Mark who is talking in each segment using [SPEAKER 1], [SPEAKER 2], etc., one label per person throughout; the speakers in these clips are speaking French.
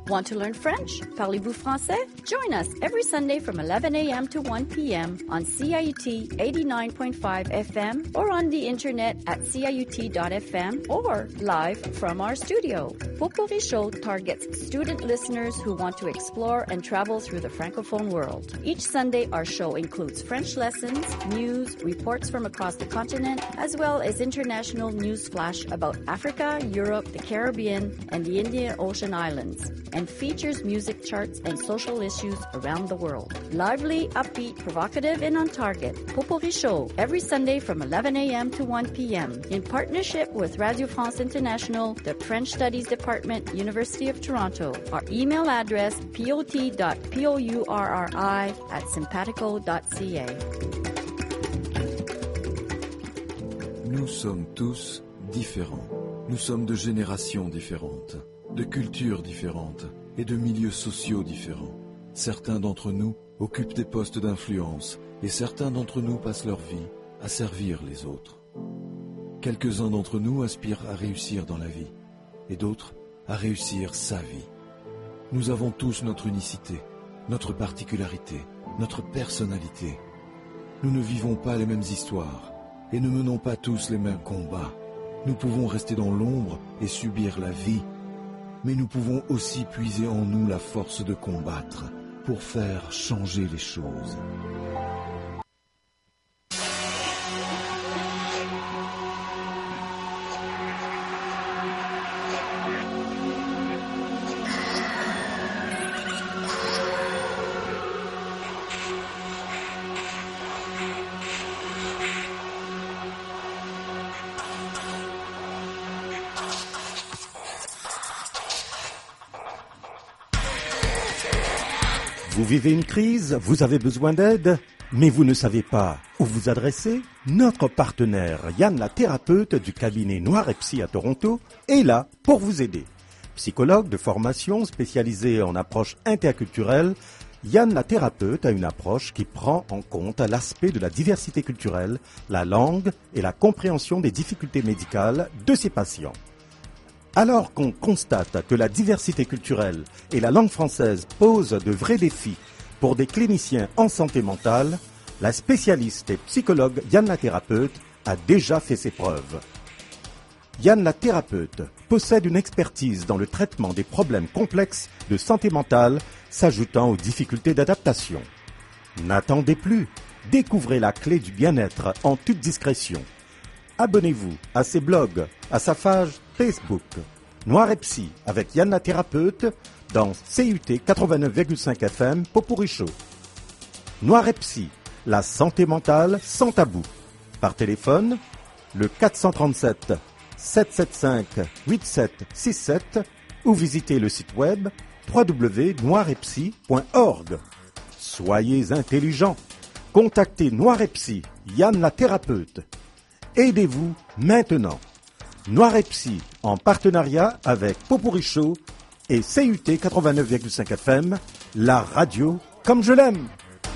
[SPEAKER 1] Want to learn French? Parlez-vous français? Join us every Sunday from 11 a.m. to 1 p.m. on CIUT 89.5 FM or on the internet at ciut.fm or live from our studio. Potpourri Show targets student listeners who want to explore and travel through the Francophone world. Each Sunday, our show includes French lessons, news, reports from across the continent, as well as international news flash about Africa, Europe, the Caribbean, and the Indian Ocean Islands, and features music charts and social issues around the world. Lively, upbeat, provocative, and on target. Potpourri Show, every Sunday from 11 a.m. to 1 p.m. in partnership with Radio France International, the French Studies Department, University of Toronto. Our email address, pot.pourri@simpatico.ca.
[SPEAKER 2] Nous sommes tous différents. Nous sommes de générations différentes, de cultures différentes et de milieux sociaux différents. Certains d'entre nous occupent des postes d'influence et certains d'entre nous passent leur vie à servir les autres. Quelques-uns d'entre nous aspirent à réussir dans la vie et d'autres à réussir sa vie. Nous avons tous notre unicité, notre particularité, notre personnalité. Nous ne vivons pas les mêmes histoires et ne menons pas tous les mêmes combats. Nous pouvons rester dans l'ombre et subir la vie, mais nous pouvons aussi puiser en nous la force de combattre pour faire changer les choses.
[SPEAKER 3] Vous vivez une crise, vous avez besoin d'aide, mais vous ne savez pas où vous adresser? Notre partenaire Yann la thérapeute du cabinet Noir et Psy à Toronto est là pour vous aider. Psychologue de formation spécialisé en approche interculturelle, Yann la thérapeute a une approche qui prend en compte l'aspect de la diversité culturelle, la langue et la compréhension des difficultés médicales de ses patients. Alors qu'on constate que la diversité culturelle et la langue française posent de vrais défis pour des cliniciens en santé mentale, la spécialiste et psychologue Yann la thérapeute a déjà fait ses preuves. Yann la thérapeute possède une expertise dans le traitement des problèmes complexes de santé mentale s'ajoutant aux difficultés d'adaptation. N'attendez plus, découvrez la clé du bien-être en toute discrétion. Abonnez-vous à ses blogs, à sa page Facebook. Noir et Psy avec Yann la thérapeute dans CUT 89,5 FM Potpourri Show. Noir et Psy, la santé mentale sans tabou. Par téléphone, le 437 775 8767 ou visitez le site web www.noiretpsy.org. Soyez intelligents. Contactez Noir et Psy, Yann la thérapeute. Aidez-vous maintenant. Noir et Psy en partenariat avec Potpourri Show et CUT 89,5 FM, la radio comme je l'aime.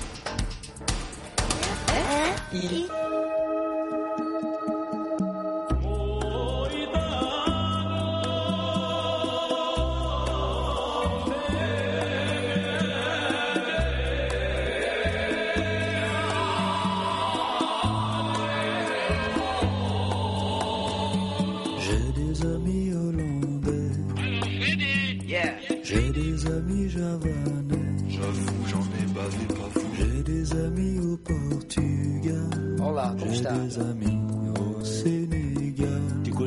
[SPEAKER 4] J'ai des amis javanais.
[SPEAKER 2] J'avoue, j'en ai bavé pas fou.
[SPEAKER 4] J'ai des amis au Portugal.
[SPEAKER 5] Olá, como
[SPEAKER 4] J'ai
[SPEAKER 5] está?
[SPEAKER 4] des amis au Sénégal.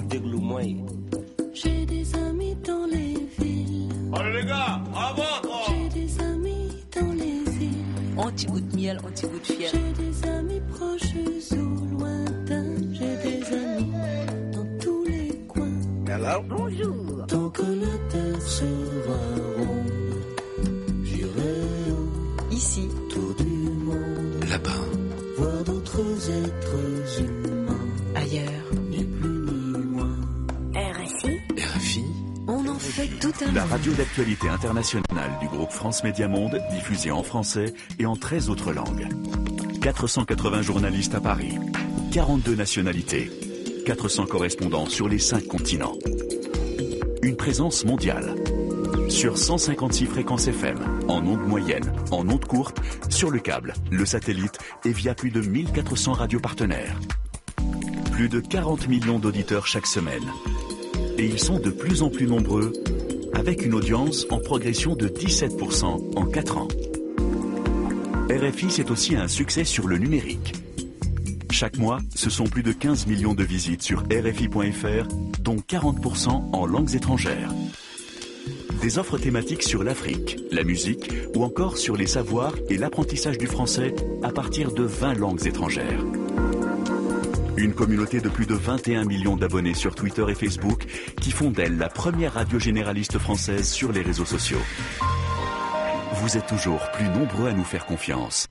[SPEAKER 6] J'ai des amis dans les villes.
[SPEAKER 7] Allez les gars, bravo toi.
[SPEAKER 6] J'ai des amis dans les îles.
[SPEAKER 8] Anti-goût de miel, anti-goût de fiel.
[SPEAKER 6] J'ai des amis proches ou lointains. J'ai des amis dans tous les coins.
[SPEAKER 7] Hello.
[SPEAKER 8] Bonjour.
[SPEAKER 4] Tant que la terre sera ronde, j'irai
[SPEAKER 8] Ici,
[SPEAKER 4] autour du monde.
[SPEAKER 2] Là-bas,
[SPEAKER 4] Voir d'autres êtres humains.
[SPEAKER 8] ailleurs.
[SPEAKER 4] Ni plus ni moins.
[SPEAKER 2] RFI,
[SPEAKER 8] On en fait tout un
[SPEAKER 9] La
[SPEAKER 8] monde.
[SPEAKER 9] radio d'actualité internationale du groupe France Média Monde, diffusée en français et en 13 autres langues. 480 journalistes à Paris, 42 nationalités, 400 correspondants sur les 5 continents. Une présence mondiale. sur 156 fréquences FM, en ondes moyennes, en ondes courtes, sur le câble, le satellite et via plus de 1400 radios partenaires. Plus de 40 millions d'auditeurs chaque semaine. Et ils sont de plus en plus nombreux, avec une audience en progression de 17% en 4 ans. RFI, c'est aussi un succès sur le numérique. Chaque mois, ce sont plus de 15 millions de visites sur RFI.fr, dont 40% en langues étrangères. Des offres thématiques sur l'Afrique, la musique ou encore sur les savoirs et l'apprentissage du français à partir de 20 langues étrangères. Une communauté de plus de 21 millions d'abonnés sur Twitter et Facebook qui font d'elle la première radio généraliste française sur les réseaux sociaux. Vous êtes toujours plus nombreux à nous faire confiance.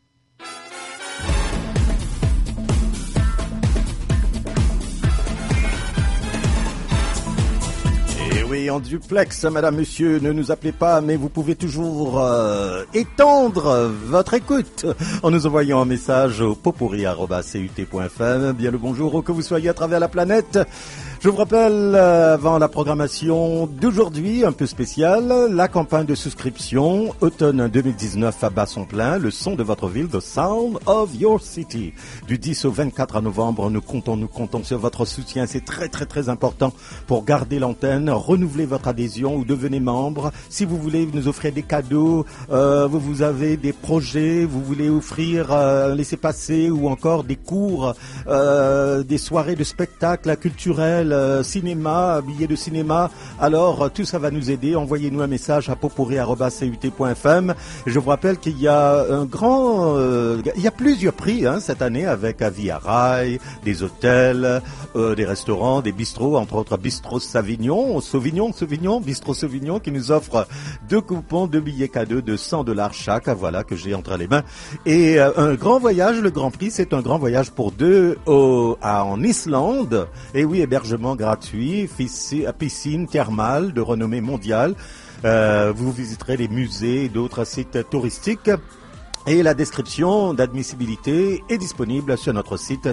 [SPEAKER 3] Oui, en duplex, madame, monsieur, ne nous appelez pas, mais vous pouvez toujours étendre votre écoute en nous envoyant un message au potpourri@cut.fm. Bien le bonjour, où que vous soyez à travers la planète. Je vous rappelle, avant la programmation d'aujourd'hui, un peu spéciale, la campagne de souscription automne 2019 à bas son plein, le son de votre ville, The Sound of Your City. Du 10 au 24 novembre, nous comptons sur votre soutien. C'est très très très important pour garder l'antenne, renouveler votre adhésion ou devenez membre. Si vous voulez nous offrir des cadeaux, vous avez des projets, vous voulez offrir un laissez-passer ou encore des cours, des soirées de spectacles culturels, cinéma, billets de cinéma, alors tout ça va nous aider. Envoyez-nous un message à potpourri@cut.fm. Je vous rappelle qu'il y a il y a plusieurs prix cette année avec Via Rail, des hôtels, des restaurants, des bistrots, entre autres Bistro Sauvignon, Bistro Sauvignon qui nous offre 2 coupons, 2 billets cadeaux de $100 chaque, voilà, que j'ai entre les mains. Et un grand voyage, le Grand Prix, c'est un grand voyage pour 2 en Islande. Et oui, hébergement gratuit, piscine thermale de renommée mondiale. Vous visiterez les musées et d'autres sites touristiques. Et la description d'admissibilité est disponible sur notre site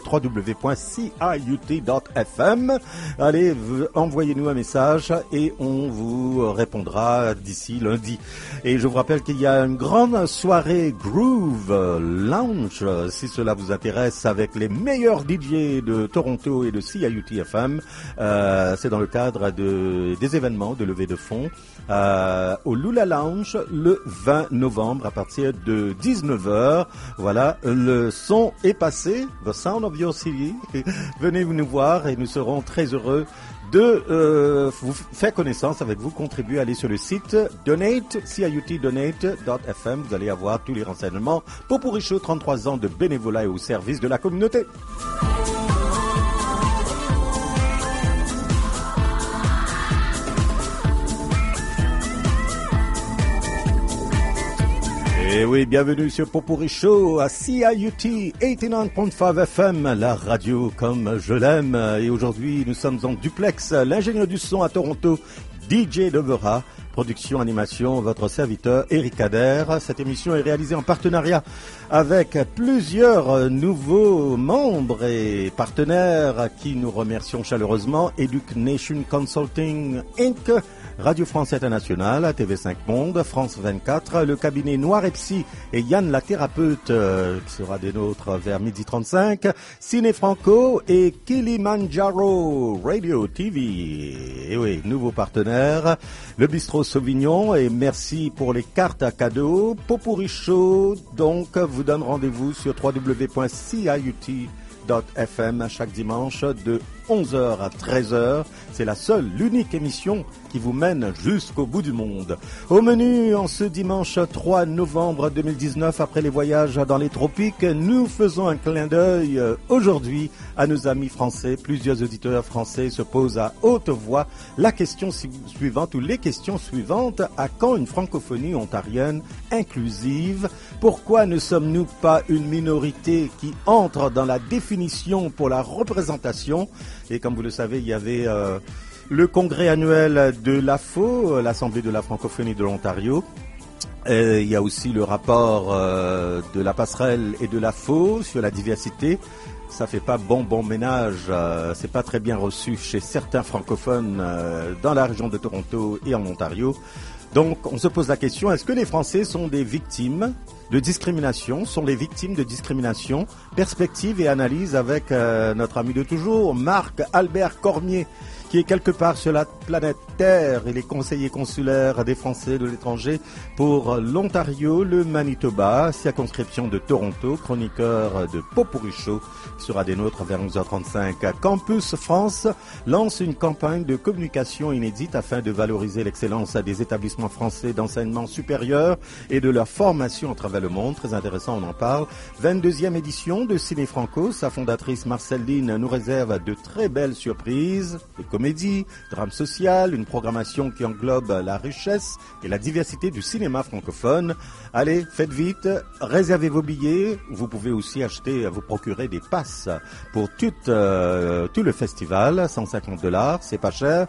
[SPEAKER 3] www.ciut.fm. Allez, envoyez-nous un message et on vous répondra d'ici lundi. Et je vous rappelle qu'il y a une grande soirée Groove Lounge, si cela vous intéresse, avec les meilleurs DJ de Toronto et de CIUT-FM. C'est dans le cadre des événements de levée de fonds au Lula Lounge le 20 novembre à partir de 19h. Voilà, le son est passé, The Sound of Your City. Venez nous voir et nous serons très heureux de vous faire connaissance avec vous, contribuer, allez sur le site ciutdonate.fm. Vous allez avoir tous les renseignements. Potpourri Show, 33 ans de bénévolat et au service de la communauté. Et oui, bienvenue sur Potpourri Show à CIUT 89.5 FM, la radio comme je l'aime. Et aujourd'hui, nous sommes en duplex, l'ingénieur du son à Toronto, DJ Devera. Production, animation, votre serviteur Eric Adair. Cette émission est réalisée en partenariat avec plusieurs nouveaux membres et partenaires qui nous remercions chaleureusement. Education Consulting Inc., Radio France Internationale, TV5 Monde, France 24, le cabinet Noir et Psy et Yann la thérapeute qui sera des nôtres vers 12h35, Ciné Franco et Kilimanjaro Radio TV. Et oui, nouveaux partenaires, le Bistro Sauvignon et merci pour les cartes à cadeaux. Potpourri Show, donc, vous donne rendez-vous sur www.ciut.fm chaque dimanche de 11h à 13h. C'est la seule, l'unique émission qui vous mène jusqu'au bout du monde. Au menu, en ce dimanche 3 novembre 2019, après les voyages dans les tropiques, nous faisons un clin d'œil aujourd'hui à nos amis français. Plusieurs auditeurs français se posent à haute voix la question suivante ou les questions suivantes. À quand une francophonie ontarienne inclusive? Pourquoi ne sommes-nous pas une minorité qui entre dans la définition pour la représentation? Et comme vous le savez, il y avait le congrès annuel de l'AFO, l'Assemblée de la francophonie de l'Ontario. Il y a aussi le rapport de la passerelle et de l'AFO sur la diversité. ça fait pas bon ménage. C'est pas très bien reçu chez certains francophones dans la région de Toronto et en Ontario. Donc, on se pose la question, est-ce que les Français sont des victimes de discrimination, sont les victimes de discrimination? Perspective et analyse avec notre ami de toujours, Marc-Albert Cormier, qui est quelque part sur la planète Terre. Il est conseiller consulaire des Français de l'étranger pour l'Ontario, le Manitoba, circonscription de Toronto, chroniqueur de Popuricho, qui sera des nôtres vers 11h35. Campus France lance une campagne de communication inédite afin de valoriser l'excellence des établissements français d'enseignement supérieur et de leur formation à travers le monde. Très intéressant, on en parle. 22e édition de Ciné Franco. Sa fondatrice Marceline nous réserve de très belles surprises. Des comédies, drame social, une programmation qui englobe la richesse et la diversité du cinéma francophone. Allez, faites vite, réservez vos billets. Vous pouvez aussi vous procurer des passes pour tout le festival, $150, c'est pas cher.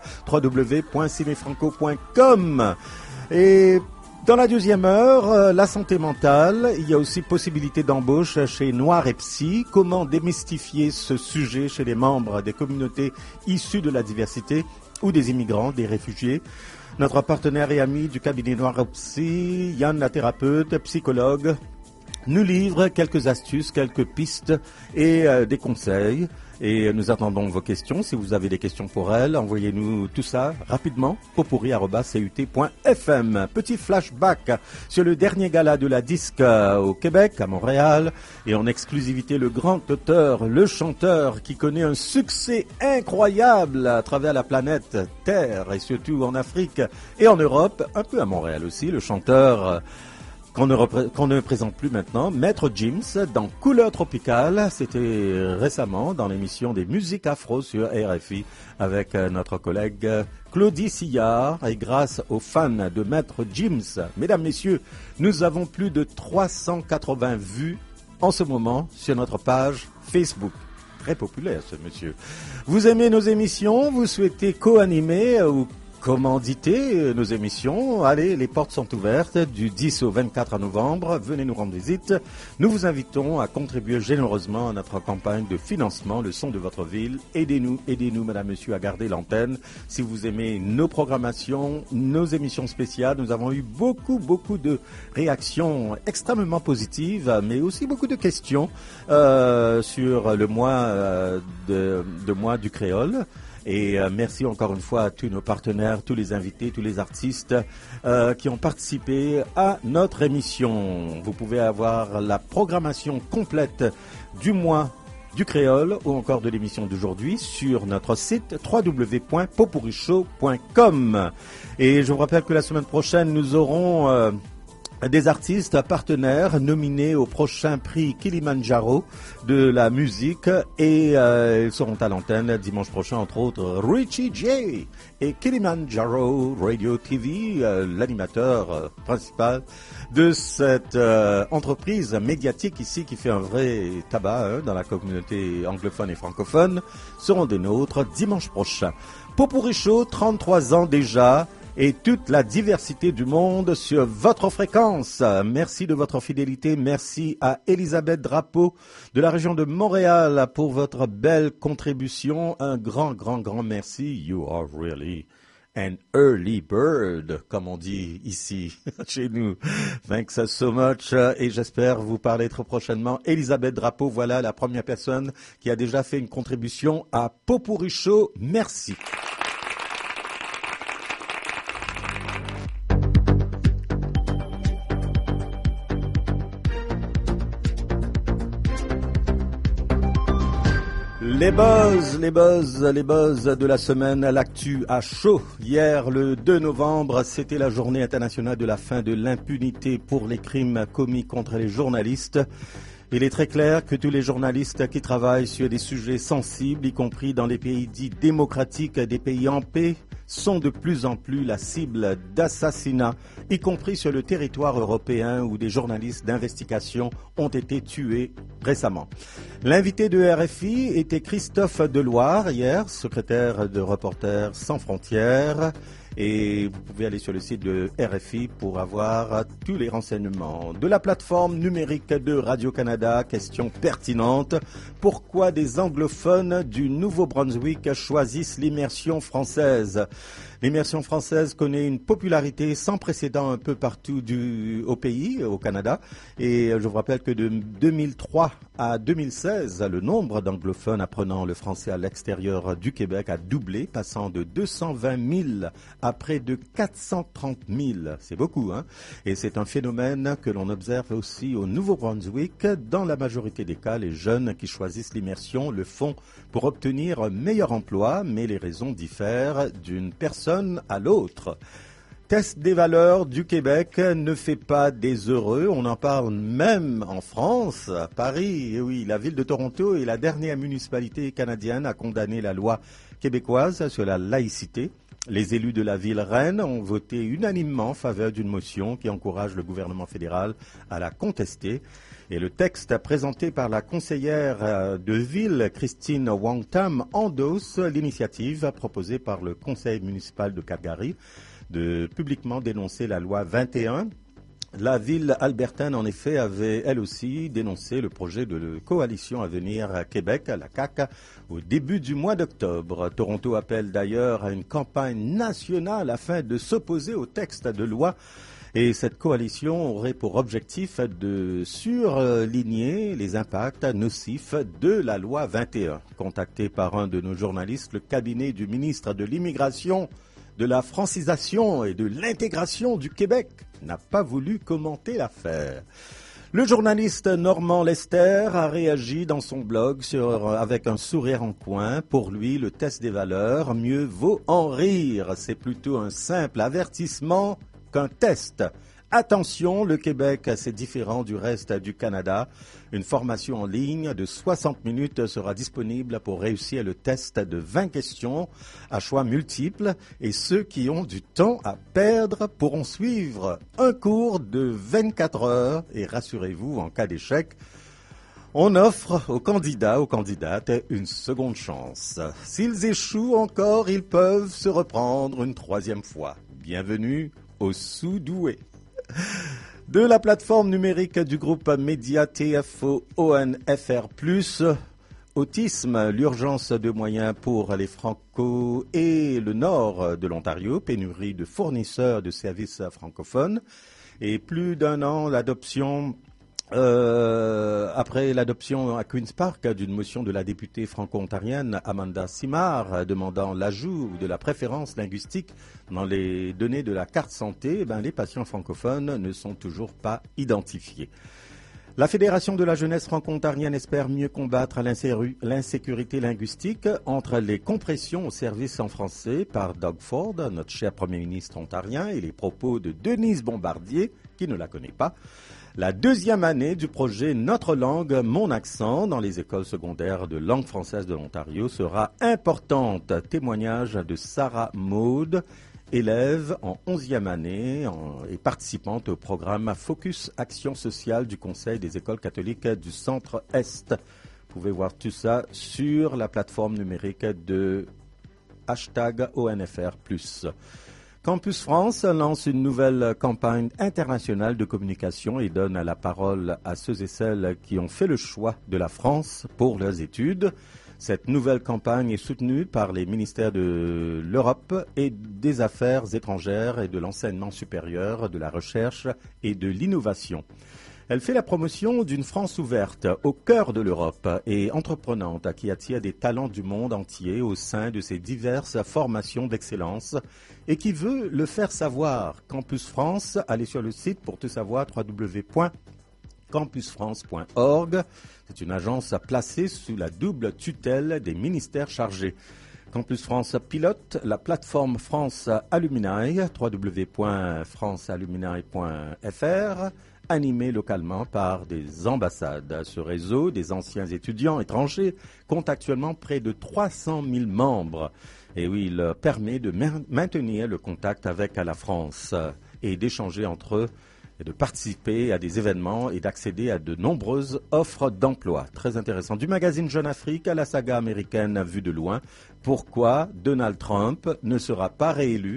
[SPEAKER 3] www.cinefranco.com. Et dans la deuxième heure, la santé mentale, il y a aussi possibilité d'embauche chez Noir et Psy. Comment démystifier ce sujet chez les membres des communautés issues de la diversité ou des immigrants, des réfugiés? Notre partenaire et ami du cabinet Noir et Psy, Yann la thérapeute, psychologue, nous livre quelques astuces, quelques pistes et des conseils. Et nous attendons vos questions. Si vous avez des questions pour elle, envoyez-nous tout ça rapidement, popurri@cut.fm. Petit flashback sur le dernier gala de la disque au Québec, à Montréal. Et en exclusivité, le grand auteur, le chanteur qui connaît un succès incroyable à travers la planète Terre et surtout en Afrique et en Europe, un peu à Montréal aussi, le chanteur qu'on ne présente plus maintenant, Maître Gims, dans Couleur Tropicale. C'était récemment dans l'émission des musiques afro sur RFI avec notre collègue Claudie Sillard. Et grâce aux fans de Maître Gims, mesdames, messieurs, nous avons plus de 380 vues en ce moment sur notre page Facebook. Très populaire ce monsieur. Vous aimez nos émissions? Vous souhaitez co-animer ou commanditer nos émissions? Allez, les portes sont ouvertes du 10 au 24 novembre. Venez nous rendre visite. Nous vous invitons à contribuer généreusement à notre campagne de financement, le son de votre ville. Aidez-nous, mesdames, messieurs, à garder l'antenne. Si vous aimez nos programmations, nos émissions spéciales, nous avons eu beaucoup de réactions extrêmement positives, mais aussi beaucoup de questions sur le mois mois du créole. Et merci encore une fois à tous nos partenaires, tous les invités, tous les artistes qui ont participé à notre émission. Vous pouvez avoir la programmation complète du mois du créole ou encore de l'émission d'aujourd'hui sur notre site www.popuricho.com. Et je vous rappelle que la semaine prochaine, nous aurons des artistes partenaires nominés au prochain prix Kilimanjaro de la musique et ils seront à l'antenne dimanche prochain, entre autres Richie J et Kilimanjaro Radio TV, l'animateur principal de cette entreprise médiatique ici qui fait un vrai tabac dans la communauté anglophone et francophone, seront des nôtres dimanche prochain. Popuricho, 33 ans déjà, et toute la diversité du monde sur votre fréquence. Merci de votre fidélité. Merci à Elisabeth Drapeau de la région de Montréal pour votre belle contribution. Un grand merci. You are really an early bird, comme on dit ici chez nous. Thanks so much. Et j'espère vous parler très prochainement. Elisabeth Drapeau, voilà la première personne qui a déjà fait une contribution à Popuricho. Merci. Les buzz de la semaine, l'actu à chaud. Hier, le 2 novembre, c'était la journée internationale de la fin de l'impunité pour les crimes commis contre les journalistes. Il est très clair que tous les journalistes qui travaillent sur des sujets sensibles, y compris dans les pays dits démocratiques, des pays en paix, sont de plus en plus la cible d'assassinats, y compris sur le territoire européen où des journalistes d'investigation ont été tués récemment. L'invité de RFI était Christophe Deloire hier, secrétaire de Reporters sans frontières. Et vous pouvez aller sur le site de RFI pour avoir tous les renseignements. De la plateforme numérique de Radio-Canada, question pertinente. Pourquoi des anglophones du Nouveau-Brunswick choisissent l'immersion française ? L'immersion française connaît une popularité sans précédent un peu partout au pays, au Canada. Et je vous rappelle que de 2003 à 2016, le nombre d'anglophones apprenant le français à l'extérieur du Québec a doublé, passant de 220 000 à près de 430 000. C'est beaucoup, hein? Et c'est un phénomène que l'on observe aussi au Nouveau-Brunswick. Dans la majorité des cas, les jeunes qui choisissent l'immersion le font pour obtenir un meilleur emploi, mais les raisons diffèrent d'une personne à l'autre. Test des valeurs du Québec ne fait pas des heureux. On en parle même en France, à Paris. Et oui, la ville de Toronto est la dernière municipalité canadienne à condamner la loi québécoise sur la laïcité. Les élus de la ville reine ont voté unanimement en faveur d'une motion qui encourage le gouvernement fédéral à la contester. Et le texte présenté par la conseillère de ville, Christine Wong-Tam, endosse l'initiative proposée par le conseil municipal de Calgary de publiquement dénoncer la loi 21. La ville albertaine, en effet, avait elle aussi dénoncé le projet de coalition Avenir Québec, la CAQ, au début du mois d'octobre. Toronto appelle d'ailleurs à une campagne nationale afin de s'opposer au texte de loi. Et cette coalition aurait pour objectif de surligner les impacts nocifs de la loi 21. Contacté par un de nos journalistes, le cabinet du ministre de l'Immigration, de la francisation et de l'intégration du Québec n'a pas voulu commenter l'affaire. Le journaliste Normand Lester a réagi dans son blog avec un sourire en coin. Pour lui, le test des valeurs, mieux vaut en rire. C'est plutôt un simple avertissement qu'un test. Attention, le Québec, c'est différent du reste du Canada. Une formation en ligne de 60 minutes sera disponible pour réussir le test de 20 questions à choix multiples. Et ceux qui ont du temps à perdre pourront suivre un cours de 24 heures. Et rassurez-vous, en cas d'échec, on offre aux candidats, aux candidates, une seconde chance. S'ils échouent encore, ils peuvent se reprendre une troisième fois. Bienvenue aux sous-doués. De la plateforme numérique du groupe média TFO ONFR+, Autisme, l'urgence de moyens pour les Franco et le nord de l'Ontario, pénurie de fournisseurs de services francophones et plus d'un an après l'adoption à Queen's Park d'une motion de la députée franco-ontarienne Amanda Simard demandant l'ajout de la préférence linguistique dans les données de la carte santé, les patients francophones ne sont toujours pas identifiés. La Fédération de la jeunesse franco-ontarienne espère mieux combattre l'insécurité linguistique entre les compressions au service en français par Doug Ford, notre cher Premier ministre ontarien, et les propos de Denise Bombardier, qui ne la connaît pas. La deuxième année du projet Notre langue, mon accent dans les écoles secondaires de langue française de l'Ontario sera importante. Témoignage de Sarah Maud, élève en 11e année et participante au programme Focus Action sociale du Conseil des écoles catholiques du Centre-Est. Vous pouvez voir tout ça sur la plateforme numérique de #ONFR+. Campus France lance une nouvelle campagne internationale de communication et donne la parole à ceux et celles qui ont fait le choix de la France pour leurs études. Cette nouvelle campagne est soutenue par les ministères de l'Europe et des Affaires étrangères et de l'enseignement supérieur, de la recherche et de l'innovation. Elle fait la promotion d'une France ouverte au cœur de l'Europe et entreprenante qui attire des talents du monde entier au sein de ses diverses formations d'excellence et qui veut le faire savoir. Campus France, allez sur le site pour tout savoir, www.campusfrance.org. C'est une agence placée sous la double tutelle des ministères chargés. Campus France pilote la plateforme France Alumni, www.francealumni.fr, animée localement par des ambassades. Ce réseau des anciens étudiants étrangers compte actuellement près de 300 000 membres. Et oui, il permet de maintenir le contact avec la France et d'échanger entre eux, et de participer à des événements et d'accéder à de nombreuses offres d'emploi. Très intéressant. Du magazine Jeune Afrique à la saga américaine vue de loin. Pourquoi Donald Trump ne sera pas réélu?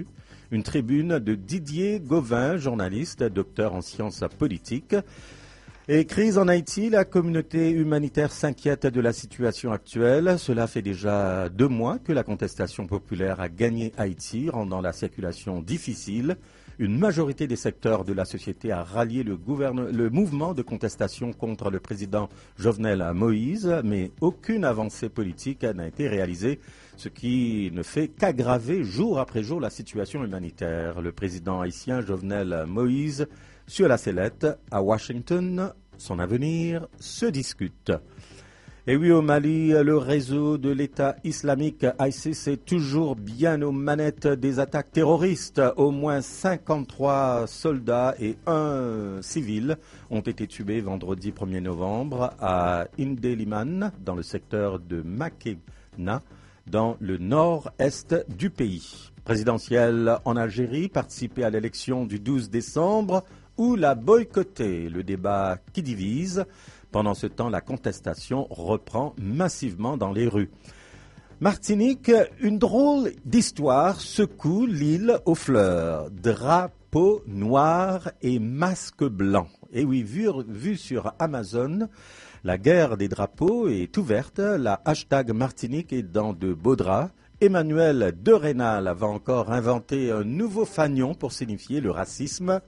[SPEAKER 3] Une tribune de Didier Gauvin, journaliste, docteur en sciences politiques. Et crise en Haïti, la communauté humanitaire s'inquiète de la situation actuelle. Cela fait déjà 2 mois que la contestation populaire a gagné Haïti, rendant la circulation difficile. Une majorité des secteurs de la société a rallié le mouvement de contestation contre le président Jovenel Moïse, mais aucune avancée politique n'a été réalisée, ce qui ne fait qu'aggraver jour après jour la situation humanitaire. Le président haïtien Jovenel Moïse sur la sellette à Washington, son avenir se discute. Et oui, au Mali, le réseau de l'État islamique ISIS est toujours bien aux manettes des attaques terroristes. Au moins 53 soldats et 1 civil ont été tués vendredi 1er novembre à Indeliman, dans le secteur de Makena, dans le nord-est du pays. Présidentielle en Algérie, participer à l'élection du 12 décembre ou la boycotter, le débat qui divise. Pendant ce temps, la contestation reprend massivement dans les rues. Martinique, une drôle d'histoire secoue l'île aux fleurs. Drapeau noir et masque blanc. Et oui, vu sur Amazon, la guerre des drapeaux est ouverte. La hashtag Martinique est dans de beaux draps. Emmanuel de Rênal va encore inventer un nouveau fanion pour signifier le racisme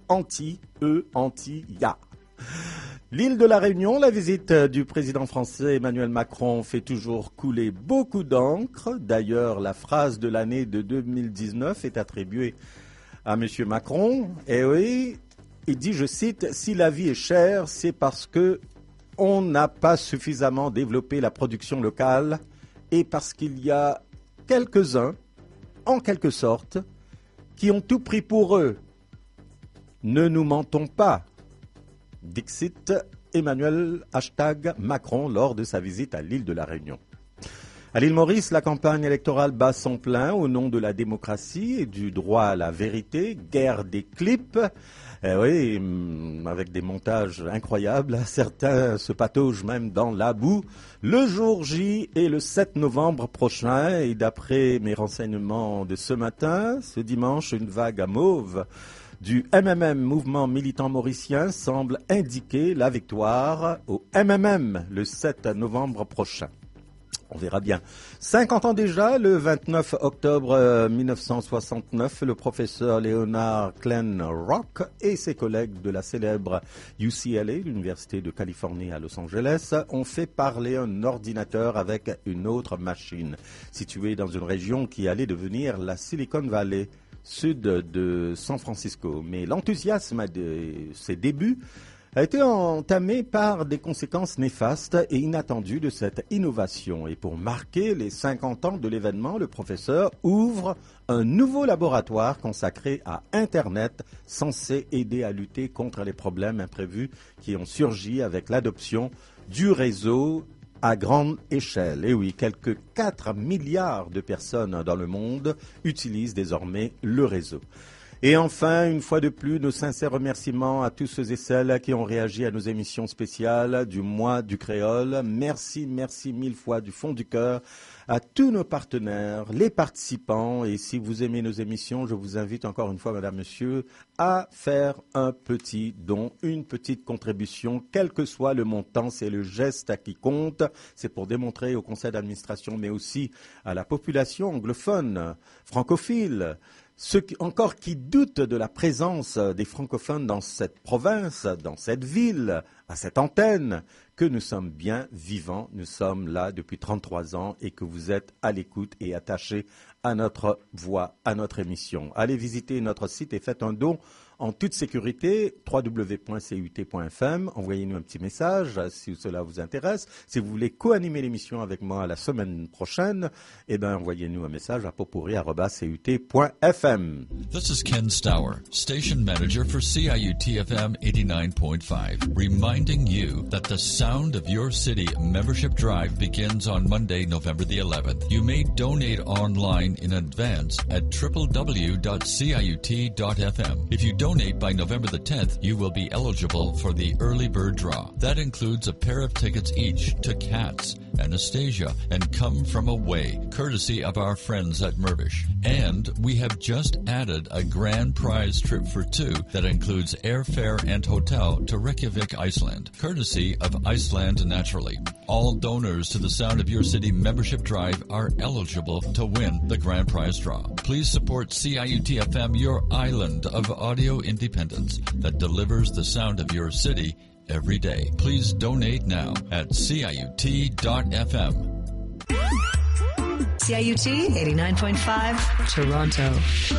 [SPEAKER 3] anti-ya. L'île de la Réunion, la visite du président français Emmanuel Macron fait toujours couler beaucoup d'encre. D'ailleurs, la phrase de l'année de 2019 est attribuée à M. Macron. Et oui, il dit, je cite, « Si la vie est chère, c'est parce que on n'a pas suffisamment développé la production locale et parce qu'il y a quelques-uns, en quelque sorte, qui ont tout pris pour eux. Ne nous mentons pas. » Dixit Emmanuel #Macron lors de sa visite à l'île de la Réunion. À l'île Maurice, la campagne électorale bat son plein au nom de la démocratie et du droit à la vérité. Guerre des clips. Oui, avec des montages incroyables. Certains se pataugent même dans la boue. Le jour J est le 7 novembre prochain. Et d'après mes renseignements de ce matin, ce dimanche, une vague à mauve du MMM, mouvement militant mauricien, semble indiquer la victoire au MMM le 7 novembre prochain. On verra bien. 50 ans déjà, le 29 octobre 1969, le professeur Leonard Kleinrock et ses collègues de la célèbre UCLA, l'Université de Californie à Los Angeles, ont fait parler un ordinateur avec une autre machine, située dans une région qui allait devenir la Silicon Valley, sud de San Francisco. Mais l'enthousiasme de ses débuts a été entamé par des conséquences néfastes et inattendues de cette innovation. Et pour marquer les 50 ans de l'événement, le professeur ouvre un nouveau laboratoire consacré à Internet, censé aider à lutter contre les problèmes imprévus qui ont surgi avec l'adoption du réseau à grande échelle. Et oui, quelques 4 milliards de personnes dans le monde utilisent désormais le réseau. Et enfin, une fois de plus, nos sincères remerciements à tous ceux et celles qui ont réagi à nos émissions spéciales du mois du créole. Merci, merci 1000 fois du fond du cœur à tous nos partenaires, les participants. Et si vous aimez nos émissions, je vous invite encore une fois, madame, monsieur, à faire un petit don, une petite contribution, quel que soit le montant. C'est le geste qui compte. C'est pour démontrer au conseil d'administration, mais aussi à la population anglophone, francophile, ceux qui doutent de la présence des francophones dans cette province, dans cette ville, à cette antenne, que nous sommes bien vivants, nous sommes là depuis 33 ans et que vous êtes à l'écoute et attachés à notre voix, à notre émission. Allez visiter notre site et faites un don en toute sécurité, www.cut.fm. Envoyez-nous un petit message si cela vous intéresse. Si vous voulez co-animer l'émission avec moi la semaine prochaine, envoyez-nous un message à popuri@cut.fm.
[SPEAKER 5] This is Ken Stour, Station Manager for CIUT-FM 89.5, reminding you that the Sound of Your City membership drive begins on Monday, November the 11th. You may donate online in advance at www.ciut.fm. If you donate by November the 10th, you will be eligible for the early bird draw. That includes a pair of tickets each to Cats, Anastasia, and Come From Away, courtesy of our friends at Mirvish. And we have just added a grand prize trip for two that includes airfare and hotel to Reykjavik, Iceland, courtesy of Iceland Naturally. All donors to the Sound of Your City membership drive are eligible to win the grand prize draw. Please support CIUT-FM, your island of audio independence that delivers the sound of your city every day. Please donate now at CIUT.FM.
[SPEAKER 8] CIUT 89.5 Toronto.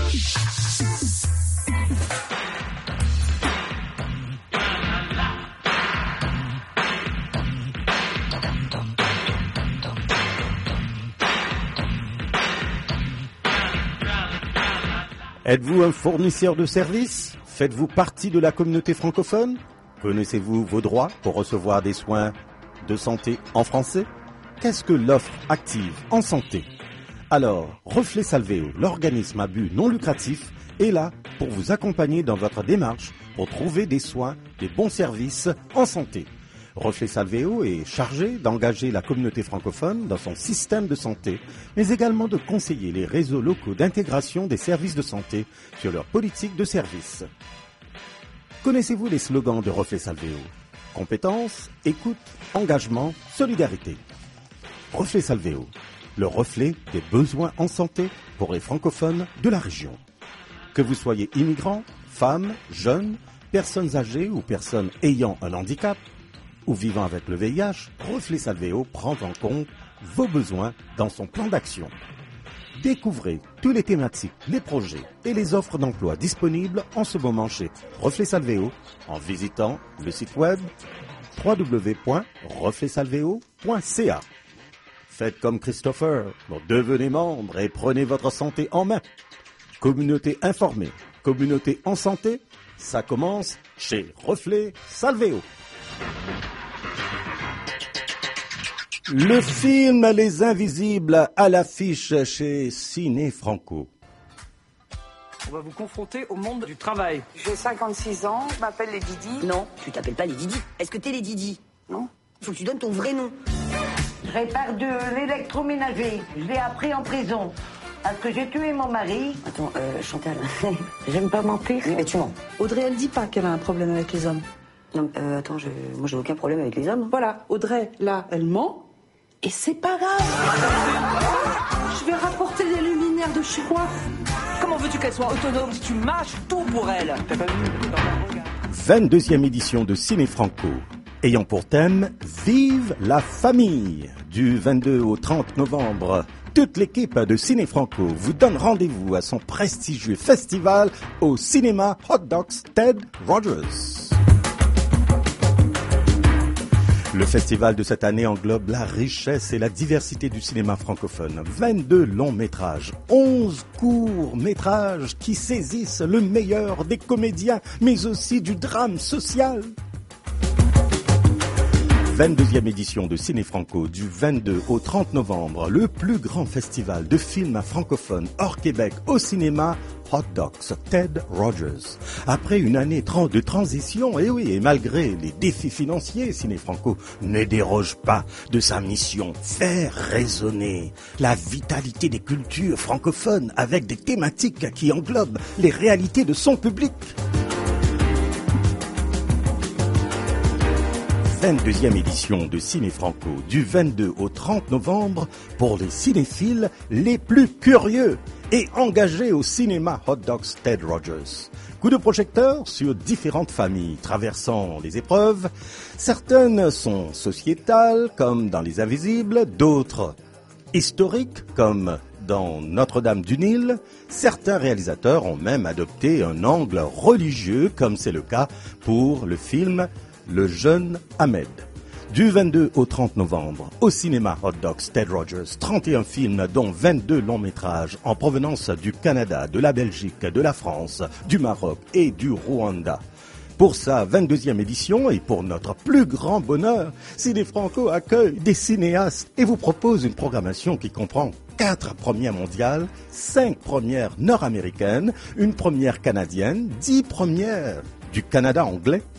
[SPEAKER 3] Êtes-vous un fournisseur de services? Faites-vous partie de la communauté francophone? Connaissez-vous vos droits pour recevoir des soins de santé en français? Qu'est-ce que l'offre active en santé? Alors, Reflet Salvéo, l'organisme à but non lucratif, est là pour vous accompagner dans votre démarche pour trouver des soins, des bons services en santé. Reflet Salvéo est chargé d'engager la communauté francophone dans son système de santé, mais également de conseiller les réseaux locaux d'intégration des services de santé sur leur politique de service. Connaissez-vous les slogans de Reflet Salvéo? Compétence, écoute, engagement, solidarité. Reflet Salvéo, le reflet des besoins en santé pour les francophones de la région. Que vous soyez immigrants, femmes, jeunes, personnes âgées ou personnes ayant un handicap, ou vivant avec le VIH, Reflet Salvéo prend en compte vos besoins dans son plan d'action. Découvrez tous les thématiques, les projets et les offres d'emploi disponibles en ce moment chez Reflet Salvéo en visitant le site web www.refletsalvéo.ca. Faites comme Christopher, devenez membre et prenez votre santé en main. Communauté informée, communauté en santé, ça commence chez Reflet Salvéo. Le film Les Invisibles à l'affiche chez Ciné Franco.
[SPEAKER 10] On va vous confronter au monde du travail.
[SPEAKER 11] J'ai 56 ans, je m'appelle les Didi.
[SPEAKER 12] Non, tu t'appelles pas les Didi. Est-ce que t'es les Didi?
[SPEAKER 11] Non.
[SPEAKER 12] Faut que tu donnes ton vrai nom.
[SPEAKER 11] Je répare de l'électroménager. Je l'ai appris en prison. Parce que j'ai tué mon mari.
[SPEAKER 12] Attends, Chantal.
[SPEAKER 11] J'aime pas mentir.
[SPEAKER 12] Mais tu mens.
[SPEAKER 10] Audrey, elle dit pas qu'elle a un problème avec les hommes.
[SPEAKER 12] Non, attends, moi j'ai aucun problème avec les hommes.
[SPEAKER 10] Voilà, Audrey, là, elle ment. Et c'est pas grave. Je vais rapporter des luminaires de chez moi. Comment veux-tu qu'elle soit autonome si tu mâches tout pour elle?
[SPEAKER 3] 22e édition de Ciné Franco, ayant pour thème « Vive la famille » du 22 au 30 novembre. Toute l'équipe de Ciné Franco vous donne rendez-vous à son prestigieux festival au cinéma Hot Docs Ted Rogers. Le festival de cette année englobe la richesse et la diversité du cinéma francophone. 22 longs métrages, 11 courts métrages qui saisissent le meilleur des comédiens, mais aussi du drame social. 22e édition de Ciné Franco du 22 au 30 novembre, le plus grand festival de films francophones hors Québec au cinéma Hot Docs Ted Rogers. Après une année de transition, et malgré les défis financiers, Ciné Franco ne déroge pas de sa mission, faire résonner la vitalité des cultures francophones avec des thématiques qui englobent les réalités de son public. 22e édition de Ciné Franco du 22 au 30 novembre pour les cinéphiles les plus curieux et engagés au cinéma Hot Docs Ted Rogers. Coup de projecteur sur différentes familles traversant les épreuves. Certaines sont sociétales comme dans Les Invisibles, d'autres historiques comme dans Notre-Dame du Nil. Certains réalisateurs ont même adopté un angle religieux comme c'est le cas pour le film Le Jeune Ahmed. Du 22 au 30 novembre, au cinéma Hot Docs Ted Rogers, 31 films dont 22 longs métrages en provenance du Canada, de la Belgique, de la France, du Maroc et du Rwanda. Pour sa 22e édition et pour notre plus grand bonheur, Ciné Franco accueille des cinéastes et vous propose une programmation qui comprend 4 premières mondiales, 5 premières nord-américaines, une première canadienne, 10 premières du Canada anglais,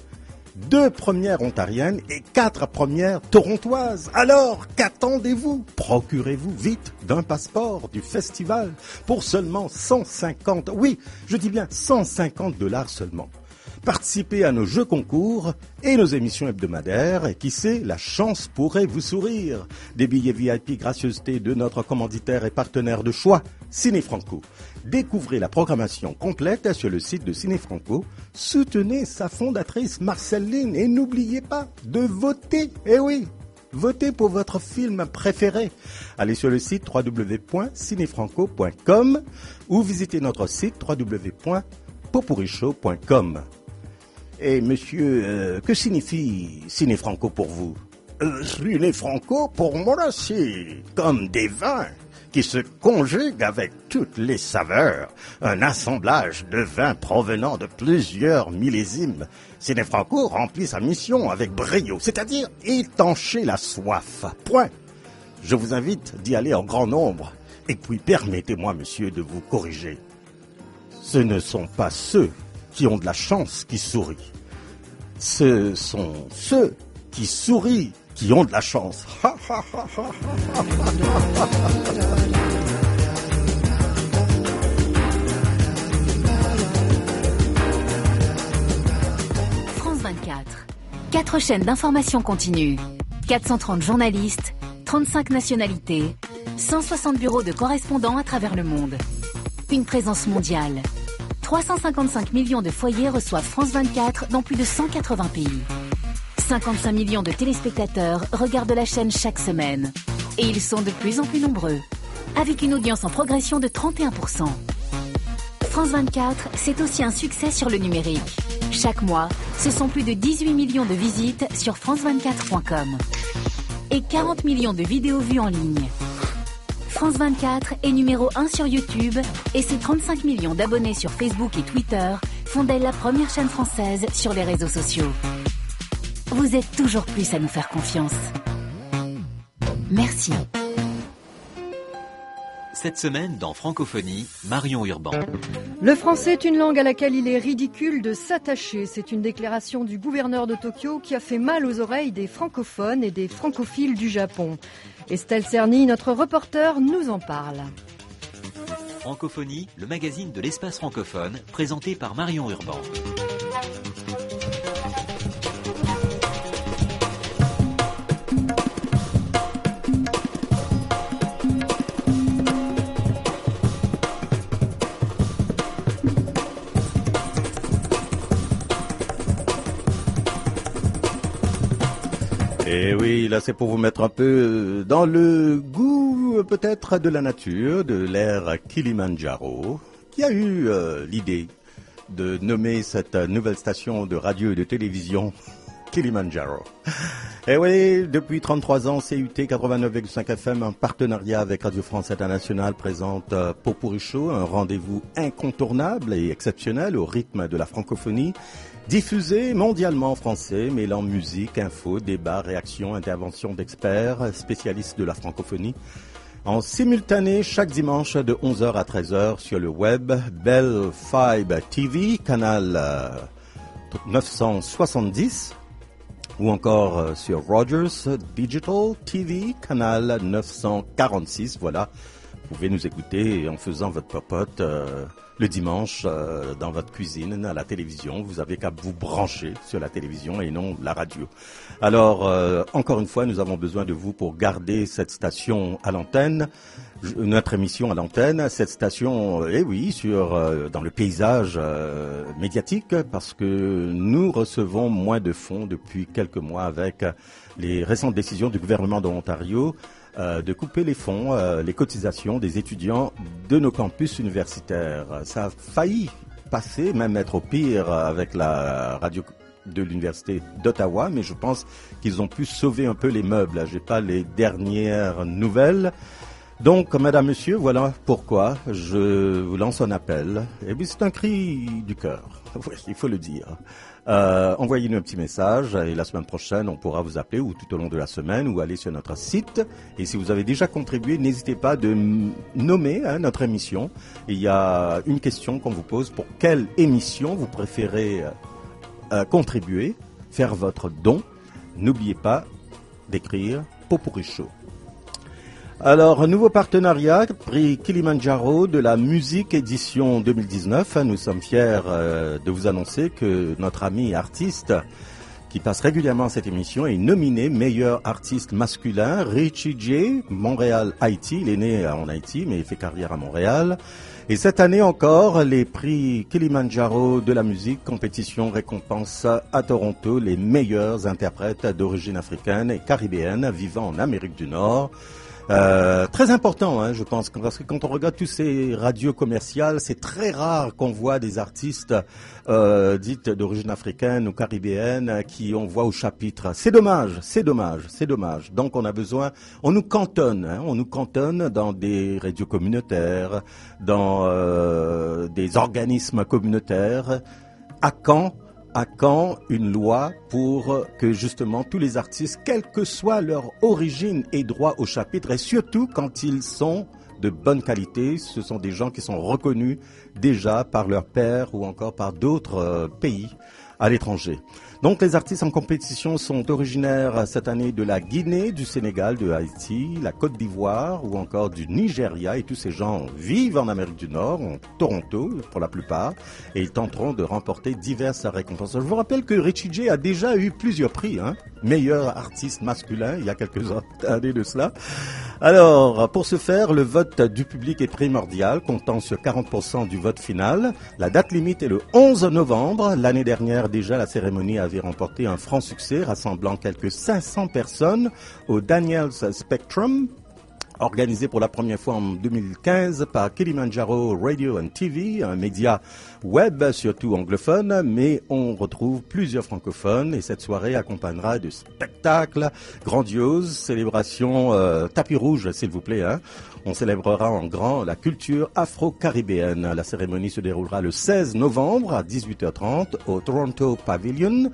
[SPEAKER 3] 2 premières ontariennes et 4 premières torontoises. Alors, qu'attendez-vous? Procurez-vous vite d'un passeport du festival pour seulement 150, oui, je dis bien $150 seulement. Participez à nos jeux concours et nos émissions hebdomadaires et qui sait, la chance pourrait vous sourire. Des billets VIP gracieuseté de notre commanditaire et partenaire de choix, Ciné Franco. Découvrez la programmation complète sur le site de Ciné Franco. Soutenez sa fondatrice Marceline et n'oubliez pas de voter. Eh oui, votez pour votre film préféré. Allez sur le site www.cinefranco.com ou visitez notre site www.popurichow.com. Et monsieur, que signifie Ciné Franco pour vous? Ciné Franco, pour moi, c'est comme des vins qui se conjuguent avec toutes les saveurs. Un assemblage de vins provenant de plusieurs millésimes. Ciné Franco remplit sa mission avec brio, c'est-à-dire étancher la soif. Point. Je vous invite d'y aller en grand nombre. Et puis, permettez-moi, monsieur, de vous corriger. Ce ne sont pas ceux qui ont de la chance qui sourient. Ce sont ceux qui sourient qui ont de la chance.
[SPEAKER 13] France 24. 4 chaînes d'information continue, 430 journalistes, 35 nationalités, 160 bureaux de correspondants à travers le monde. Une présence mondiale. 355 millions de foyers reçoivent France 24 dans plus de 180 pays. 55 millions de téléspectateurs regardent la chaîne chaque semaine. Et ils sont de plus en plus nombreux, avec une audience en progression de 31%. France 24, c'est aussi un succès sur le numérique. Chaque mois, ce sont plus de 18 millions de visites sur france24.com. Et 40 millions de vidéos vues en ligne. France 24 est numéro 1 sur YouTube et ses 35 millions d'abonnés sur Facebook et Twitter font d'elle la première chaîne française sur les réseaux sociaux. Vous êtes toujours plus à nous faire confiance. Merci.
[SPEAKER 14] Cette semaine, dans Francophonie, Marion Urban.
[SPEAKER 15] Le français est une langue à laquelle il est ridicule de s'attacher. C'est une déclaration du gouverneur de Tokyo qui a fait mal aux oreilles des francophones et des francophiles du Japon. Estelle Cerny, notre reporter, nous en parle.
[SPEAKER 14] Francophonie, le magazine de l'espace francophone, présenté par Marion Urban.
[SPEAKER 3] Et oui, là c'est pour vous mettre un peu dans le goût peut-être de la nature, de l'ère Kilimandjaro, qui a eu l'idée de nommer cette nouvelle station de radio et de télévision Kilimandjaro. Et oui, depuis 33 ans, CUT 89,5 FM, en partenariat avec Radio France Internationale, présente Popurichow, un rendez-vous incontournable et exceptionnel au rythme de la francophonie, diffusé mondialement en français, mêlant musique, info, débat, réaction, intervention d'experts, spécialistes de la francophonie, en simultané chaque dimanche de 11h à 13h sur le web, Bell Fibe TV, canal 970, ou encore sur Rogers Digital TV, canal 946, voilà. Vous pouvez nous écouter en faisant votre popote le dimanche dans votre cuisine, à la télévision. Vous avez qu'à vous brancher sur la télévision et non la radio. Alors, encore une fois, nous avons besoin de vous pour garder cette station à l'antenne, notre émission à l'antenne, cette station, eh oui, dans le paysage médiatique, parce que nous recevons moins de fonds depuis quelques mois avec les récentes décisions du gouvernement de l'Ontario de couper les fonds, les cotisations des étudiants de nos campus universitaires. Ça a failli passer, même être au pire avec la radio de l'Université d'Ottawa, mais je pense qu'ils ont pu sauver un peu les meubles. J'ai pas les dernières nouvelles. Donc, madame, monsieur, voilà pourquoi je vous lance un appel. Et puis, c'est un cri du cœur. Oui, il faut le dire. Envoyez-nous un petit message et la semaine prochaine, on pourra vous appeler ou tout au long de la semaine ou aller sur notre site. Et si vous avez déjà contribué, n'hésitez pas de nommer notre émission. Il y a une question qu'on vous pose. Pour quelle émission vous préférez contribuer? faire votre don. N'oubliez pas d'écrire Pot-pourri chaud. Alors, nouveau partenariat, prix Kilimandjaro de la musique édition 2019. Nous sommes fiers de vous annoncer que notre ami artiste qui passe régulièrement à cette émission est nominé meilleur artiste masculin, Richie J, Montréal, Haïti. Il est né en Haïti, mais il fait carrière à Montréal. Et cette année encore, les prix Kilimandjaro de la musique, compétition récompense à Toronto les meilleurs interprètes d'origine africaine et caribéenne vivant en Amérique du Nord. Très important, je pense, parce que quand on regarde tous ces radios commerciales, c'est très rare qu'on voit des artistes dites d'origine africaine ou caribéenne qui on voit au chapitre. C'est dommage. Donc on a besoin, on nous cantonne dans des radios communautaires, dans des organismes communautaires. À quand une loi pour que justement tous les artistes, quelle que soit leur origine, aient droit au chapitre, et surtout quand ils sont de bonne qualité, ce sont des gens qui sont reconnus déjà par leur père ou encore par d'autres pays à l'étranger. Donc les artistes en compétition sont originaires cette année de la Guinée, du Sénégal, de Haïti, la Côte d'Ivoire ou encore du Nigeria, et tous ces gens vivent en Amérique du Nord, en Toronto pour la plupart, et ils tenteront de remporter diverses récompenses. Je vous rappelle que Richie J a déjà eu plusieurs prix, meilleur artiste masculin il y a quelques années de cela. Alors, pour ce faire, le vote du public est primordial, comptant sur 40% du vote final. La date limite est le 11 novembre. L'année dernière, déjà, la cérémonie avait remporté un franc succès, rassemblant quelques 500 personnes au Daniels Spectrum, organisé pour la première fois en 2015 par Kilimandjaro Radio and TV, un média web surtout anglophone, mais on retrouve plusieurs francophones et cette soirée accompagnera de spectacles grandioses, célébrations tapis rouge s'il vous plaît. On célébrera en grand la culture afro-caribéenne. La cérémonie se déroulera le 16 novembre à 18h30 au Toronto Pavilion,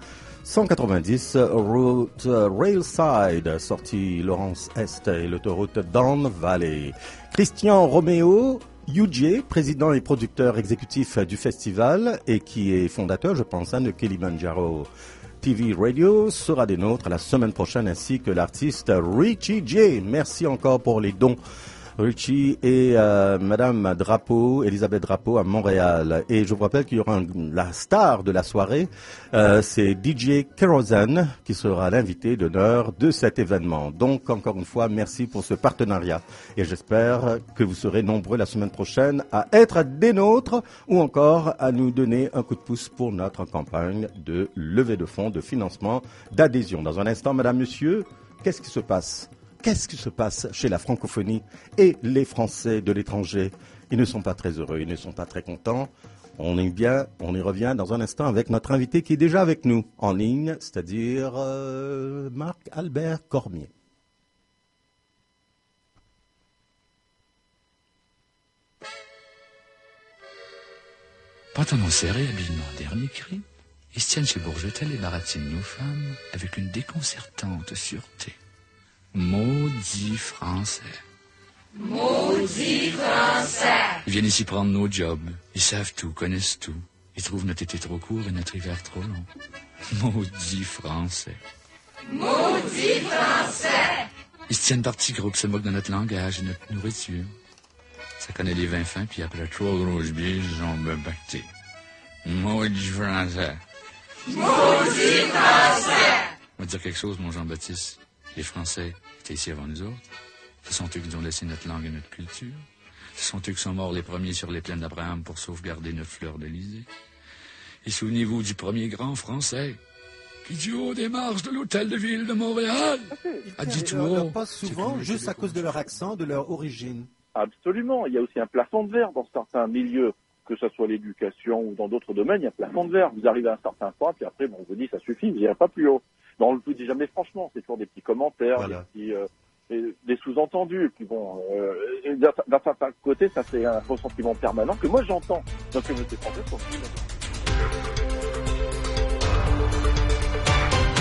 [SPEAKER 3] 190 route Railside, sortie Laurence Est et l'autoroute Don Valley. Christian Roméo, UJ, président et producteur exécutif du festival et qui est fondateur, je pense, de Kilimandjaro TV Radio, sera des nôtres la semaine prochaine, ainsi que l'artiste Richie J. Merci encore pour les dons. Richie et Madame Drapeau, Elisabeth Drapeau à Montréal. Et je vous rappelle qu'il y aura la star de la soirée, c'est DJ Kerosene qui sera l'invité d'honneur de cet événement. Donc encore une fois, merci pour ce partenariat. Et j'espère que vous serez nombreux la semaine prochaine à être des nôtres ou encore à nous donner un coup de pouce pour notre campagne de levée de fonds, de financement, d'adhésion. Dans un instant, Madame, Monsieur, qu'est-ce qui se passe ? Qu'est-ce qui se passe chez la francophonie et les Français de l'étranger? Ils ne sont pas très heureux, ils ne sont pas très contents. On y revient dans un instant avec notre invité qui est déjà avec nous en ligne, c'est-à-dire Marc-Albert Cormier.
[SPEAKER 16] Pantalon serré, habillement dernier cri, ils se tiennent chez Bourgetel et baratinent nos femmes avec une déconcertante sûreté. Maudits Français.
[SPEAKER 17] Maudits Français.
[SPEAKER 16] Ils viennent ici prendre nos jobs. Ils savent tout, connaissent tout. Ils trouvent notre été trop court et notre hiver trop long. Maudits Français.
[SPEAKER 17] Maudits Français.
[SPEAKER 16] Ils se tiennent par petits groupes, se moquent de notre langage et notre nourriture. Ça connaît les vins fins, puis après 3 grosses bières, ils ont bacté. Maudits Français.
[SPEAKER 17] Maudits Français.
[SPEAKER 16] On va te dire quelque chose, mon Jean-Baptiste. Les Français étaient ici avant nous autres. Ce sont eux qui nous ont laissé notre langue et notre culture. Ce sont eux qui sont morts les premiers sur les plaines d'Abraham pour sauvegarder notre fleur d'Élysée. Et souvenez-vous du premier grand Français qui, du haut des marches de l'hôtel de ville de Montréal, a dit tout haut...
[SPEAKER 3] Pas souvent, juste à cause de leur accent, de leur origine.
[SPEAKER 18] Absolument. Il y a aussi un plafond de verre dans certains milieux, que ce soit l'éducation ou dans d'autres domaines, il y a un plafond de verre. Vous arrivez à un certain point, puis après, on vous dit ça suffit, vous n'irez pas plus haut. Mais on ne le dit jamais franchement, c'est toujours des petits commentaires, voilà. Des sous-entendus. Et puis bon, d'un certain côté, ça c'est un ressentiment permanent que moi j'entends dans la communauté française.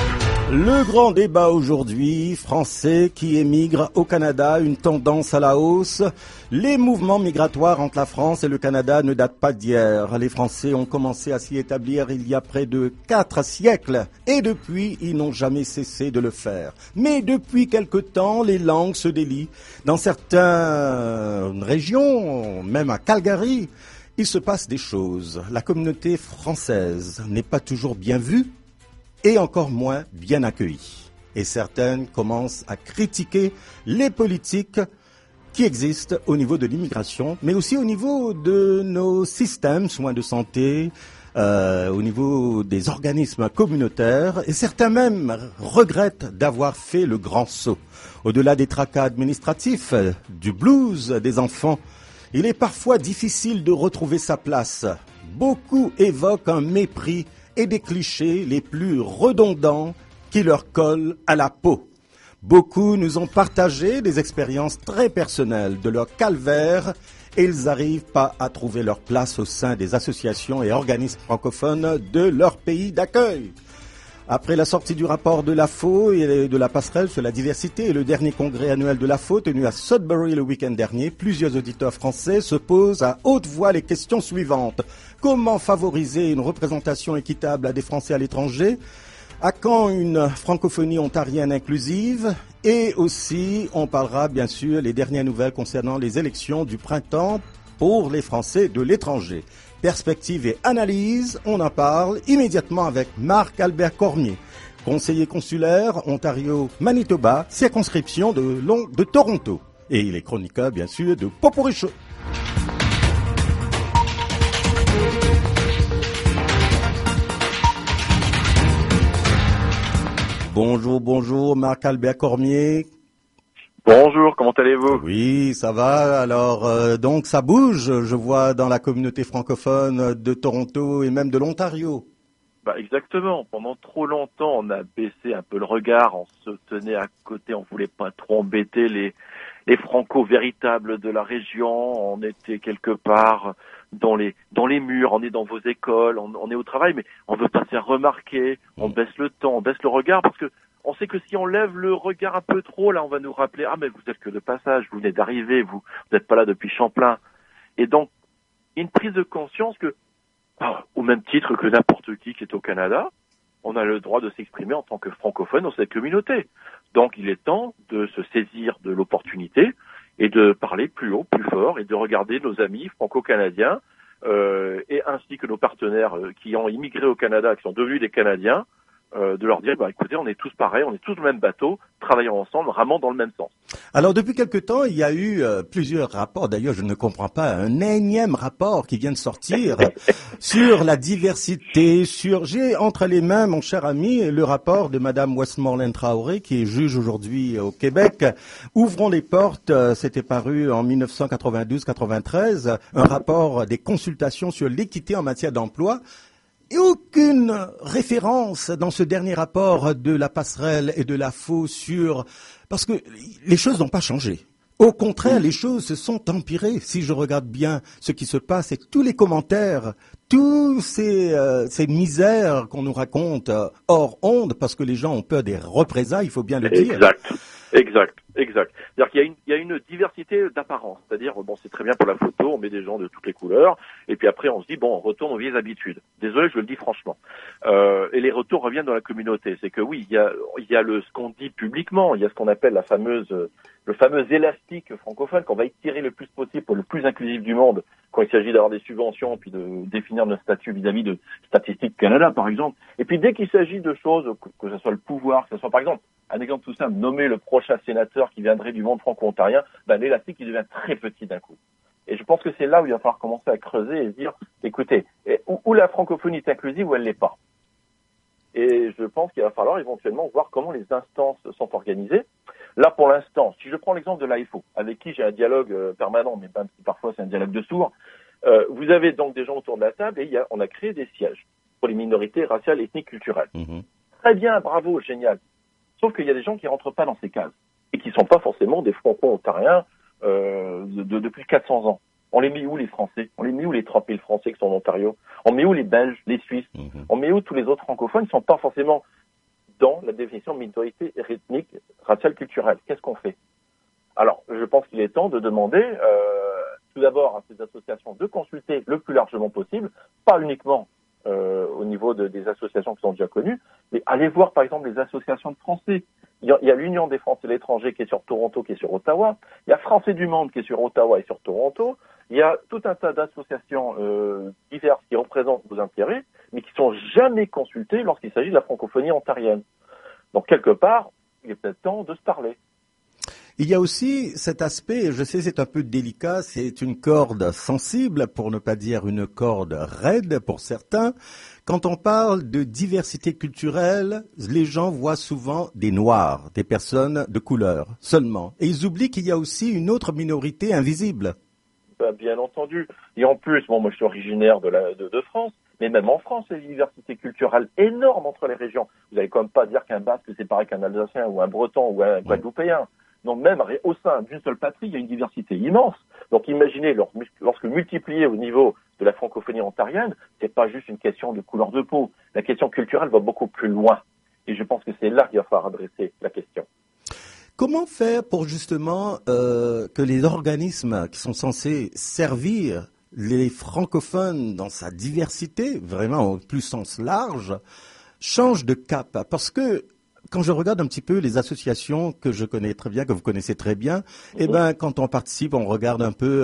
[SPEAKER 3] Le grand débat aujourd'hui, Français qui émigrent au Canada, une tendance à la hausse. Les mouvements migratoires entre la France et le Canada ne datent pas d'hier. Les Français ont commencé à s'y établir il y a près de 4 siècles et depuis, ils n'ont jamais cessé de le faire. Mais depuis quelque temps, les langues se délient. Dans certaines régions, même à Calgary, il se passe des choses. La communauté française n'est pas toujours bien vue et encore moins bien accueillis. Et certaines commencent à critiquer les politiques qui existent au niveau de l'immigration, mais aussi au niveau de nos systèmes, soins de santé, au niveau des organismes communautaires, et certains même regrettent d'avoir fait le grand saut. Au-delà des tracas administratifs, du blues des enfants, il est parfois difficile de retrouver sa place. Beaucoup évoquent un mépris et des clichés les plus redondants qui leur collent à la peau. Beaucoup nous ont partagé des expériences très personnelles de leur calvaire et ils n'arrivent pas à trouver leur place au sein des associations et organismes francophones de leur pays d'accueil. Après la sortie du rapport de l'AFO et de la passerelle sur la diversité et le dernier congrès annuel de l'AFO tenu à Sudbury le week-end dernier, plusieurs auditeurs français se posent à haute voix les questions suivantes. Comment favoriser une représentation équitable à des Français à l'étranger? À quand une francophonie ontarienne inclusive? Et aussi, on parlera bien sûr des dernières nouvelles concernant les élections du printemps pour les Français de l'étranger. Perspective et analyse, on en parle immédiatement avec Marc-Albert Cormier, conseiller consulaire Ontario-Manitoba, circonscription de Toronto. Et il est chroniqueur bien sûr de Poporicho. Bonjour Marc-Albert Cormier.
[SPEAKER 18] Bonjour, comment allez-vous?
[SPEAKER 3] Oui, ça va. Alors, donc ça bouge, je vois, dans la communauté francophone de Toronto et même de l'Ontario.
[SPEAKER 18] Exactement. Pendant trop longtemps, on a baissé un peu le regard, on se tenait à côté, on voulait pas trop embêter les Franco véritables de la région. On était quelque part dans les murs, on est dans vos écoles, on est au travail, mais on veut pas se faire remarquer. On baisse le ton, on baisse le regard parce que on sait que si on lève le regard un peu trop, là, on va nous rappeler, ah, mais vous êtes que de passage, vous venez d'arriver, vous n'êtes pas là depuis Champlain. Et donc, une prise de conscience que, au même titre que n'importe qui est au Canada, on a le droit de s'exprimer en tant que francophone dans cette communauté. Donc, il est temps de se saisir de l'opportunité et de parler plus haut, plus fort et de regarder nos amis franco-canadiens, et ainsi que nos partenaires qui ont immigré au Canada, qui sont devenus des Canadiens, de leur dire, écoutez, on est tous pareils, on est tous dans le même bateau, travaillons ensemble, ramant dans le même sens.
[SPEAKER 3] Alors, depuis quelque temps, il y a eu plusieurs rapports. D'ailleurs, je ne comprends pas, un énième rapport qui vient de sortir sur la diversité, j'ai entre les mains, mon cher ami, le rapport de Madame Westmoreland Traoré, qui est juge aujourd'hui au Québec. Ouvrons les portes, c'était paru en 1992-93, un rapport des consultations sur l'équité en matière d'emploi. Et aucune référence dans ce dernier rapport de la passerelle et de l'AFO parce que les choses n'ont pas changé. Au contraire, les choses se sont empirées. Si je regarde bien ce qui se passe et tous les commentaires, tous ces misères qu'on nous raconte hors onde, parce que les gens ont peur des représailles, il faut bien le dire.
[SPEAKER 18] Exact. C'est-à-dire qu'il y a une diversité d'apparence. C'est-à-dire, c'est très bien pour la photo, on met des gens de toutes les couleurs, et puis après on se dit, on retourne aux vieilles habitudes. Désolé, je le dis franchement. Et les retours reviennent dans la communauté. C'est que oui, il y a ce qu'on dit publiquement, il y a ce qu'on appelle le fameux élastique francophone qu'on va étirer le plus possible pour le plus inclusif du monde quand il s'agit d'avoir des subventions puis de définir notre statut vis-à-vis de Statistique Canada, par exemple. Et puis dès qu'il s'agit de choses, que ce soit le pouvoir, que ce soit par exemple, un exemple tout simple, nommer le prochain sénateur qui viendrait du monde franco-ontarien, l'élastique il devient très petit d'un coup. Et je pense que c'est là où il va falloir commencer à creuser et se dire, écoutez, où la francophonie est inclusive ou elle l'est pas. Et je pense qu'il va falloir éventuellement voir comment les instances sont organisées. Là, pour l'instant, si je prends l'exemple de l'AFO, avec qui j'ai un dialogue permanent, mais même si parfois c'est un dialogue de sourds, vous avez donc des gens autour de la table et on a créé des sièges pour les minorités raciales, ethniques, culturelles. Mmh. Très bien, bravo, génial. Sauf qu'il y a des gens qui rentrent pas dans ces cases et qui sont pas forcément des franco-ontariens de plus de 400 ans. On les met où les Français? On les met où les 30 000 Français qui sont en Ontario? On met où les Belges, les Suisses? On met où tous les autres francophones? Ils sont pas forcément dans la définition de minorité ethnique, raciale, culturelle. Qu'est-ce qu'on fait? Alors, je pense qu'il est temps de demander tout d'abord à ces associations de consulter le plus largement possible, pas uniquement au niveau des associations qui sont déjà connues, mais allez voir par exemple les associations de Français. Il y a l'Union des Français de l'étranger qui est sur Toronto, qui est sur Ottawa. Il y a Français du Monde qui est sur Ottawa et sur Toronto. Il y a tout un tas d'associations diverses qui représentent vos intérêts, mais qui sont jamais consultées lorsqu'il s'agit de la francophonie ontarienne. Donc quelque part, il est peut-être temps de se parler.
[SPEAKER 3] Il y a aussi cet aspect, je sais c'est un peu délicat, c'est une corde sensible, pour ne pas dire une corde raide pour certains. Quand on parle de diversité culturelle, les gens voient souvent des Noirs, des personnes de couleur seulement. Et ils oublient qu'il y a aussi une autre minorité invisible.
[SPEAKER 18] Bien entendu. Et en plus, moi je suis originaire de France, mais même en France, il y a une diversité culturelle énorme entre les régions. Vous n'allez quand même pas dire qu'un Basque c'est pareil qu'un Alsacien ou un Breton ou un Guadeloupéen. Donc même au sein d'une seule patrie, il y a une diversité immense. Donc imaginez, lorsque multiplié au niveau de la francophonie ontarienne, c'est pas juste une question de couleur de peau. La question culturelle va beaucoup plus loin. Et je pense que c'est là qu'il va falloir adresser la question.
[SPEAKER 3] Comment faire pour justement que les organismes qui sont censés servir les francophones dans sa diversité, vraiment au plus sens large, changent de cap? Parce que quand je regarde un petit peu les associations que je connais très bien, que vous connaissez très bien, eh ben, quand on participe, on regarde un peu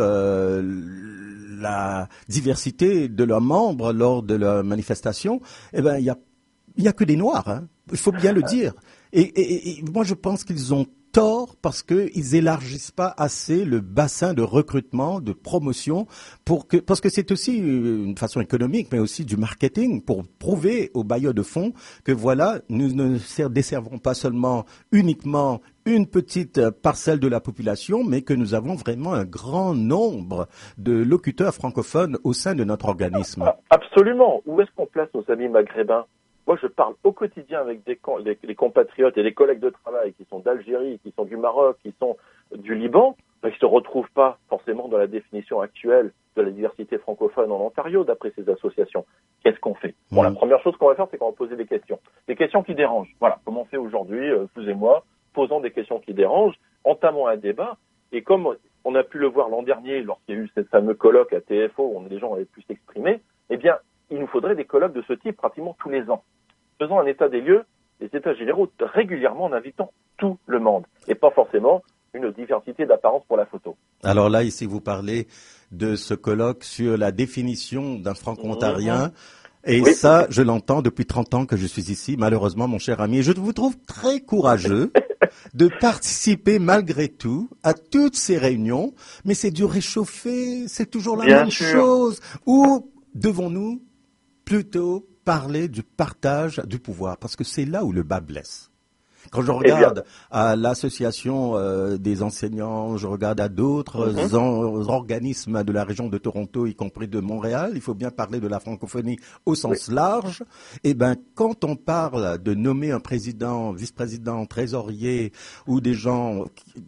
[SPEAKER 3] la diversité de leurs membres lors de leurs manifestations. Eh ben, il y a que des Noirs, hein. Il faut bien le dire. Et moi, je pense qu'ils ont tort parce qu'ils élargissent pas assez le bassin de recrutement, de promotion, parce que c'est aussi une façon économique, mais aussi du marketing pour prouver aux bailleurs de fonds que voilà, nous ne desservons pas seulement uniquement une petite parcelle de la population, mais que nous avons vraiment un grand nombre de locuteurs francophones au sein de notre organisme.
[SPEAKER 18] Absolument. Où est-ce qu'on place nos amis maghrébins? Moi, je parle au quotidien avec les compatriotes et les collègues de travail qui sont d'Algérie, qui sont du Maroc, qui sont du Liban, qui ne se retrouvent pas forcément dans la définition actuelle de la diversité francophone en Ontario, d'après ces associations. Qu'est-ce qu'on fait? Bon, la première chose qu'on va faire, c'est qu'on va poser des questions. Des questions qui dérangent. Voilà, comme on fait aujourd'hui, vous et moi, posons des questions qui dérangent, entamons un débat, et comme on a pu le voir l'an dernier, lorsqu'il y a eu cette fameuse colloque à TFO, où les gens avaient pu s'exprimer, eh bien, il nous faudrait des colloques de ce type pratiquement tous les ans. Faisons un état des lieux, des états généraux régulièrement en invitant tout le monde et pas forcément une diversité d'apparence pour la photo.
[SPEAKER 3] Alors là, ici, vous parlez de ce colloque sur la définition d'un franco-ontarien. Et oui, ça, je l'entends depuis 30 ans que je suis ici, malheureusement, mon cher ami. Et je vous trouve très courageux de participer malgré tout à toutes ces réunions. Mais c'est du réchauffé, c'est toujours la même chose. Ou devons-nous plutôt parler du partage du pouvoir, parce que c'est là où le bas blesse. Quand je regarde à l'association des enseignants, je regarde à d'autres organismes de la région de Toronto, y compris de Montréal, il faut bien parler de la francophonie au sens large. Eh ben, quand on parle de nommer un président, vice-président, trésorier ou des gens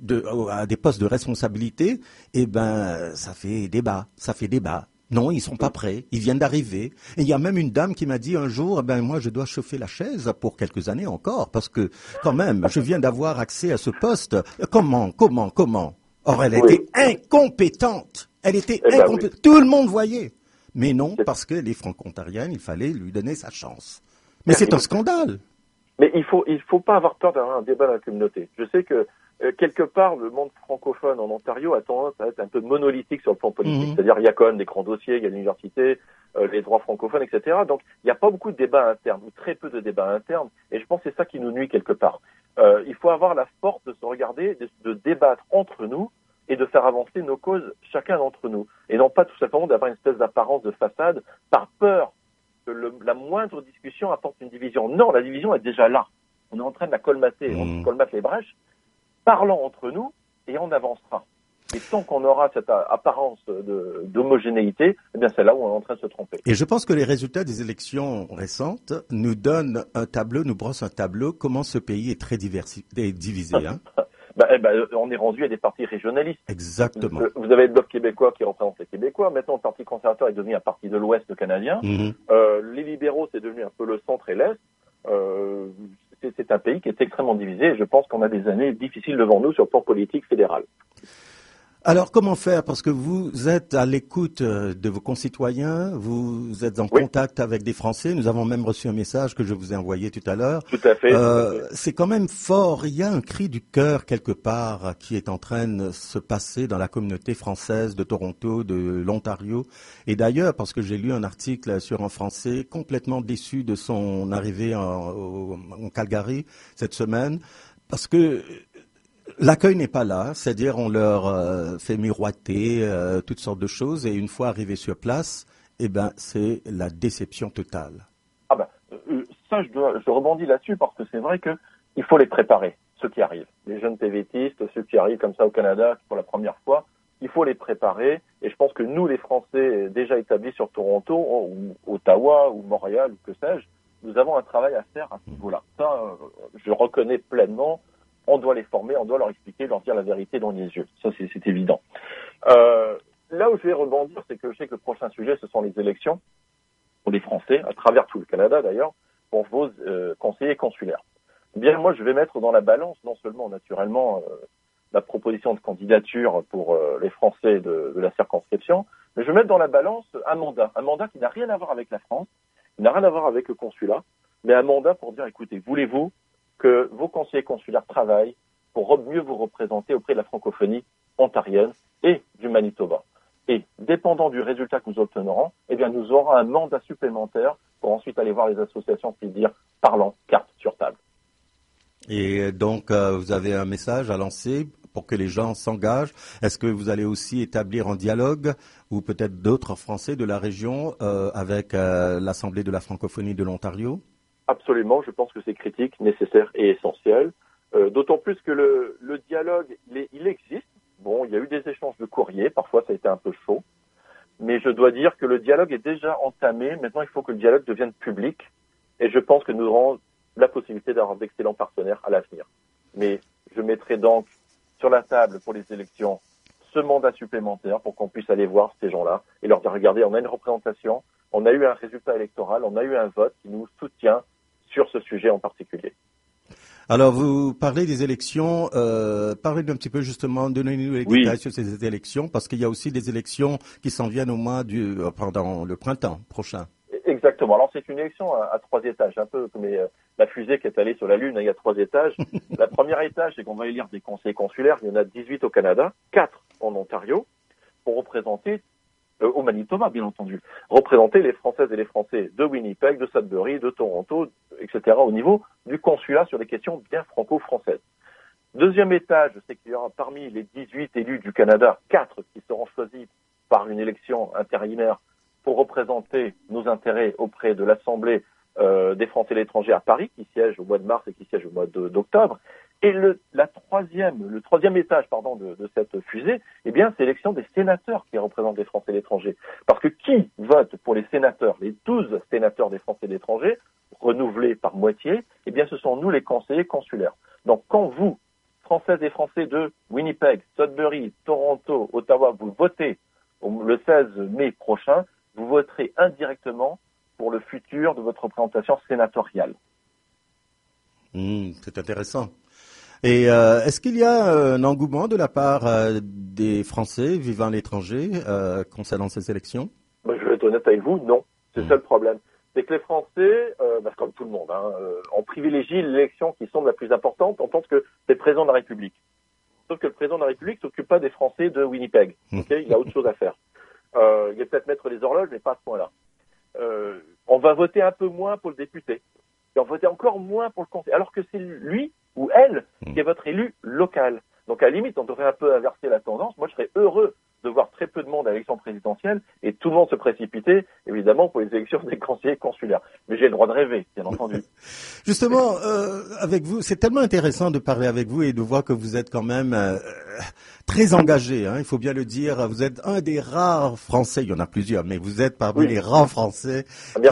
[SPEAKER 3] à des postes de responsabilité, eh ben, ça fait débat. Non, ils sont pas prêts. Ils viennent d'arriver. Et il y a même une dame qui m'a dit un jour, moi, je dois chauffer la chaise pour quelques années encore, parce que, quand même, je viens d'avoir accès à ce poste. Comment? Or, elle était incompétente. Tout le monde voyait. Mais non, parce que les franco-ontariennes, il fallait lui donner sa chance. Mais c'est un scandale.
[SPEAKER 18] Mais il faut pas avoir peur d'avoir un débat dans la communauté. Je sais que, quelque part, le monde francophone en Ontario a tendance à être un peu monolithique sur le plan politique. C'est-à-dire, il y a quand même des grands dossiers, il y a l'université, les droits francophones, etc. Donc, il n'y a pas beaucoup de débats internes, ou très peu de débats internes. Et je pense que c'est ça qui nous nuit quelque part. Il faut avoir la force de se regarder, de débattre entre nous et de faire avancer nos causes, chacun d'entre nous. Et non pas tout simplement d'avoir une espèce d'apparence de façade par peur que la moindre discussion apporte une division. Non, la division est déjà là. On est en train de la colmater. On colmate les brèches. Parlons entre nous et on avancera. Et tant qu'on aura cette apparence d'homogénéité, eh bien c'est là où on est en train de se tromper.
[SPEAKER 3] Et je pense que les résultats des élections récentes nous donnent un tableau, nous brossent un tableau comment ce pays est très divisé. Hein.
[SPEAKER 18] On est rendu à des partis régionalistes.
[SPEAKER 3] Exactement.
[SPEAKER 18] Vous avez le Bloc québécois qui représente les Québécois. Maintenant, le Parti conservateur est devenu un parti de l'Ouest canadien. Les libéraux, c'est devenu un peu le centre et l'Est. c'est un pays qui est extrêmement divisé et je pense qu'on a des années difficiles devant nous sur le plan politique fédéral.
[SPEAKER 3] Alors, comment faire? Parce que vous êtes à l'écoute de vos concitoyens, vous êtes en contact avec des Français. Nous avons même reçu un message que je vous ai envoyé tout à l'heure.
[SPEAKER 18] Tout à fait.
[SPEAKER 3] C'est quand même fort. Il y a un cri du cœur quelque part qui est en train de se passer dans la communauté française de Toronto, de l'Ontario et d'ailleurs, parce que j'ai lu un article sur un Français complètement déçu de son arrivée en Calgary cette semaine, parce que l'accueil n'est pas là, c'est-à-dire on leur fait miroiter toutes sortes de choses et une fois arrivés sur place, eh ben c'est la déception totale.
[SPEAKER 18] Ah ben ça je rebondis là-dessus parce que c'est vrai que il faut les préparer, ceux qui arrivent, les jeunes PVTistes, ceux qui arrivent comme ça au Canada pour la première fois, il faut les préparer et je pense que nous les Français déjà établis sur Toronto ou Ottawa ou Montréal ou que sais-je, nous avons un travail à faire à ce niveau-là. Ça je reconnais pleinement. On doit les former, on doit leur expliquer, leur dire la vérité dans les yeux. Ça, c'est évident. Là où je vais rebondir, c'est que je sais que le prochain sujet, ce sont les élections pour les Français, à travers tout le Canada d'ailleurs, pour vos conseillers consulaires. Eh bien, moi, je vais mettre dans la balance, non seulement naturellement la proposition de candidature pour les Français de la circonscription, mais je vais mettre dans la balance un mandat qui n'a rien à voir avec la France, qui n'a rien à voir avec le consulat, mais un mandat pour dire, écoutez, voulez-vous que vos conseillers consulaires travaillent pour mieux vous représenter auprès de la francophonie ontarienne et du Manitoba. Et dépendant du résultat que nous obtiendrons, eh bien nous aurons un mandat supplémentaire pour ensuite aller voir les associations qui dire parlant carte sur table.
[SPEAKER 3] Et donc vous avez un message à lancer pour que les gens s'engagent. Est-ce que vous allez aussi établir un dialogue ou peut-être d'autres Français de la région avec l'Assemblée de la francophonie de l'Ontario?
[SPEAKER 18] Absolument, je pense que c'est critique, nécessaire et essentiel. D'autant plus que le dialogue, il existe. Bon, il y a eu des échanges de courriers, parfois ça a été un peu chaud. Mais je dois dire que le dialogue est déjà entamé. Maintenant, il faut que le dialogue devienne public. Et je pense que nous aurons la possibilité d'avoir d'excellents partenaires à l'avenir. Mais je mettrai donc sur la table pour les élections ce mandat supplémentaire pour qu'on puisse aller voir ces gens-là et leur dire, regardez, on a une représentation, on a eu un résultat électoral, on a eu un vote qui nous soutient sur ce sujet en particulier.
[SPEAKER 3] Alors, vous parlez des élections, parlez un petit peu justement, donnez-nous les détails sur ces élections, parce qu'il y a aussi des élections qui s'en viennent au mois pendant le printemps prochain.
[SPEAKER 18] Exactement. Alors, c'est une élection à 3 étages, un peu comme la fusée qui est allée sur la Lune, il y a 3 étages. La première étage, c'est qu'on va élire des conseillers consulaires, il y en a 18 au Canada, 4 en Ontario, pour représenter au Manitoba, bien entendu, représenter les Françaises et les Français de Winnipeg, de Sudbury, de Toronto, etc., au niveau du consulat sur des questions bien franco-françaises. Deuxième étage, c'est qu'il y aura parmi les 18 élus du Canada, 4 qui seront choisis par une élection intérimaire pour représenter nos intérêts auprès de l'Assemblée des Français et l'étranger à Paris, qui siège au mois de mars et qui siège au mois d'octobre. Et le troisième étage de cette fusée, eh bien, c'est l'élection des sénateurs qui représentent les Français et l'étranger. Parce que qui vote pour les sénateurs, les 12 sénateurs des Français et l'étranger, renouvelés par moitié, eh bien, ce sont nous les conseillers consulaires. Donc, quand vous, Françaises et Français de Winnipeg, Sudbury, Toronto, Ottawa, vous votez le 16 mai prochain, vous voterez indirectement pour le futur de votre représentation sénatoriale.
[SPEAKER 3] C'est intéressant. Et est-ce qu'il y a un engouement de la part des Français vivant à l'étranger concernant ces élections?
[SPEAKER 18] Je vais être honnête avec vous, non. C'est ça le problème. C'est que les Français, comme tout le monde, on privilégie l'élection qui semble la plus importante en tant que c'est le président de la République. Sauf que le président de la République ne s'occupe pas des Français de Winnipeg. Okay, il a autre chose à faire. Il va peut-être mettre les horloges, mais pas à ce point-là. On va voter un peu moins pour le député. Et on va voter encore moins pour le conseil. Alors que c'est lui ou elle qui est votre élu local. Donc à la limite, on devrait un peu inverser la tendance. Moi, je serais heureux de voir très peu de monde à l'élection présidentielle et tout le monde se précipiter, évidemment, pour les élections des conseillers consulaires. Mais j'ai le droit de rêver, bien entendu.
[SPEAKER 3] Justement, avec vous, c'est tellement intéressant de parler avec vous et de voir que vous êtes quand même très engagé, hein, il faut bien le dire. Vous êtes un des rares Français, il y en a plusieurs, mais vous êtes parmi les rares Français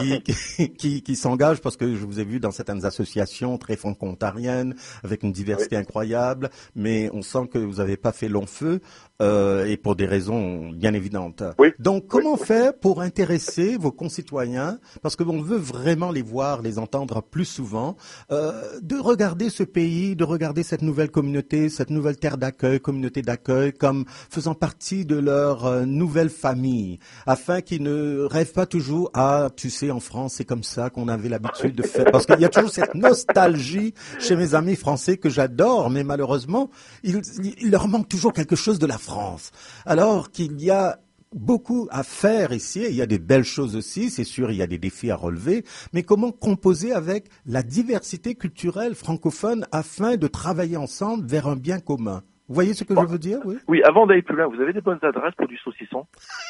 [SPEAKER 3] qui s'engagent, parce que je vous ai vu dans certaines associations très franco-ontariennes, avec une diversité incroyable, mais on sent que vous n'avez pas fait long feu, et pour des raisons bien évidentes. Donc, comment faire pour intéresser vos concitoyens, parce que l'on veut vraiment les voir, les entendre plus souvent, de regarder ce pays, de regarder cette nouvelle communauté, cette nouvelle terre d'accueil, communauté d'accueil, comme faisant partie de leur nouvelle famille, afin qu'ils ne rêvent pas toujours « Ah, tu sais, en France, c'est comme ça qu'on avait l'habitude de faire ». Parce qu'il y a toujours cette nostalgie chez mes amis français que j'adore, mais malheureusement, il leur manque toujours quelque chose de la France. Alors qu'il y a beaucoup à faire ici, et il y a des belles choses aussi, c'est sûr, il y a des défis à relever, mais comment composer avec la diversité culturelle francophone afin de travailler ensemble vers un bien commun? Vous voyez ce que je veux dire?
[SPEAKER 18] Oui, avant d'aller plus loin, vous avez des bonnes adresses pour du saucisson?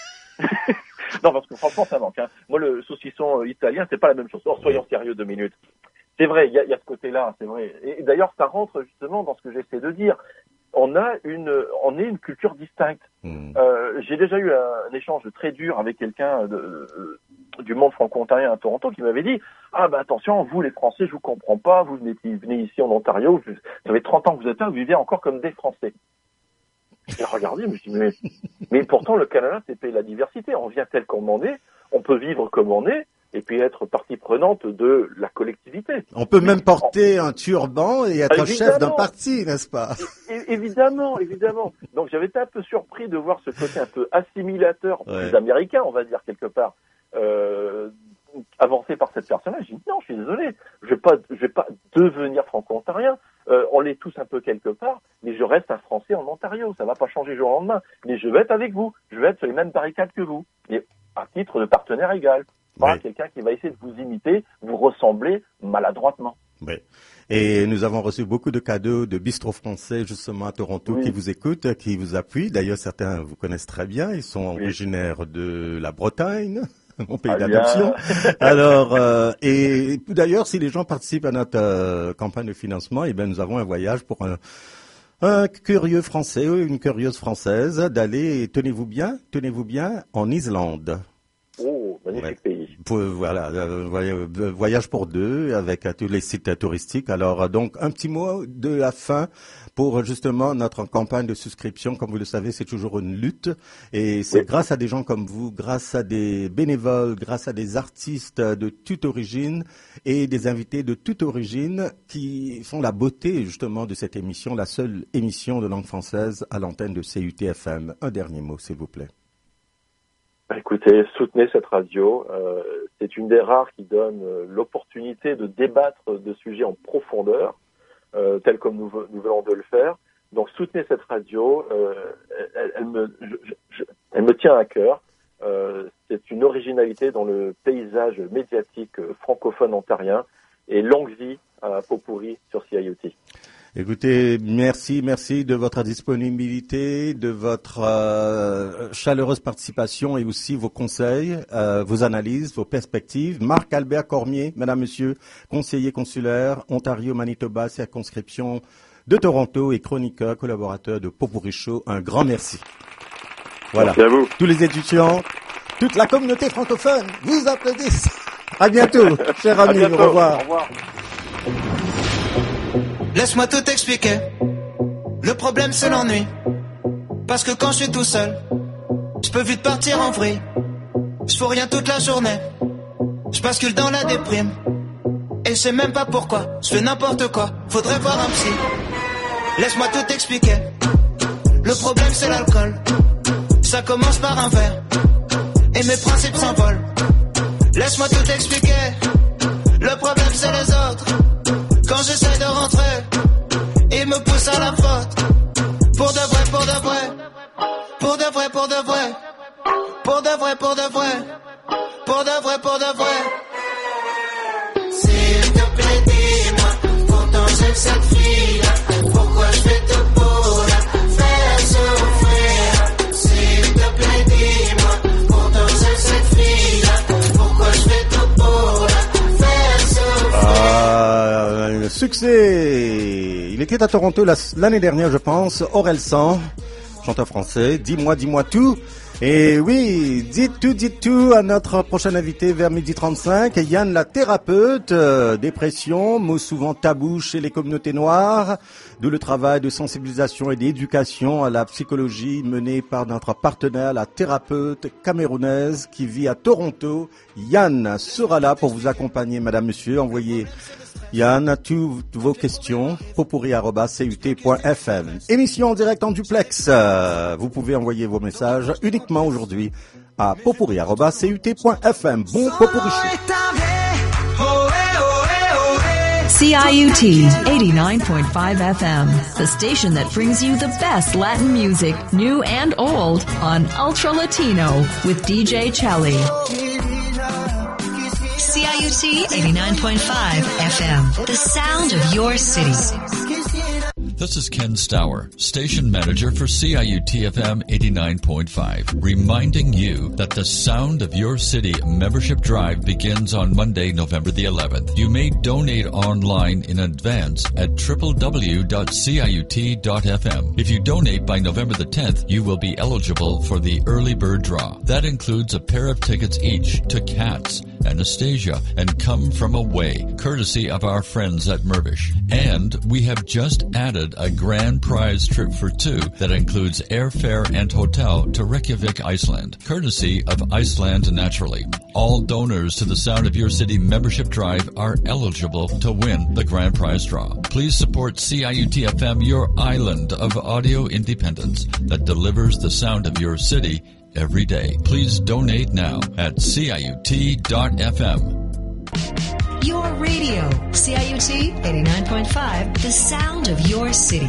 [SPEAKER 18] Non, parce que franchement, ça manque. Hein. Moi, le saucisson italien, c'est pas la même chose. Or, soyons sérieux 2 minutes. C'est vrai, il y a ce côté-là, c'est vrai. Et d'ailleurs, ça rentre justement dans ce que j'essaie de dire. On est une culture distincte. J'ai déjà eu un échange très dur avec quelqu'un du monde franco-ontarien à Toronto qui m'avait dit « Ah ben attention, vous les Français, je vous comprends pas, vous venez ici en Ontario, ça fait 30 ans que vous êtes là, vous vivez encore comme des Français. » J'ai regardé, je me suis dit mais pourtant le Canada c'est le pays de la diversité, on vient tel qu'on en est, on peut vivre comme on est, et puis être partie prenante de la collectivité.
[SPEAKER 3] On peut même porter un turban et être chef d'un parti, n'est-ce pas?
[SPEAKER 18] Évidemment. Donc j'avais été un peu surpris de voir ce côté un peu assimilateur des Américains, on va dire quelque part, avancé par cette personne-là. J'ai dit non, je suis désolé, je vais pas devenir franco-ontarien. On l'est tous un peu quelque part, mais je reste un Français en Ontario. Ça va pas changer jour au lendemain. Mais je vais être avec vous. Je vais être sur les mêmes barricades que vous. Et à titre de partenaire égal. Pas quelqu'un qui va essayer de vous imiter, vous ressembler maladroitement.
[SPEAKER 3] Oui. Et nous avons reçu beaucoup de cadeaux de bistrots français justement à Toronto qui vous écoutent, qui vous appuient. D'ailleurs, certains vous connaissent très bien. Ils sont originaires de la Bretagne, mon pays d'adoption. Alors, et d'ailleurs, si les gens participent à notre campagne de financement, eh bien, nous avons un voyage pour un curieux Français ou une curieuse Française d'aller, tenez-vous bien, en Islande.
[SPEAKER 18] Oh, magnifique pays.
[SPEAKER 3] Voilà, voyage pour 2 avec tous les sites touristiques. Alors, donc, un petit mot de la fin pour justement notre campagne de souscription. Comme vous le savez, c'est toujours une lutte. Et c'est grâce à des gens comme vous, grâce à des bénévoles, grâce à des artistes de toute origine et des invités de toute origine qui font la beauté justement de cette émission, la seule émission de langue française à l'antenne de CUT-FM. Un dernier mot, s'il vous plaît.
[SPEAKER 18] Écoutez, soutenez cette radio. C'est une des rares qui donne l'opportunité de débattre de sujets en profondeur, tel comme nous venons de le faire. Donc soutenez cette radio. Elle me tient à cœur. C'est une originalité dans le paysage médiatique francophone ontarien. Et longue vie à Pot-Pourri sur CIUT.
[SPEAKER 3] Écoutez, merci de votre disponibilité, de votre chaleureuse participation et aussi vos conseils, vos analyses, vos perspectives. Marc-Albert Cormier, mesdames, messieurs, conseiller consulaire, Ontario-Manitoba, circonscription de Toronto et chroniqueur, collaborateur de Pot-Pourri Show. Un grand merci. Voilà.
[SPEAKER 18] Merci à vous.
[SPEAKER 3] Tous les étudiants, toute la communauté francophone, vous applaudissent. À bientôt, chers amis. Au revoir.
[SPEAKER 18] Au revoir.
[SPEAKER 19] Laisse-moi tout expliquer. Le problème c'est l'ennui. Parce que quand je suis tout seul, je peux vite partir en vrille. Je fous rien toute la journée. Je bascule dans la déprime. Et je sais même pas pourquoi. Je fais n'importe quoi. Faudrait voir un psy. Laisse-moi tout expliquer. Le problème c'est l'alcool. Ça commence par un verre. Et mes principes s'envolent. Laisse-moi tout expliquer. Le problème c'est les autres. Quand j'essaie de rentrer, ils me poussent à la faute. Pour de vrai, pour de vrai. Pour de vrai, pour de vrai. Pour de vrai, pour de vrai. Pour de vrai, pour de vrai. S'il te plaît, dis-moi, pourtant j'aime cette fille-là. Pourquoi je fais tout pour la faire souffrir? S'il te plaît, dis-moi, pourtant j'aime cette fille-là. Pourquoi je fais tout pour la faire souffrir?
[SPEAKER 3] Succès! Il était à Toronto l'année dernière, je pense. Aurel San, chanteur français. Dis-moi tout. Et oui, dites tout à notre prochain invité vers 12h35. Yann, la thérapeute, dépression, mot souvent tabou chez les communautés noires. D'où le travail de sensibilisation et d'éducation à la psychologie mené par notre partenaire, la thérapeute camerounaise qui vit à Toronto. Yann sera là pour vous accompagner, madame, monsieur. Envoyez Yann toutes vos questions, popurri@cut.fm. Émission en direct en duplex. Vous pouvez envoyer vos messages uniquement aujourd'hui à popurri@cut.fm. Bon popurri.
[SPEAKER 8] CIUT 89.5 FM, the station that brings you the best Latin music, new and old, on Ultra Latino with DJ Chelly. CIUT 89.5 FM, the sound of your city.
[SPEAKER 5] This is Ken Stour, Station Manager for CIUT-FM 89.5, reminding you that the Sound of Your City membership drive begins on Monday, November the 11th. You may donate online in advance at www.ciut.fm. If you donate by November the 10th, you will be eligible for the early bird draw. That includes a pair of tickets each to Cats, Anastasia, and Come From Away, courtesy of our friends at Mirvish. And we have just added a grand prize trip for two that includes airfare and hotel to Reykjavik, Iceland, courtesy of Iceland Naturally. All donors to the Sound of Your City membership drive are eligible to win the grand prize draw. Please support CIUT-FM, your island of audio independence that delivers the sound of your city every day. Please donate now at CIUT.FM.
[SPEAKER 8] Your radio, CIUT 89.5, the sound of your city.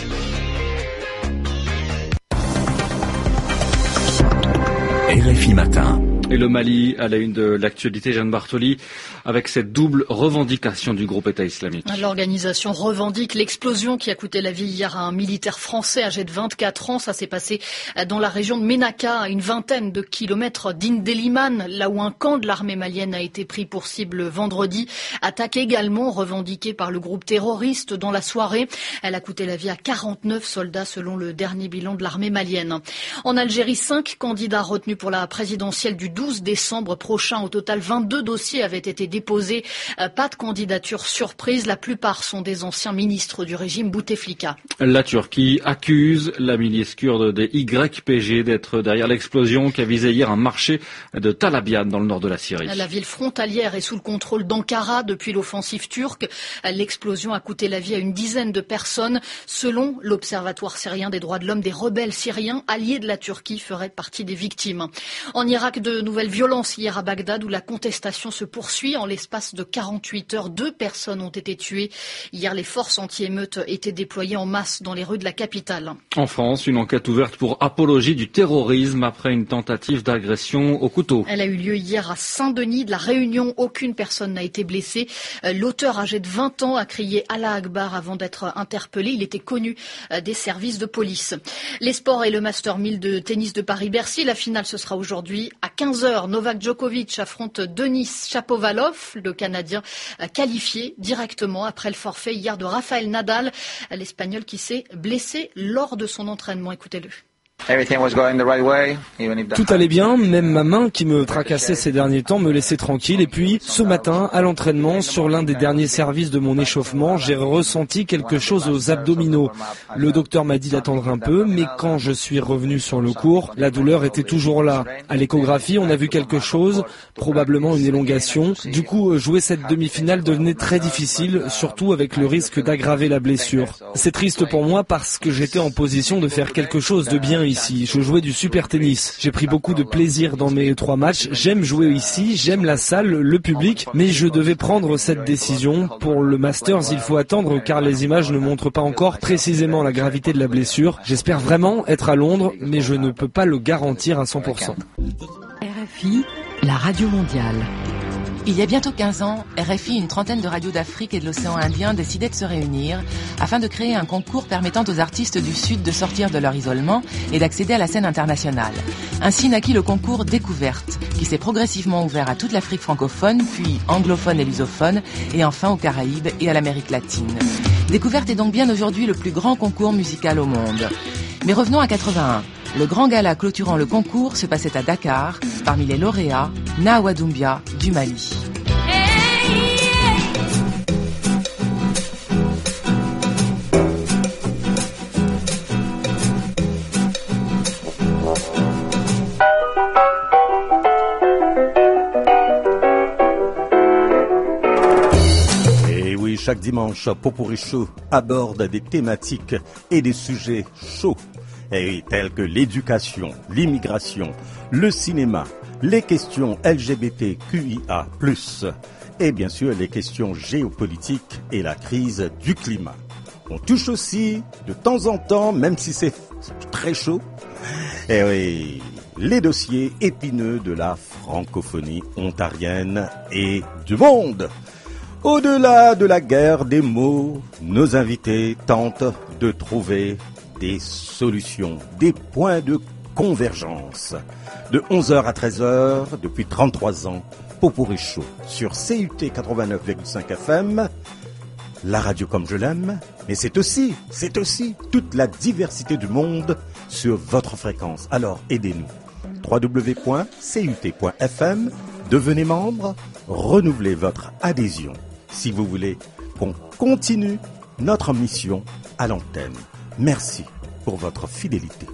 [SPEAKER 9] RFI Matin.
[SPEAKER 20] Et le Mali à la une de l'actualité, Jeanne Bartoli, avec cette double revendication du groupe État islamique.
[SPEAKER 21] L'organisation revendique l'explosion qui a coûté la vie hier à un militaire français âgé de 24 ans. Ça s'est passé dans la région de Ménaka, à une vingtaine de kilomètres d'Indeliman, là où un camp de l'armée malienne a été pris pour cible vendredi. Attaque également revendiquée par le groupe terroriste dans la soirée. Elle a coûté la vie à 49 soldats selon le dernier bilan de l'armée malienne. En Algérie, 5 candidats retenus pour la présidentielle du 12 décembre prochain. Au total, 22 dossiers avaient été déposés. Pas de candidature surprise. La plupart sont des anciens ministres du régime Bouteflika.
[SPEAKER 20] La Turquie accuse la milice kurde des YPG d'être derrière l'explosion qui a visé hier un marché de Talabian dans le nord de la Syrie.
[SPEAKER 21] La ville frontalière est sous le contrôle d'Ankara depuis l'offensive turque. L'explosion a coûté la vie à une dizaine de personnes. Selon l'Observatoire syrien des droits de l'homme, des rebelles syriens alliés de la Turquie feraient partie des victimes. En Irak, de nouvelles violences hier à Bagdad où la contestation se poursuit. En l'espace de 48 heures, 2 personnes ont été tuées. Hier, les forces anti-émeutes étaient déployées en masse dans les rues de la capitale.
[SPEAKER 20] En France, une enquête ouverte pour apologie du terrorisme après une tentative d'agression au couteau.
[SPEAKER 21] Elle a eu lieu hier à Saint-Denis de la Réunion. Aucune personne n'a été blessée. L'auteur âgé de 20 ans a crié Allah Akbar avant d'être interpellé. Il était connu des services de police. Les sports et le Master 1000 de tennis de Paris-Bercy. La finale, ce sera aujourd'hui à 15h. Novak Djokovic affronte Denis Shapovalov, le Canadien qualifié directement après le forfait hier de Rafael Nadal, l'Espagnol qui s'est blessé lors de son entraînement. Écoutez-le.
[SPEAKER 22] Tout allait bien, même ma main qui me tracassait ces derniers temps me laissait tranquille. Et puis, ce matin, à l'entraînement, sur l'un des derniers services de mon échauffement, j'ai ressenti quelque chose aux abdominaux. Le docteur m'a dit d'attendre un peu, mais quand je suis revenu sur le court, la douleur était toujours là. À l'échographie, on a vu quelque chose, probablement une élongation. Du coup, jouer cette demi-finale devenait très difficile, surtout avec le risque d'aggraver la blessure. C'est triste pour moi parce que j'étais en position de faire quelque chose de bien ici. Je jouais du super tennis. J'ai pris beaucoup de plaisir dans mes 3 matchs. J'aime jouer ici, j'aime la salle, le public, mais je devais prendre cette décision. Pour le Masters, il faut attendre car les images ne montrent pas encore précisément la gravité de la blessure. J'espère vraiment être à Londres, mais je ne peux pas le garantir à 100%.
[SPEAKER 23] RFI, la radio mondiale. Il y a bientôt 15 ans, RFI, une trentaine de radios d'Afrique et de l'océan Indien décidaient de se réunir afin de créer un concours permettant aux artistes du Sud de sortir de leur isolement et d'accéder à la scène internationale. Ainsi naquit le concours Découverte, qui s'est progressivement ouvert à toute l'Afrique francophone, puis anglophone et lusophone, et enfin aux Caraïbes et à l'Amérique latine. Découverte est donc bien aujourd'hui le plus grand concours musical au monde. Mais revenons à 81. Le grand gala clôturant le concours se passait à Dakar. Parmi les lauréats, Nawa Doumbia du Mali.
[SPEAKER 3] Chaque dimanche, Popurrí Show aborde des thématiques et des sujets chauds, tels que l'éducation, l'immigration, le cinéma, les questions LGBTQIA+, et bien sûr les questions géopolitiques et la crise du climat. On touche aussi, de temps en temps, même si c'est très chaud, les dossiers épineux de la francophonie ontarienne et du monde. Au-delà de la guerre des mots, nos invités tentent de trouver des solutions, des points de convergence. De 11h à 13h, depuis 33 ans, Popurrí Show sur CUT 89,5 FM, la radio comme je l'aime, mais c'est aussi toute la diversité du monde sur votre fréquence. Alors aidez-nous. www.cut.fm, devenez membre, renouvelez votre adhésion. Si vous voulez qu'on continue notre mission à l'antenne. Merci pour votre fidélité.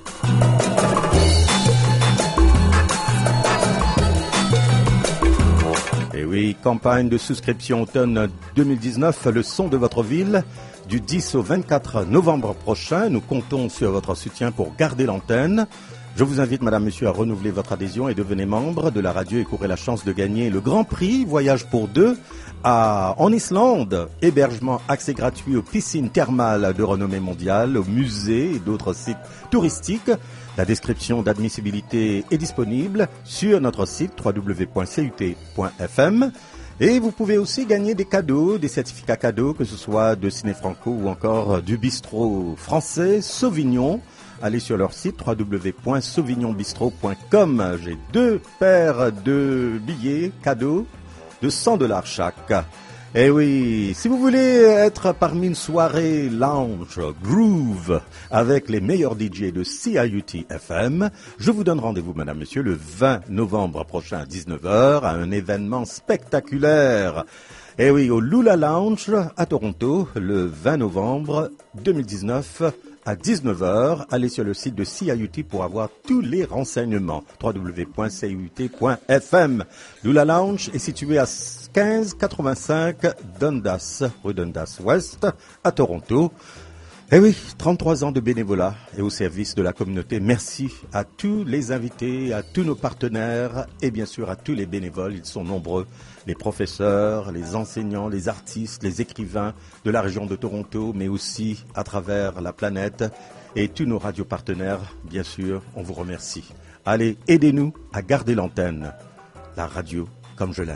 [SPEAKER 3] Et oui, campagne de souscription automne 2019, le son de votre ville. Du 10 au 24 novembre prochain, nous comptons sur votre soutien pour garder l'antenne. Je vous invite, madame, monsieur, à renouveler votre adhésion et devenez membre de la radio et courez la chance de gagner le grand prix voyage pour deux en Islande. Hébergement, accès gratuit aux piscines thermales de renommée mondiale, aux musées et d'autres sites touristiques. La description d'admissibilité est disponible sur notre site www.cut.fm. Et vous pouvez aussi gagner des cadeaux, des certificats cadeaux, que ce soit de Ciné Franco ou encore du bistrot français Sauvignon. Allez sur leur site www.sauvignonbistro.com. J'ai 2 paires de billets cadeaux de $100 chaque. Et oui, si vous voulez être parmi une soirée lounge, groove, avec les meilleurs DJ de CIUT FM, je vous donne rendez-vous, madame, monsieur, le 20 novembre prochain à 19h, à un événement spectaculaire. Et oui, au Lula Lounge à Toronto, le 20 novembre 2019, à 19h, allez sur le site de CIUT pour avoir tous les renseignements. www.cut.fm. Lula Lounge est situé à 1585 Dundas, rue Dundas Ouest, à Toronto. Eh oui, 33 ans de bénévolat et au service de la communauté. Merci à tous les invités, à tous nos partenaires et bien sûr à tous les bénévoles. Ils sont nombreux, les professeurs, les enseignants, les artistes, les écrivains de la région de Toronto, mais aussi à travers la planète. Et tous nos radios partenaires, bien sûr, on vous remercie. Allez, aidez-nous à garder l'antenne. La radio comme je l'aime.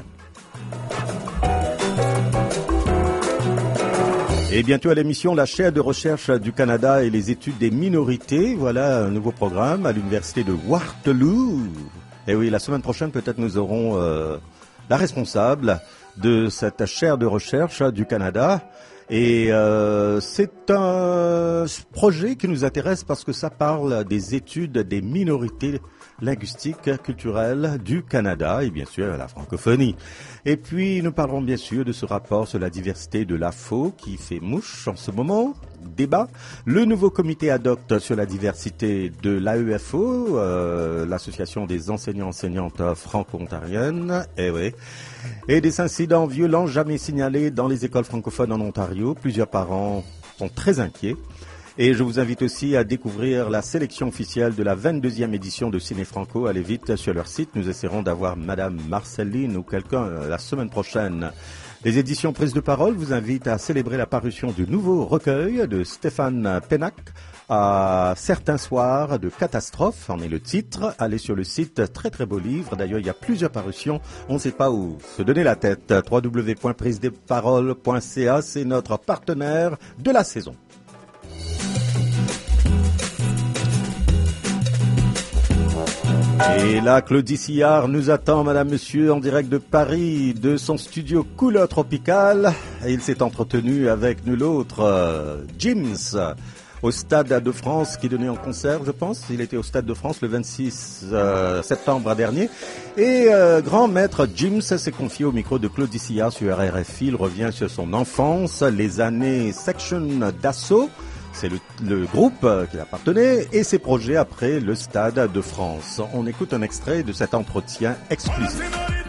[SPEAKER 3] Et bientôt à l'émission, la chaire de recherche du Canada et les études des minorités. Voilà un nouveau programme à l'université de Waterloo. Et oui, la semaine prochaine, peut-être nous aurons la responsable de cette chaire de recherche du Canada. Et c'est un projet qui nous intéresse parce que ça parle des études des minorités linguistiques, culturelles du Canada et bien sûr la francophonie. Et puis nous parlerons bien sûr de ce rapport sur la diversité de l'AFO qui fait mouche en ce moment. Débat. Le nouveau comité ad hoc sur la diversité de l'AEFO, l'association des enseignants-enseignantes franco-ontariennes. Et oui. Et des incidents violents jamais signalés dans les écoles francophones en Ontario. Plusieurs parents sont très inquiets. Et je vous invite aussi à découvrir la sélection officielle de la 22e édition de Ciné Franco. Allez vite sur leur site. Nous essaierons d'avoir Madame Marceline ou quelqu'un la semaine prochaine. Les éditions Prise de Parole vous invitent à célébrer la parution du nouveau recueil de Stéphane Pennac, à certains soirs de catastrophe, en est le titre. Allez sur le site, très très beau livre. D'ailleurs, il y a plusieurs parutions. On ne sait pas où se donner la tête. www.prisedeparole.ca, c'est notre partenaire de la saison. Et là, Claudie Sillard nous attend, madame, monsieur, en direct de Paris, de son studio Couleur Tropicale. Et il s'est entretenu avec nul autre, Gims, au Stade de France, qui donnait en concert, je pense. Il était au Stade de France le 26 septembre dernier. Et grand maître Gims s'est confié au micro de Claudie Sillard sur RFI. Il revient sur son enfance, les années Section d'Assaut. C'est le groupe qui appartenait et ses projets après le Stade de France. On écoute un extrait de cet entretien exclusif.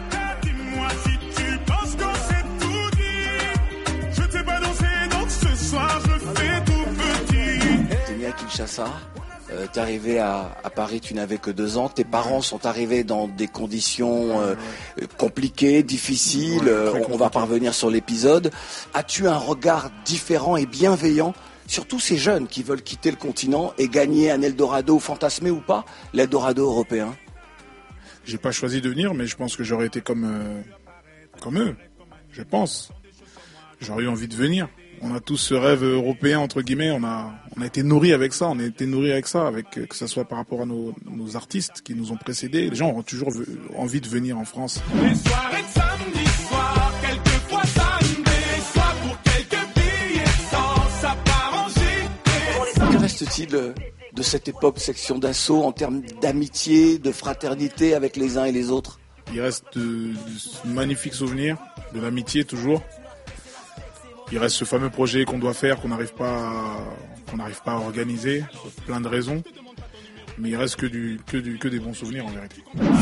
[SPEAKER 1] T'es né à Kinshasa, t'es arrivé à Paris, tu n'avais que 2 ans. Tes parents sont arrivés dans des conditions compliquées, difficiles. On va pas revenir sur l'épisode. As-tu un regard différent et bienveillant sur tous ces jeunes qui veulent quitter le continent et gagner un Eldorado, fantasmé ou pas, l'Eldorado européen?
[SPEAKER 6] J'ai pas choisi de venir, mais je pense que j'aurais été comme eux. Je pense. J'aurais eu envie de venir. On a tous ce rêve européen, entre guillemets. On a été nourris avec ça. On a été nourris avec ça, que ce soit par rapport à nos artistes qui nous ont précédés. Les gens ont toujours envie de venir en France.
[SPEAKER 17] Les soirées de samedi soir, quelquefois samedi soir, pour quelques billets sans ça part en gîte.
[SPEAKER 1] Que reste-t-il de cette époque Section d'Assaut en termes d'amitié, de fraternité avec les uns et les autres?
[SPEAKER 6] Il reste de magnifiques souvenirs, de l'amitié toujours. Il reste ce fameux projet qu'on doit faire, qu'on n'arrive pas à organiser, pour plein de raisons. Mais il reste que des bons souvenirs en vérité.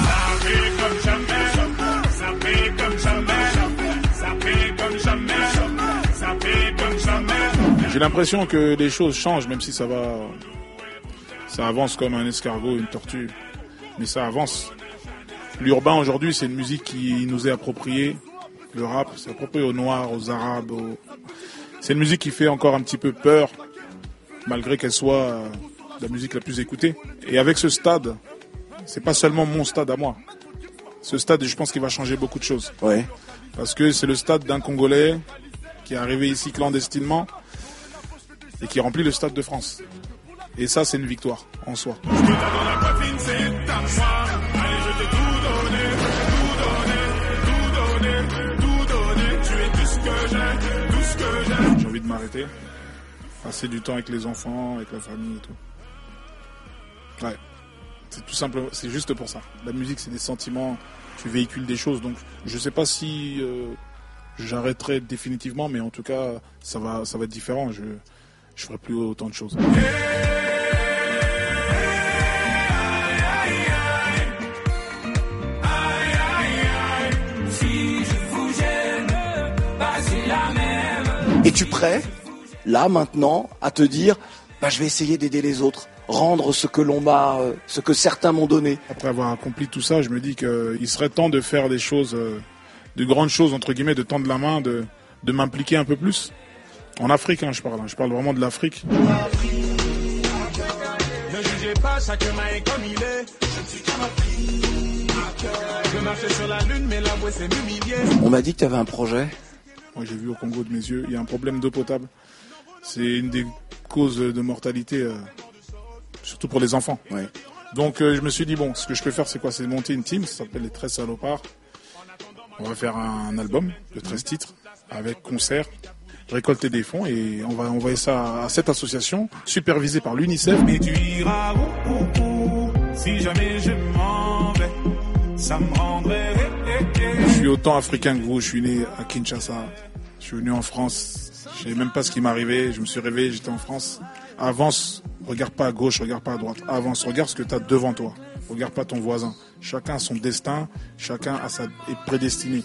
[SPEAKER 6] J'ai l'impression que les choses changent, même si ça avance comme un escargot, une tortue. Mais ça avance. L'urbain aujourd'hui, c'est une musique qui nous est appropriée. Le rap, c'est approprié aux Noirs, aux Arabes. C'est une musique qui fait encore un petit peu peur, malgré qu'elle soit la musique la plus écoutée. Et avec ce stade, c'est pas seulement mon stade à moi. Ce stade, je pense qu'il va changer beaucoup de choses.
[SPEAKER 1] Ouais.
[SPEAKER 6] Parce que c'est le stade d'un Congolais qui est arrivé ici clandestinement et qui remplit le Stade de France. Et ça, c'est une victoire en soi. J'ai envie de m'arrêter, passer du temps avec les enfants, avec la famille et tout. Ouais, c'est tout simplement, c'est juste pour ça. La musique, c'est des sentiments, tu véhicules des choses. Donc, je sais pas si j'arrêterai définitivement, mais en tout cas, ça va être différent. Je ferai plus autant de choses.
[SPEAKER 1] Es-tu prêt, là, maintenant, à te dire, je vais essayer d'aider les autres, rendre ce que certains m'ont donné?
[SPEAKER 6] Après avoir accompli tout ça, je me dis qu'il serait temps de faire des choses, de grandes choses, entre guillemets, de tendre la main, de m'impliquer un peu plus. En Afrique, je parle vraiment de l'Afrique.
[SPEAKER 17] Ne jugez pas, chacun est comme il est. Je suis qu'un Afrique. Je marchais sur la lune, mais l'avouer c'est m'humilier.
[SPEAKER 1] On m'a dit que tu avais un projet.
[SPEAKER 6] Moi, j'ai vu au Congo de mes yeux, il y a un problème d'eau potable. C'est une des causes de mortalité, surtout pour les enfants.
[SPEAKER 1] Ouais.
[SPEAKER 6] Donc, je me suis dit, bon, ce que je peux faire, c'est quoi? C'est monter une team, ça s'appelle les 13 Salopards. On va faire un album de 13 titres, avec concert, récolter des fonds, et on va envoyer ça à cette association, supervisée par l'UNICEF.
[SPEAKER 17] Et tu iras où, si jamais je m'en vais, ça me rendrait...
[SPEAKER 6] Je suis autant africain que vous, je suis né à Kinshasa, je suis venu en France, je sais même pas ce qui m'est arrivé, je me suis réveillé, j'étais en France. Avance, regarde pas à gauche, regarde pas à droite, avance, regarde ce que tu as devant toi, regarde pas ton voisin. Chacun a son destin, chacun est prédestiné.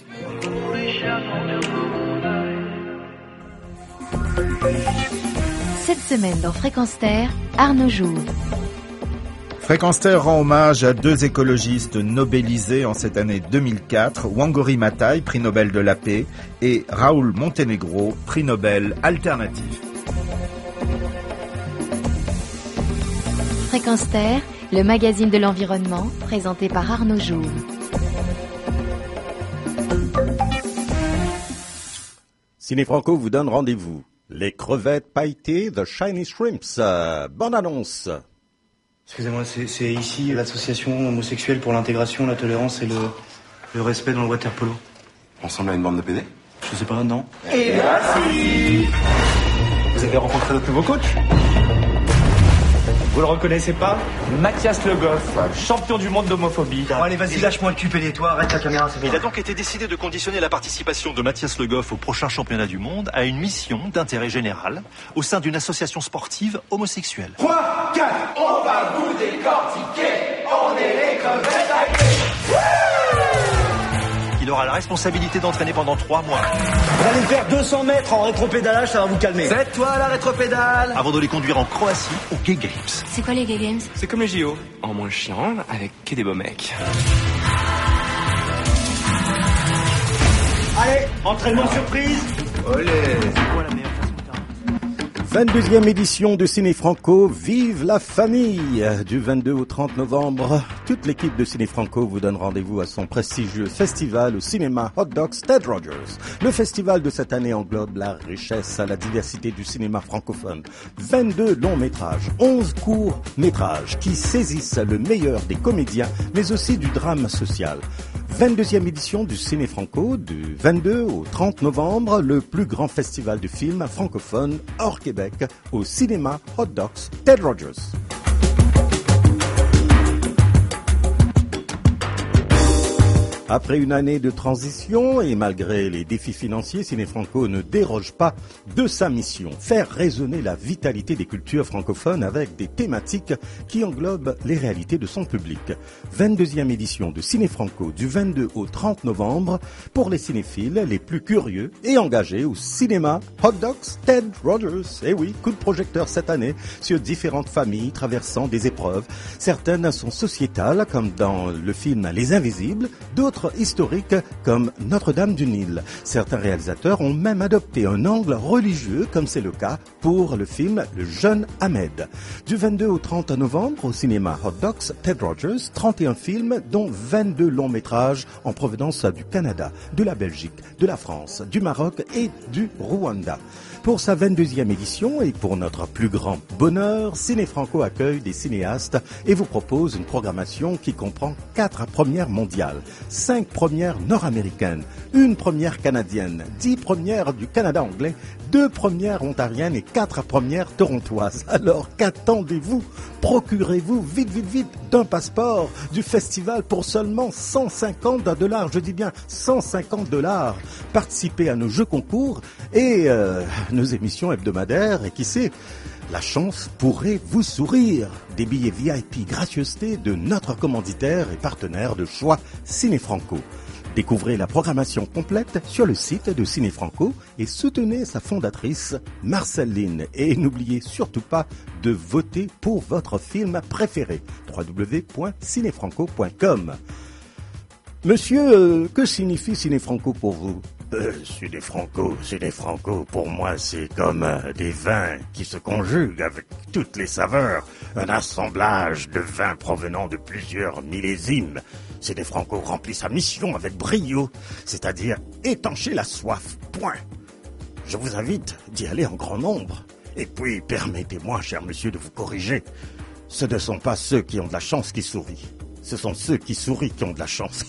[SPEAKER 13] Cette semaine dans Fréquence Terre, Arnaud Jouve.
[SPEAKER 7] Fréquence Terre rend hommage à 2 écologistes nobelisés en cette année 2004, Wangari Maathai, prix Nobel de la paix, et Raúl Montenegro, prix Nobel alternatif.
[SPEAKER 13] Fréquence Terre, le magazine de l'environnement, présenté par Arnaud Jouve.
[SPEAKER 3] Ciné Franco vous donne rendez-vous. Les crevettes pailletées, The Shiny Shrimps. Bonne annonce.
[SPEAKER 2] Excusez-moi, c'est ici l'association homosexuelle pour l'intégration, la tolérance et le respect dans le waterpolo.
[SPEAKER 4] On ressemble à une bande de PD?
[SPEAKER 2] Je sais pas, non.
[SPEAKER 4] Et voici.
[SPEAKER 2] Vous avez rencontré notre nouveau coach? Vous le reconnaissez pas? Mathias Le Goff, champion du monde d'homophobie. Bon, allez, vas-y, lâche-moi le cul, et toi, arrête la caméra, c'est bon.
[SPEAKER 11] Il a donc été décidé de conditionner la participation de Mathias Le Goff au prochain championnat du monde à une mission d'intérêt général au sein d'une association sportive homosexuelle.
[SPEAKER 17] 3, 4, on va vous décortiquer, on est les crevettes à clé.
[SPEAKER 11] Il aura la responsabilité d'entraîner pendant 3 mois.
[SPEAKER 2] Vous allez faire 200 mètres en rétropédalage, ça va vous calmer. Faites-toi la rétropédale.
[SPEAKER 11] Avant de les conduire en Croatie aux Gay Games.
[SPEAKER 24] C'est quoi les Gay Games?
[SPEAKER 25] C'est comme les JO, en moins chiant, avec que des beaux mecs.
[SPEAKER 2] Allez, entraînement surprise.
[SPEAKER 4] Olé.
[SPEAKER 3] 22e édition de Ciné Franco, vive la famille! Du 22 au 30 novembre, toute l'équipe de Ciné Franco vous donne rendez-vous à son prestigieux festival au cinéma Hot Docs Ted Rogers. Le festival de cette année englobe la richesse, la diversité du cinéma francophone. 22 longs métrages, 11 courts métrages qui saisissent le meilleur des comédiens, mais aussi du drame social. 22e édition du Ciné Franco, du 22 au 30 novembre, le plus grand festival de films francophones hors Québec, au cinéma Hot Docs Ted Rogers. Après une année de transition et malgré les défis financiers, Ciné Franco ne déroge pas de sa mission, faire résonner la vitalité des cultures francophones avec des thématiques qui englobent les réalités de son public. 22e édition de Ciné Franco du 22 au 30 novembre pour les cinéphiles les plus curieux et engagés au cinéma Hot Docs Ted Rogers. Eh oui, coup de projecteur cette année sur différentes familles traversant des épreuves. Certaines sont sociétales comme dans le film Les Invisibles, d'autres historiques comme Notre-Dame du Nil. Certains réalisateurs ont même adopté un angle religieux comme c'est le cas pour le film Le Jeune Ahmed. Du 22 au 30 novembre au cinéma Hot Docs Ted Rogers, 31 films dont 22 longs métrages en provenance du Canada, de la Belgique, de la France, du Maroc et du Rwanda. Pour sa 22e édition et pour notre plus grand bonheur, Ciné Franco accueille des cinéastes et vous propose une programmation qui comprend 4 premières mondiales, 5 premières nord-américaines, 1 première canadienne, 10 premières du Canada anglais, 2 premières ontariennes et 4 premières torontoises. Alors qu'attendez-vous? Procurez-vous vite d'un passeport du festival pour seulement $150. Je dis bien $150. Participez à nos jeux concours et nos émissions hebdomadaires et qui sait, la chance pourrait vous sourire. Des billets VIP gracieuseté de notre commanditaire et partenaire de choix Ciné Franco. Découvrez la programmation complète sur le site de Ciné Franco et soutenez sa fondatrice Marceline. Et n'oubliez surtout pas de voter pour votre film préféré. www.cinefranco.com. Monsieur, que signifie Ciné Franco pour vous? Ciné Franco, pour moi, c'est comme des vins qui se conjuguent avec toutes les saveurs. Un assemblage de vins provenant de plusieurs millésimes. Ciné Franco remplit sa mission avec brio, c'est-à-dire étancher la soif, point. Je vous invite d'y aller en grand nombre. Et puis, permettez-moi, cher monsieur, de vous corriger. Ce ne sont pas ceux qui ont de la chance qui sourient. Ce sont ceux qui sourient qui ont de la chance.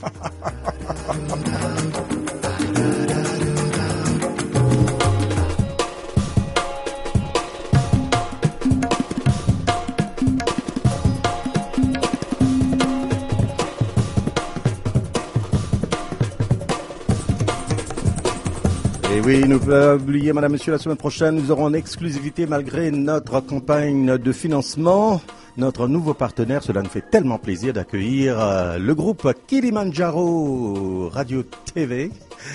[SPEAKER 3] Et oui, nous pouvons oublier, madame, monsieur, la semaine prochaine, nous aurons en exclusivité, malgré notre campagne de financement, notre nouveau partenaire. Cela nous fait tellement plaisir d'accueillir le groupe Kilimanjaro Radio TV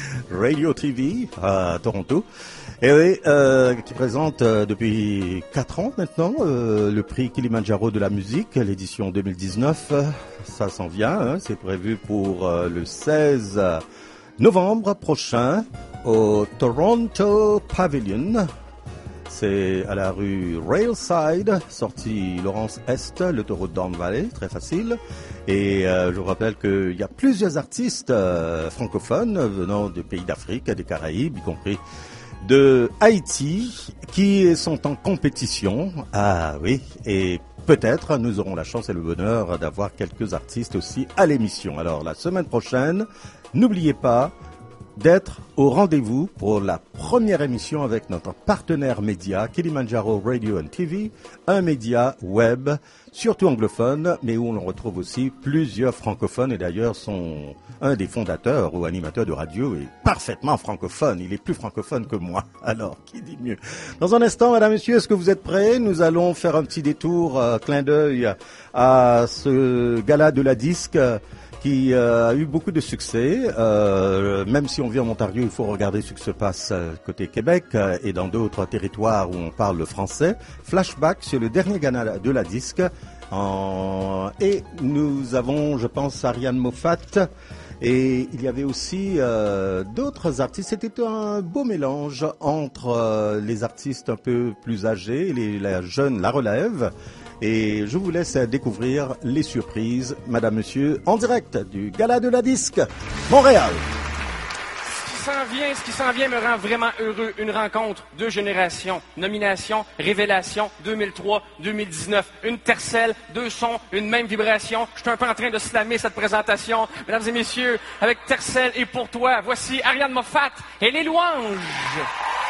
[SPEAKER 3] à Toronto. Et oui, qui présente depuis 4 ans maintenant le prix Kilimanjaro de la musique, l'édition 2019. Ça s'en vient, hein, c'est prévu pour le 16 novembre prochain au Toronto Pavilion. C'est à la rue Railside, sortie Laurence Est, l'autoroute Don Valley, très facile. Et je vous rappelle qu'il y a plusieurs artistes francophones venant des pays d'Afrique, des Caraïbes, y compris de Haïti, qui sont en compétition. Ah oui, et peut-être nous aurons la chance et le bonheur d'avoir quelques artistes aussi à l'émission. Alors la semaine prochaine, n'oubliez pas d'être au rendez-vous pour la première émission avec notre partenaire média Kilimanjaro Radio and TV, un média web, surtout anglophone, mais où on retrouve aussi plusieurs francophones. Et d'ailleurs, un des fondateurs ou animateurs de radio est parfaitement francophone. Il est plus francophone que moi. Alors, qui dit mieux? Dans un instant, mesdames, messieurs, est-ce que vous êtes prêts? Nous allons faire un petit détour, clin d'œil à ce gala de la disque qui a eu beaucoup de succès. Même si on vit en Ontario, il faut regarder ce qui se passe côté Québec et dans d'autres territoires où on parle le français. Flashback sur le dernier gala de la disque. Et nous avons, je pense, Ariane Moffat. Et il y avait aussi d'autres artistes. C'était un beau mélange entre les artistes un peu plus âgés, la jeune, la relève. Et je vous laisse découvrir les surprises, madame, monsieur, en direct du Gala de la Disque, Montréal.
[SPEAKER 10] Ce qui s'en vient me rend vraiment heureux. Une rencontre, 2 générations, nomination, révélation, 2003-2019. Une tercelle, 2 sons, une même vibration. Je suis un peu en train de slammer cette présentation. Mesdames et messieurs, avec Tercel et pour toi, voici Ariane Moffat et les louanges.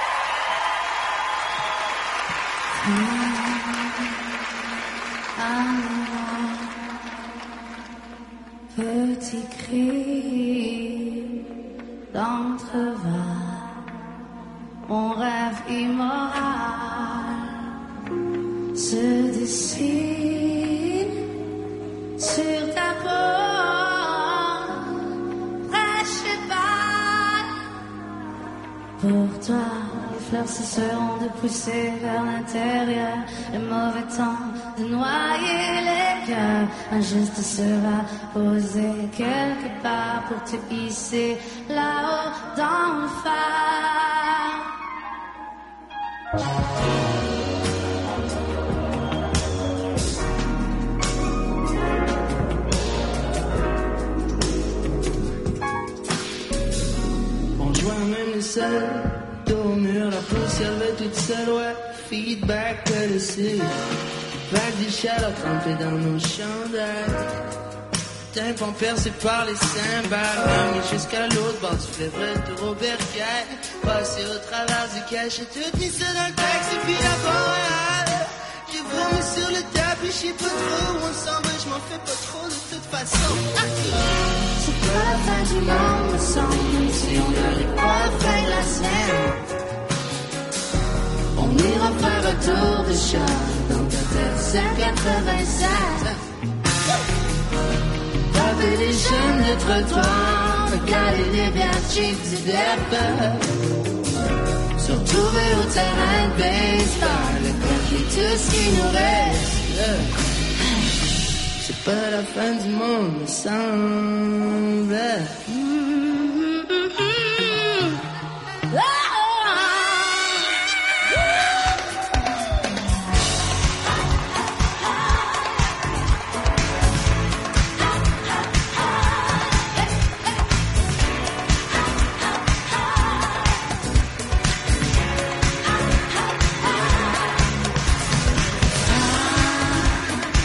[SPEAKER 12] Petit cri d'entrevaille, mon rêve immoral se dessine sur ta peau, fraîche et pâle. Pour toi, les fleurs cesseront de pousser vers l'intérieur, le mauvais temps de noyer les cœurs. Un geste sera posé quelque part pour te hisser là-haut dans le phare. On joint même les sols, dos au mur, la poussière va toute seule, ouais. Feedback courtesy, vague du chaleur trempée dans nos chandails. Tympan percé par les cymbales, remis jusqu'à l'autre bord du fleuve, retour au bercail. Passé au travers du cache, tout mis ça dans le taxi, puis à Montréal. J'ai vomi sur le tapis, je sais pas trop où on s'en va, je m'en fais pas trop de toute façon. C'est pas la fin du monde, me semble, si on n'arrive pas à faire la scène. On ira faire un tour de chat dans ta tête, 587. Taper les jeunes de trottoir, regarder les bières cheap du départ. Se retrouver au terrain de baseball, le coquille, tout ce qui nous reste. C'est pas la fin du monde, me semble.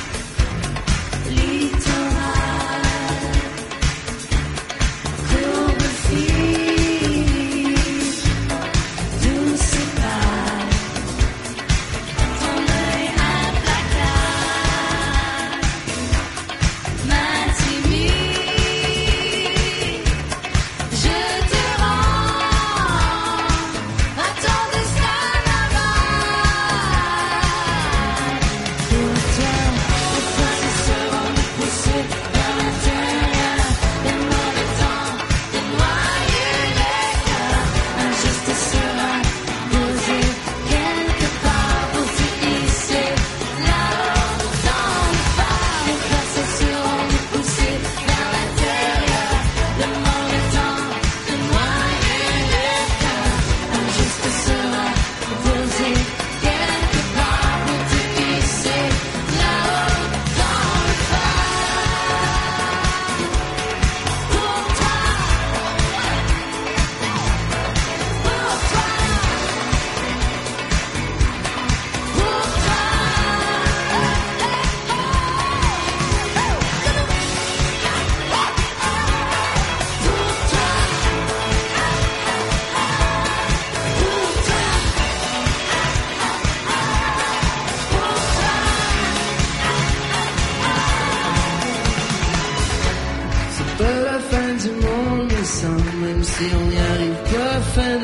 [SPEAKER 12] Littoral,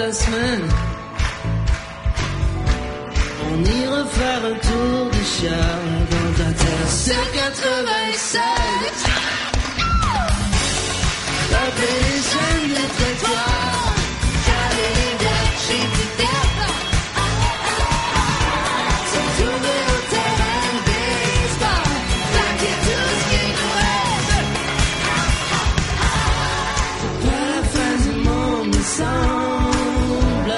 [SPEAKER 12] la semaine. On ira faire un tour de char dans ta terre. C'est 87. La péninsule des trottoirs. J'avais les blagues chez Tita. C'est tourné au terrain de baseball. Plaqué tout ce qui nous reste. C'est pas la fin du monde, me semble.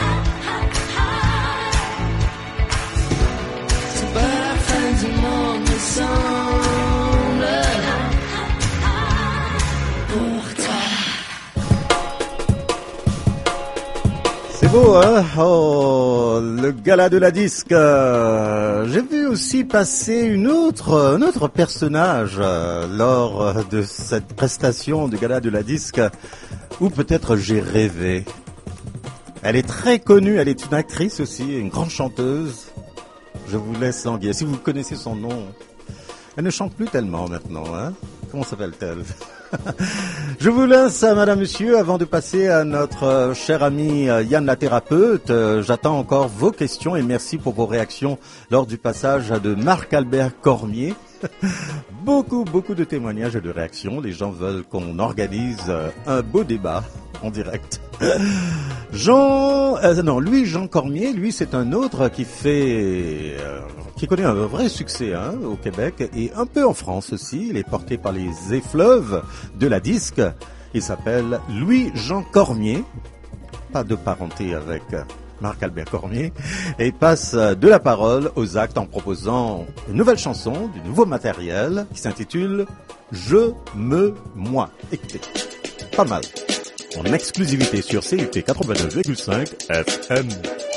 [SPEAKER 12] C'est pas la fin du monde, me semble. Pour toi.
[SPEAKER 3] C'est beau, hein? Oh, le gala de la disque. J'ai vu aussi passer un autre personnage lors de cette prestation du gala de la disque, ou peut-être j'ai rêvé. Elle est très connue, elle est une actrice aussi, une grande chanteuse. Je vous laisse languir. Si vous connaissez son nom, elle ne chante plus tellement maintenant, hein? Comment s'appelle-t-elle? Je vous laisse, madame, monsieur, avant de passer à notre cher ami Yann la thérapeute. J'attends encore vos questions et merci pour vos réactions lors du passage de Marc-Albert Cormier. Beaucoup de témoignages et de réactions. Les gens veulent qu'on organise un beau débat en direct. Jean Cormier, lui, c'est un autre qui connaît un vrai succès au Québec et un peu en France aussi. Il est porté par les effleuves de la disque. Il s'appelle Louis-Jean Cormier. Pas de parenté avec Marc-Albert Cormier. Et il passe de la parole aux actes en proposant une nouvelle chanson, du nouveau matériel qui s'intitule Je me moi. Écoutez, pas mal. En exclusivité sur CIT 89,5 FM.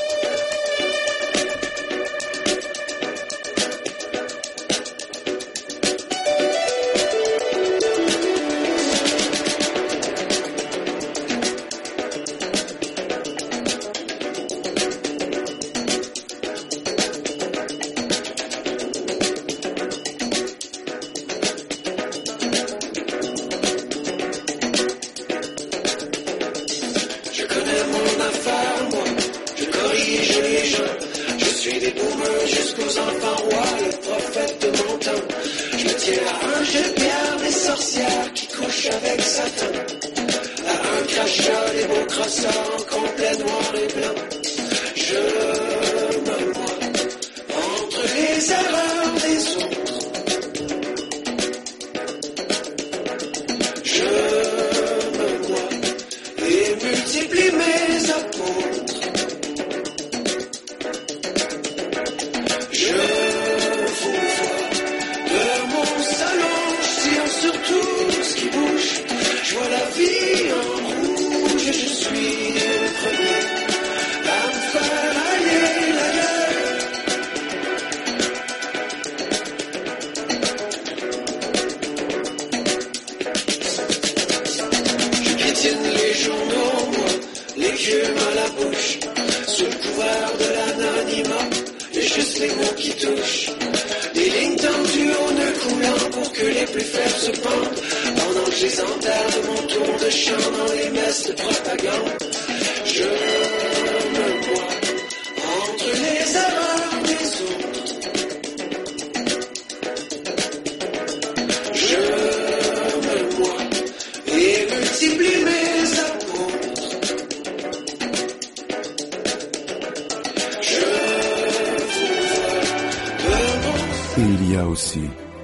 [SPEAKER 14] Il y a aussi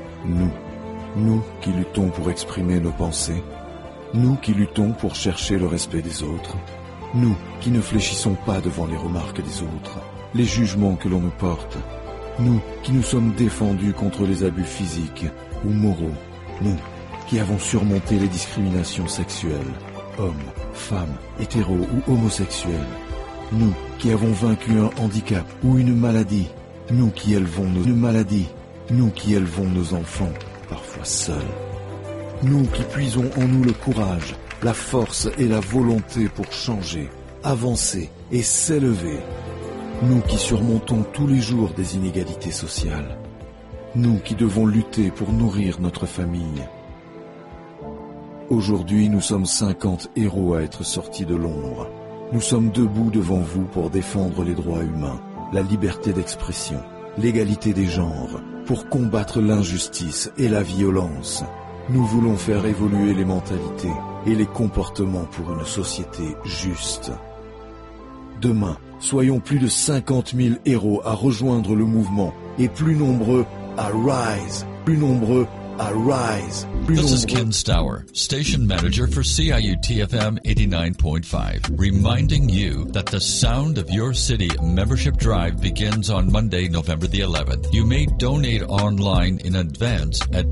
[SPEAKER 14] nous qui luttons pour exprimer nos pensées, nous qui luttons pour chercher le respect des autres, nous qui ne fléchissons pas devant les remarques des autres, les jugements que l'on nous porte, nous qui nous sommes défendus contre les abus physiques ou moraux, nous qui avons surmonté les discriminations sexuelles, hommes, femmes, hétéros ou homosexuels, nous qui avons vaincu un handicap ou une maladie, nous qui élevons nos maladies, nous qui élevons nos enfants, parfois seuls. Nous qui puisons en nous le courage, la force et la volonté pour changer, avancer et s'élever. Nous qui surmontons tous les jours des inégalités sociales. Nous qui devons lutter pour nourrir notre famille. Aujourd'hui, nous sommes 50 héros à être sortis de l'ombre. Nous sommes debout devant vous pour défendre les droits humains, la liberté d'expression, l'égalité des genres, pour combattre l'injustice et la violence. Nous voulons faire évoluer les mentalités et les comportements pour une société juste. Demain, soyons plus de 50 000 héros à rejoindre le mouvement et plus nombreux à rise, plus nombreux à rise.
[SPEAKER 5] This is Ken Stour, station manager for CIUT-FM 89.5, reminding you that the Sound of Your City membership drive begins on Monday, November the 11th. You may donate online in advance at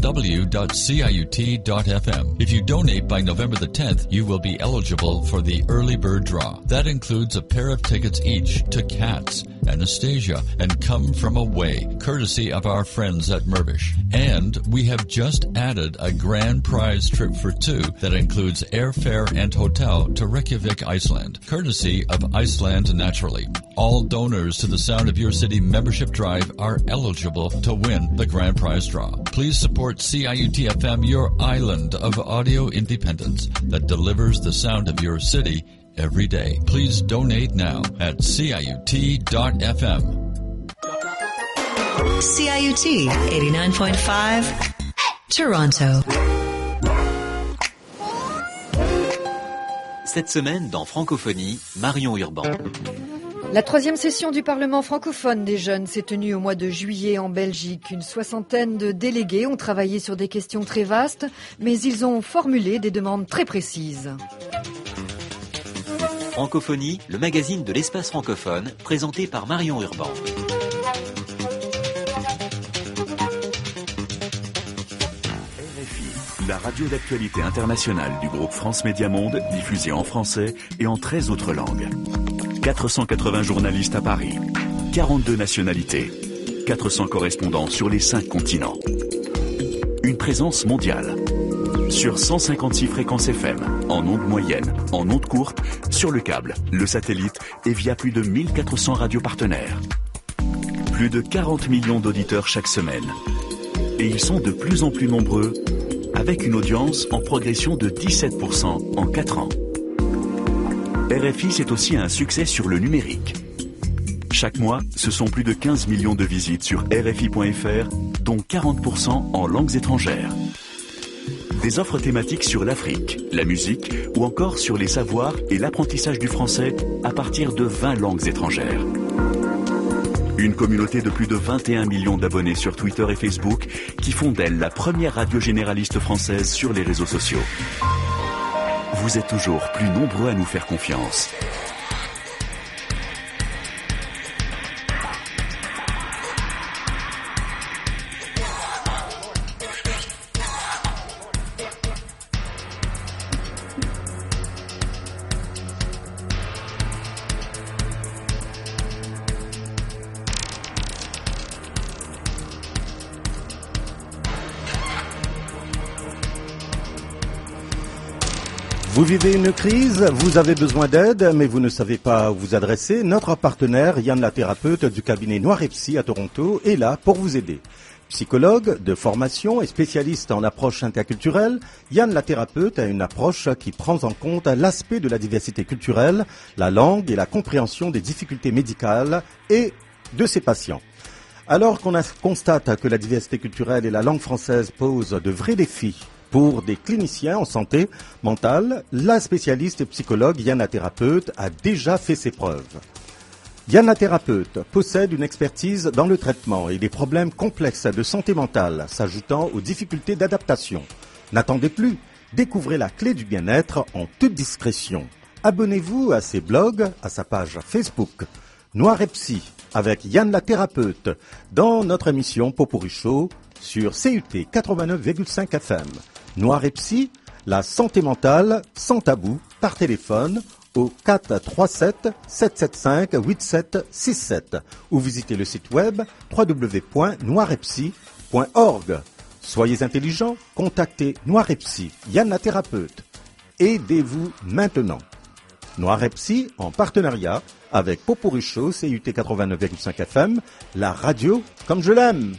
[SPEAKER 5] www.ciut.fm. If you donate by November the 10th, you will be eligible for the early bird draw. That includes a pair of tickets each to Cats, Anastasia, and Come From Away, courtesy of our friends at Mirvish. And we have just added a grand prize trip for two that includes airfare and hotel to Reykjavik, Iceland, courtesy of Iceland Naturally. All donors to the Sound of Your City membership drive are eligible to win the grand prize draw. Please support CIUT-FM, your island of audio independence that delivers the sound of your city every day. Please donate now at CIUT.FM.
[SPEAKER 8] CIUT 89.5, Toronto.
[SPEAKER 15] Cette semaine, dans Francophonie, Marion Urban.
[SPEAKER 16] La 3e session du Parlement francophone des jeunes s'est tenue au mois de juillet en Belgique. Une 60aine de délégués ont travaillé sur des questions très vastes, mais ils ont formulé des demandes très précises.
[SPEAKER 15] Francophonie, le magazine de l'espace francophone, présenté par Marion Urban.
[SPEAKER 9] La radio d'actualité internationale du groupe France Média Monde, diffusée en français et en 13 autres langues. 480 journalistes à Paris, 42 nationalités, 400 correspondants sur les 5 continents. Une présence mondiale. Sur 156 fréquences FM, en ondes moyennes, en ondes courtes, sur le câble, le satellite et via plus de 1400 radios partenaires. Plus de 40 millions d'auditeurs chaque semaine. Et ils sont de plus en plus nombreux, avec une audience en progression de 17% en 4 ans. RFI, c'est aussi un succès sur le numérique. Chaque mois, ce sont plus de 15 millions de visites sur RFI.fr, dont 40% en langues étrangères. Des offres thématiques sur l'Afrique, la musique ou encore sur les savoirs et l'apprentissage du français à partir de 20 langues étrangères. Une communauté de plus de 21 millions d'abonnés sur Twitter et Facebook qui font d'elle la première radio généraliste française sur les réseaux sociaux. Vous êtes toujours plus nombreux à nous faire confiance.
[SPEAKER 3] Vous vivez une crise, vous avez besoin d'aide, mais vous ne savez pas où vous adresser. Notre partenaire, Yann la thérapeute du cabinet Noir et Psy à Toronto, est là pour vous aider. Psychologue de formation et spécialiste en approche interculturelle, Yann la thérapeute a une approche qui prend en compte l'aspect de la diversité culturelle, la langue et la compréhension des difficultés médicales et de ses patients. Alors qu'on constate que la diversité culturelle et la langue française posent de vrais défis pour des cliniciens en santé mentale, la spécialiste et psychologue Yann la thérapeute a déjà fait ses preuves. Yann la thérapeute possède une expertise dans le traitement et des problèmes complexes de santé mentale, s'ajoutant aux difficultés d'adaptation. N'attendez plus, découvrez la clé du bien-être en toute discrétion. Abonnez-vous à ses blogs, à sa page Facebook, Noir et Psy, avec Yann la thérapeute, dans notre émission Potpourri Show sur CUT 89,5 FM. Noir et Psy, la santé mentale sans tabou, par téléphone au 437-775-8767 ou visitez le site web www.noiretpsy.org. Soyez intelligents, contactez Noir et Psy, Yann la thérapeute. Aidez-vous maintenant. Noir et Psy en partenariat avec Potpourri Show, CUT 89,5 FM, la radio comme je l'aime.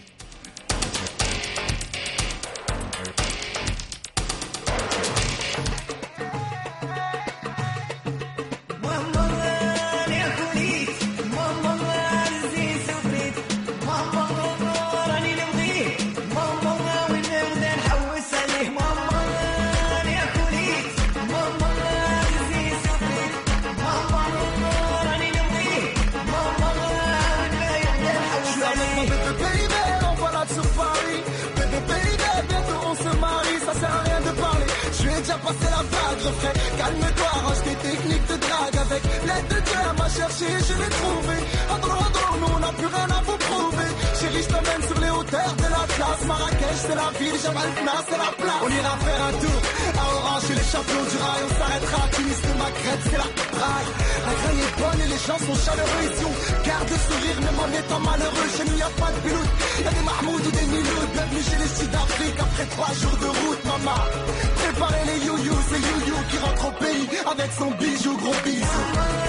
[SPEAKER 17] le refrain. Calme-toi, arrange tes techniques de drague. Avec l'aide de Dieu, elle m'a cherché, je l'ai trouvé. Adoro, nous on n'a plus rien à vous prouver. Chérie, je t'emmène sur les hauteurs de la classe. Marrakech, c'est la ville, Jamalna, c'est la place. On ira faire un tour à Orange, chez les champions du rail. On s'arrêtera à Tunis, de Maghreb, c'est la prague. La graine est bonne et les gens sont chaleureux ici. On garde le sourire, même en étant malheureux. Chez nous, y a pas de pilote, y a des Mahmoud ou des Miloud. Bienvenue chez les Sud-Afrique après 3 jours de route, maman. Préparez les you-you, c'est you-you qui rentre au pays avec son bijou, gros bisou.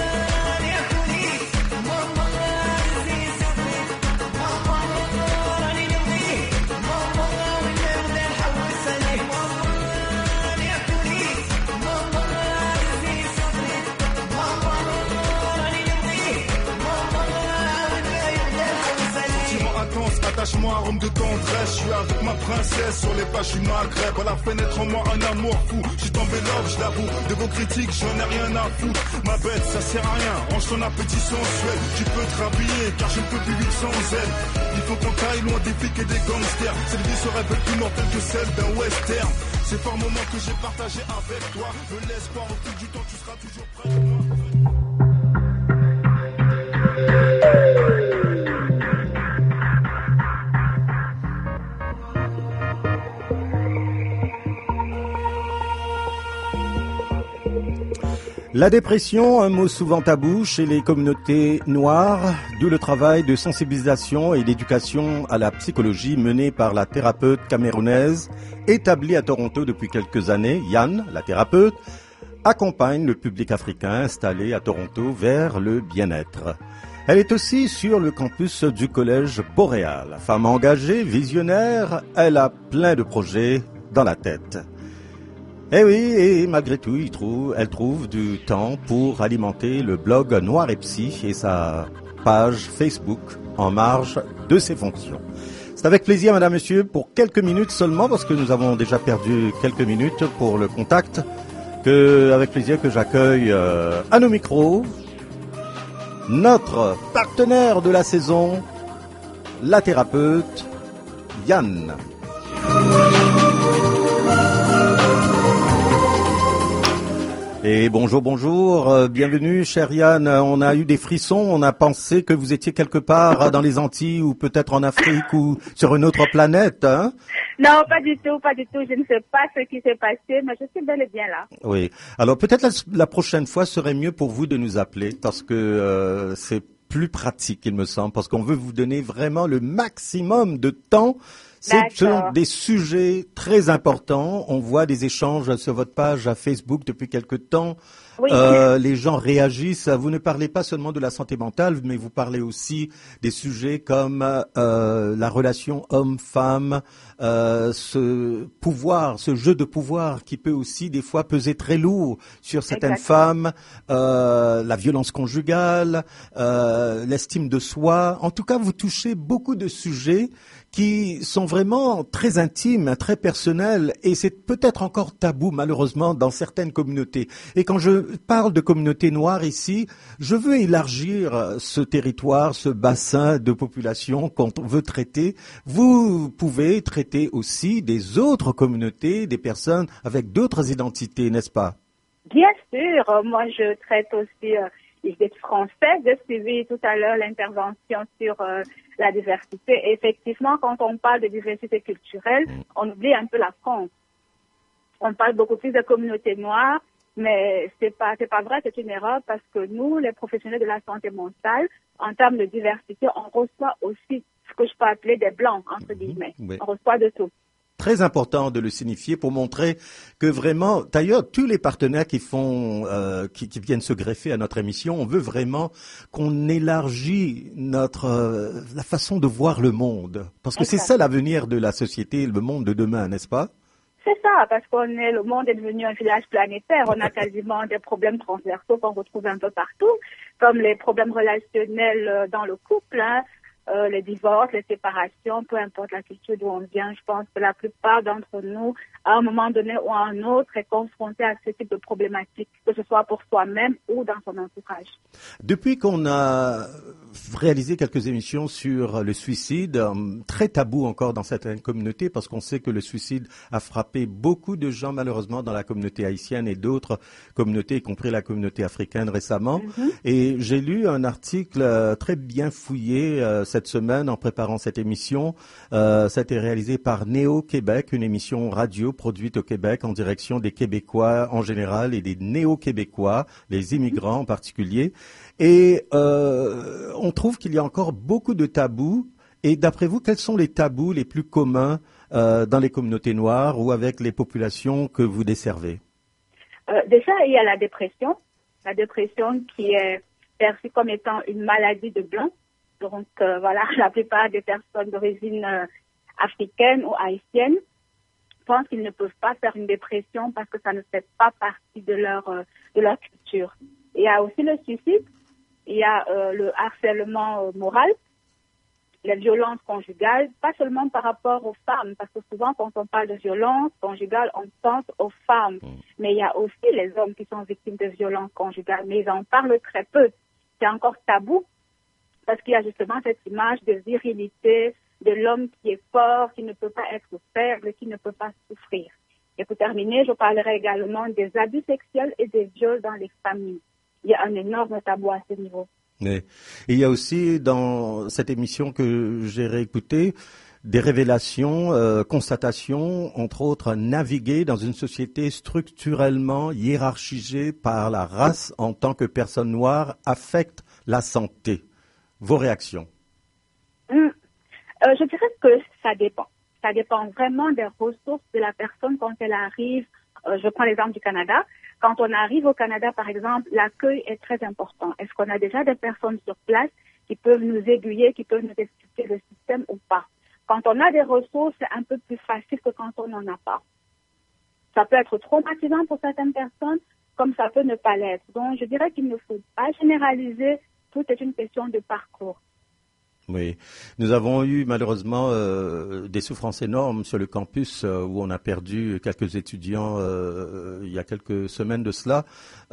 [SPEAKER 18] Attache-moi, arôme de tendresse, je suis avec ma princesse sur les pages du Maghreb. À la fenêtre en moi un amour fou, j'suis tombé love, je l'avoue. De vos critiques, j'en ai rien à foutre. Ma bête, ça sert à rien, range ton appétit sensuel. Tu peux te rhabiller, car je ne peux plus vivre sans elle. Il faut qu'on taille loin des flics et des gangsters. Cette vie serait plus mortelle que celle d'un western. C'est par moments que j'ai partagé avec toi. Me laisse croire au fil du temps, tu seras toujours près de moi.
[SPEAKER 3] La dépression, un mot souvent tabou chez les communautés noires, d'où le travail de sensibilisation et d'éducation à la psychologie mené par la thérapeute camerounaise établie à Toronto depuis quelques années. Yann, la thérapeute, accompagne le public africain installé à Toronto vers le bien-être. Elle est aussi sur le campus du collège Boréal. Femme engagée, visionnaire, elle a plein de projets dans la tête. Eh oui, et malgré tout, elle trouve du temps pour alimenter le blog Noir et Psy et sa page Facebook en marge de ses fonctions. C'est avec plaisir, madame, monsieur, pour quelques minutes seulement, parce que nous avons déjà perdu quelques minutes pour le contact, avec plaisir que j'accueille à nos micros notre partenaire de la saison, la thérapeute Yann. Et bonjour, bienvenue chère Yann, on a eu des frissons, on a pensé que vous étiez quelque part dans les Antilles ou peut-être en Afrique ou sur une autre planète, hein?
[SPEAKER 19] Non, pas du tout, je ne sais pas ce qui s'est passé, mais je suis bel et bien là.
[SPEAKER 3] Oui, alors peut-être la prochaine fois serait mieux pour vous de nous appeler parce que c'est plus pratique il me semble, parce qu'on veut vous donner vraiment le maximum de temps. Ce sont des sujets très importants. On voit des échanges sur votre page à Facebook depuis quelque temps. Oui. Les gens réagissent. Vous ne parlez pas seulement de la santé mentale, mais vous parlez aussi des sujets comme la relation homme-femme, ce jeu de pouvoir qui peut aussi des fois peser très lourd sur certaines femmes, la violence conjugale, l'estime de soi. En tout cas, vous touchez beaucoup de sujets qui sont vraiment très intimes, très personnels, et c'est peut-être encore tabou malheureusement dans certaines communautés. Et quand je parle de communauté noire ici, je veux élargir ce territoire, ce bassin de population qu'on veut traiter. Vous pouvez traiter aussi des autres communautés, des personnes avec d'autres identités, n'est-ce pas?
[SPEAKER 19] Bien sûr, moi je traite aussi les Français. J'ai suivi tout à l'heure l'intervention sur la diversité. Et effectivement, quand on parle de diversité culturelle, on oublie un peu la France. On parle beaucoup plus de communautés noires, mais c'est pas vrai, c'est une erreur parce que nous, les professionnels de la santé mentale, en termes de diversité, on reçoit aussi ce que je peux appeler des blancs, entre guillemets. Oui. On reçoit de tout.
[SPEAKER 3] Très important de le signifier pour montrer que vraiment, d'ailleurs, tous les partenaires qui viennent se greffer à notre émission, on veut vraiment qu'on élargit la façon de voir le monde. Parce que c'est ça l'avenir de la société, le monde de demain, n'est-ce pas?
[SPEAKER 19] C'est ça, parce le monde est devenu un village planétaire. On a quasiment des problèmes transversaux qu'on retrouve un peu partout, comme les problèmes relationnels dans le couple, les divorces, les séparations, peu importe la culture d'où on vient. Je pense que la plupart d'entre nous, à un moment donné ou à un autre, est confronté à ce type de problématique, que ce soit pour soi-même ou dans son entourage.
[SPEAKER 3] Depuis qu'on a réalisé quelques émissions sur le suicide, très tabou encore dans certaines communautés, parce qu'on sait que le suicide a frappé beaucoup de gens malheureusement dans la communauté haïtienne et d'autres communautés, y compris la communauté africaine récemment. Et j'ai lu un article très bien fouillé cette semaine en préparant cette émission. Ça a été réalisé par Néo Québec, une émission radio produite au Québec en direction des Québécois en général et des néo-Québécois, les immigrants en particulier. Et on trouve qu'il y a encore beaucoup de tabous. Et d'après vous, quels sont les tabous les plus communs dans les communautés noires ou avec les populations que vous desservez?
[SPEAKER 19] Déjà, il y a la dépression qui est perçue comme étant une maladie de blanc. Donc, voilà, la plupart des personnes d'origine africaine ou haïtienne pensent qu'ils ne peuvent pas faire une dépression parce que ça ne fait pas partie de leur culture. Il y a aussi le suicide, il y a le harcèlement moral, les violences conjugales, pas seulement par rapport aux femmes, parce que souvent quand on parle de violence conjugale, on pense aux femmes. Mais il y a aussi les hommes qui sont victimes de violences conjugales, mais ils en parlent très peu. C'est encore tabou, parce qu'il y a justement cette image de virilité, de l'homme qui est fort, qui ne peut pas être faible, qui ne peut pas souffrir. Et pour terminer, je parlerai également des abus sexuels et des viols dans les familles. Il y a un énorme tabou à ce niveau.
[SPEAKER 3] Et il y a aussi dans cette émission que j'ai réécoutée des révélations, constatations, entre autres, naviguer dans une société structurellement hiérarchisée par la race en tant que personne noire affecte la santé. Vos réactions?
[SPEAKER 19] Je dirais que ça dépend. Ça dépend vraiment des ressources de la personne quand elle arrive. Je prends l'exemple du Canada. Quand on arrive au Canada, par exemple, l'accueil est très important. Est-ce qu'on a déjà des personnes sur place qui peuvent nous aiguiller, qui peuvent nous expliquer le système ou pas? Quand on a des ressources, c'est un peu plus facile que quand on n'en a pas. Ça peut être traumatisant pour certaines personnes, comme ça peut ne pas l'être. Donc, je dirais qu'il ne faut pas généraliser. Tout est une question de parcours.
[SPEAKER 3] Oui, nous avons eu malheureusement des souffrances énormes sur le campus où on a perdu quelques étudiants il y a quelques semaines de cela.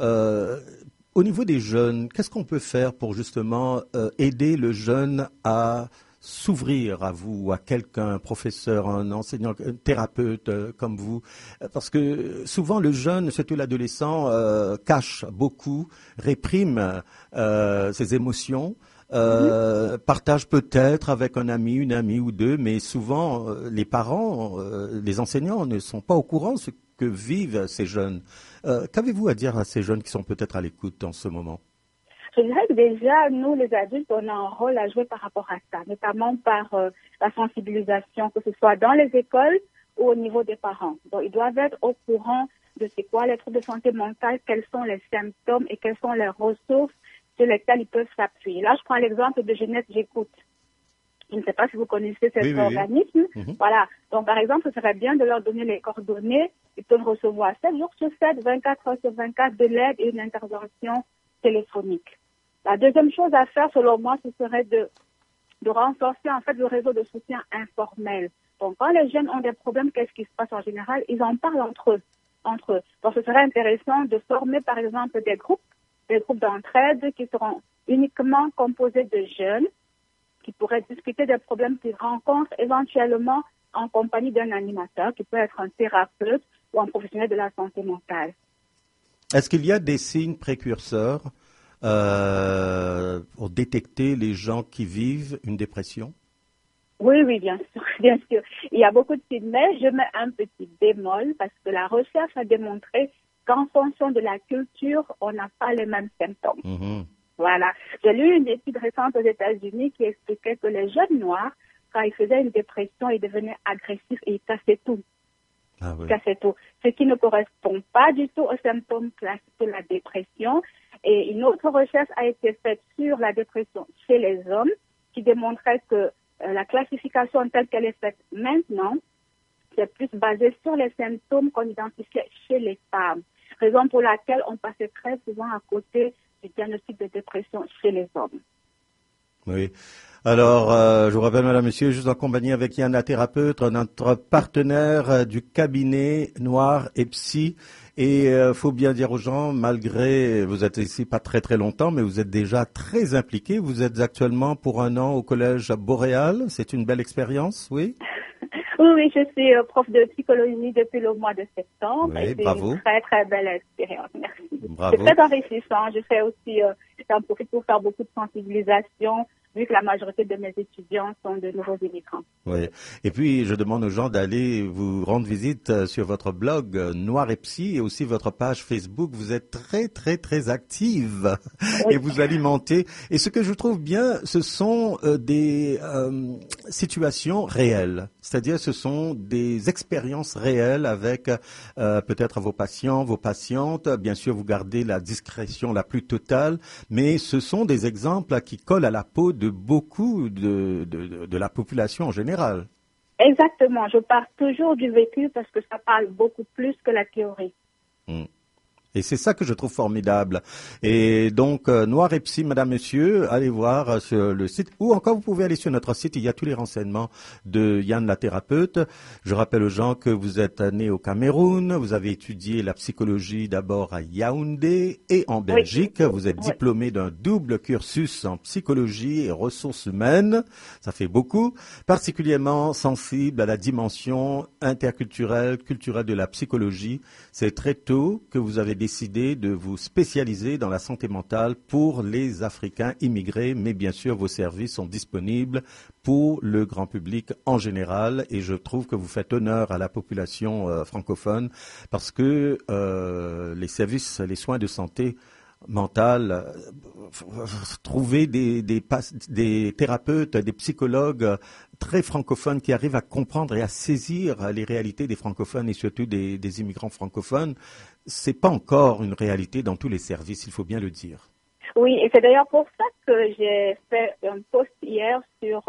[SPEAKER 3] Au niveau des jeunes, qu'est-ce qu'on peut faire pour justement aider le jeune à s'ouvrir à vous, à quelqu'un, un professeur, un enseignant, un thérapeute comme vous? Parce que souvent le jeune, surtout l'adolescent, cache beaucoup, réprime ses émotions. Partage peut-être avec un ami, une amie ou deux, mais souvent les parents, les enseignants ne sont pas au courant de ce que vivent ces jeunes. Qu'avez-vous à dire à ces jeunes qui sont peut-être à l'écoute en ce moment?
[SPEAKER 19] Je dirais que déjà, nous les adultes, on a un rôle à jouer par rapport à ça, notamment par la sensibilisation, que ce soit dans les écoles ou au niveau des parents. Donc, ils doivent être au courant de c'est quoi les troubles de santé mentale, quels sont les symptômes et quelles sont les ressources sur lesquels ils peuvent s'appuyer. Là, je prends l'exemple de Jeunesse J'écoute. Je ne sais pas si vous connaissez cet organisme. Voilà. Donc, par exemple, ce serait bien de leur donner les coordonnées. Ils peuvent recevoir 7 jours sur 7, 24 heures sur 24 de l'aide et une intervention téléphonique. La deuxième chose à faire, selon moi, ce serait de renforcer, en fait, le réseau de soutien informel. Donc, quand les jeunes ont des problèmes, qu'est-ce qui se passe en général? Ils en parlent entre eux. Donc, ce serait intéressant de former, par exemple, des groupes d'entraide qui seront uniquement composés de jeunes qui pourraient discuter des problèmes qu'ils rencontrent éventuellement en compagnie d'un animateur qui peut être un thérapeute ou un professionnel de la santé mentale.
[SPEAKER 3] Est-ce qu'il y a des signes précurseurs pour détecter les gens qui vivent une dépression?
[SPEAKER 19] Oui, bien sûr. Il y a beaucoup de signes, mais je mets un petit bémol parce que la recherche a démontré qu'en fonction de la culture, on n'a pas les mêmes symptômes. Voilà. J'ai lu une étude récente aux États-Unis qui expliquait que les jeunes noirs, quand ils faisaient une dépression, ils devenaient agressifs et ils cassaient tout. Ce qui ne correspond pas du tout aux symptômes classiques de la dépression. Et une autre recherche a été faite sur la dépression chez les hommes qui démontrait que la classification telle qu'elle est faite maintenant, c'est plus basé sur les symptômes qu'on identifiait chez les femmes. Raison pour laquelle on passait très souvent à côté du diagnostic de dépression chez les hommes.
[SPEAKER 3] Oui. Alors, je vous rappelle, madame, monsieur, juste en compagnie avec Yann la thérapeute, notre partenaire du cabinet Noir et Psy. Et faut bien dire aux gens, malgré, vous êtes ici pas très très longtemps, mais vous êtes déjà très impliqué. Vous êtes actuellement pour 1 an au collège Boréal. C'est une belle expérience, oui?
[SPEAKER 19] Oui, je suis prof de psychologie depuis le mois de septembre.
[SPEAKER 3] Oui,
[SPEAKER 19] et c'est
[SPEAKER 3] bravo.
[SPEAKER 19] une très très belle expérience, merci.
[SPEAKER 3] Bravo.
[SPEAKER 19] C'est très enrichissant. Je fais aussi, j'en profite pour faire beaucoup de sensibilisation, vu que la majorité de mes étudiants sont de nouveaux immigrants.
[SPEAKER 3] Oui. Et puis, je demande aux gens d'aller vous rendre visite sur votre blog Noir et Psy et aussi votre page Facebook. Vous êtes très, très, très active et vous alimentez. Et ce que je trouve bien, ce sont des situations réelles. C'est-à-dire, ce sont des expériences réelles avec peut-être vos patients, vos patientes. Bien sûr, vous gardez la discrétion la plus totale, mais ce sont des exemples qui collent à la peau de beaucoup de la population en général.
[SPEAKER 19] Exactement. Je pars toujours du vécu parce que ça parle beaucoup plus que la théorie.
[SPEAKER 3] Et c'est ça que je trouve formidable. Et donc, Noir et Psy, madame, monsieur, allez voir sur le site. Ou encore, vous pouvez aller sur notre site. Il y a tous les renseignements de Yann la thérapeute. Je rappelle aux gens que vous êtes né au Cameroun. Vous avez étudié la psychologie d'abord à Yaoundé et en Belgique. Oui. Vous êtes diplômé d'un double cursus en psychologie et ressources humaines. Ça fait beaucoup. Particulièrement sensible à la dimension interculturelle, culturelle de la psychologie. C'est très tôt que vous avez décidé de vous spécialiser dans la santé mentale pour les Africains immigrés, mais bien sûr, vos services sont disponibles pour le grand public en général et je trouve que vous faites honneur à la population francophone parce que les services, les soins de santé mentale, trouver des thérapeutes, des psychologues très francophones qui arrivent à comprendre et à saisir les réalités des francophones et surtout des immigrants francophones, c'est pas encore une réalité dans tous les services, il faut bien le dire.
[SPEAKER 19] Oui, et c'est d'ailleurs pour ça que j'ai fait un post hier sur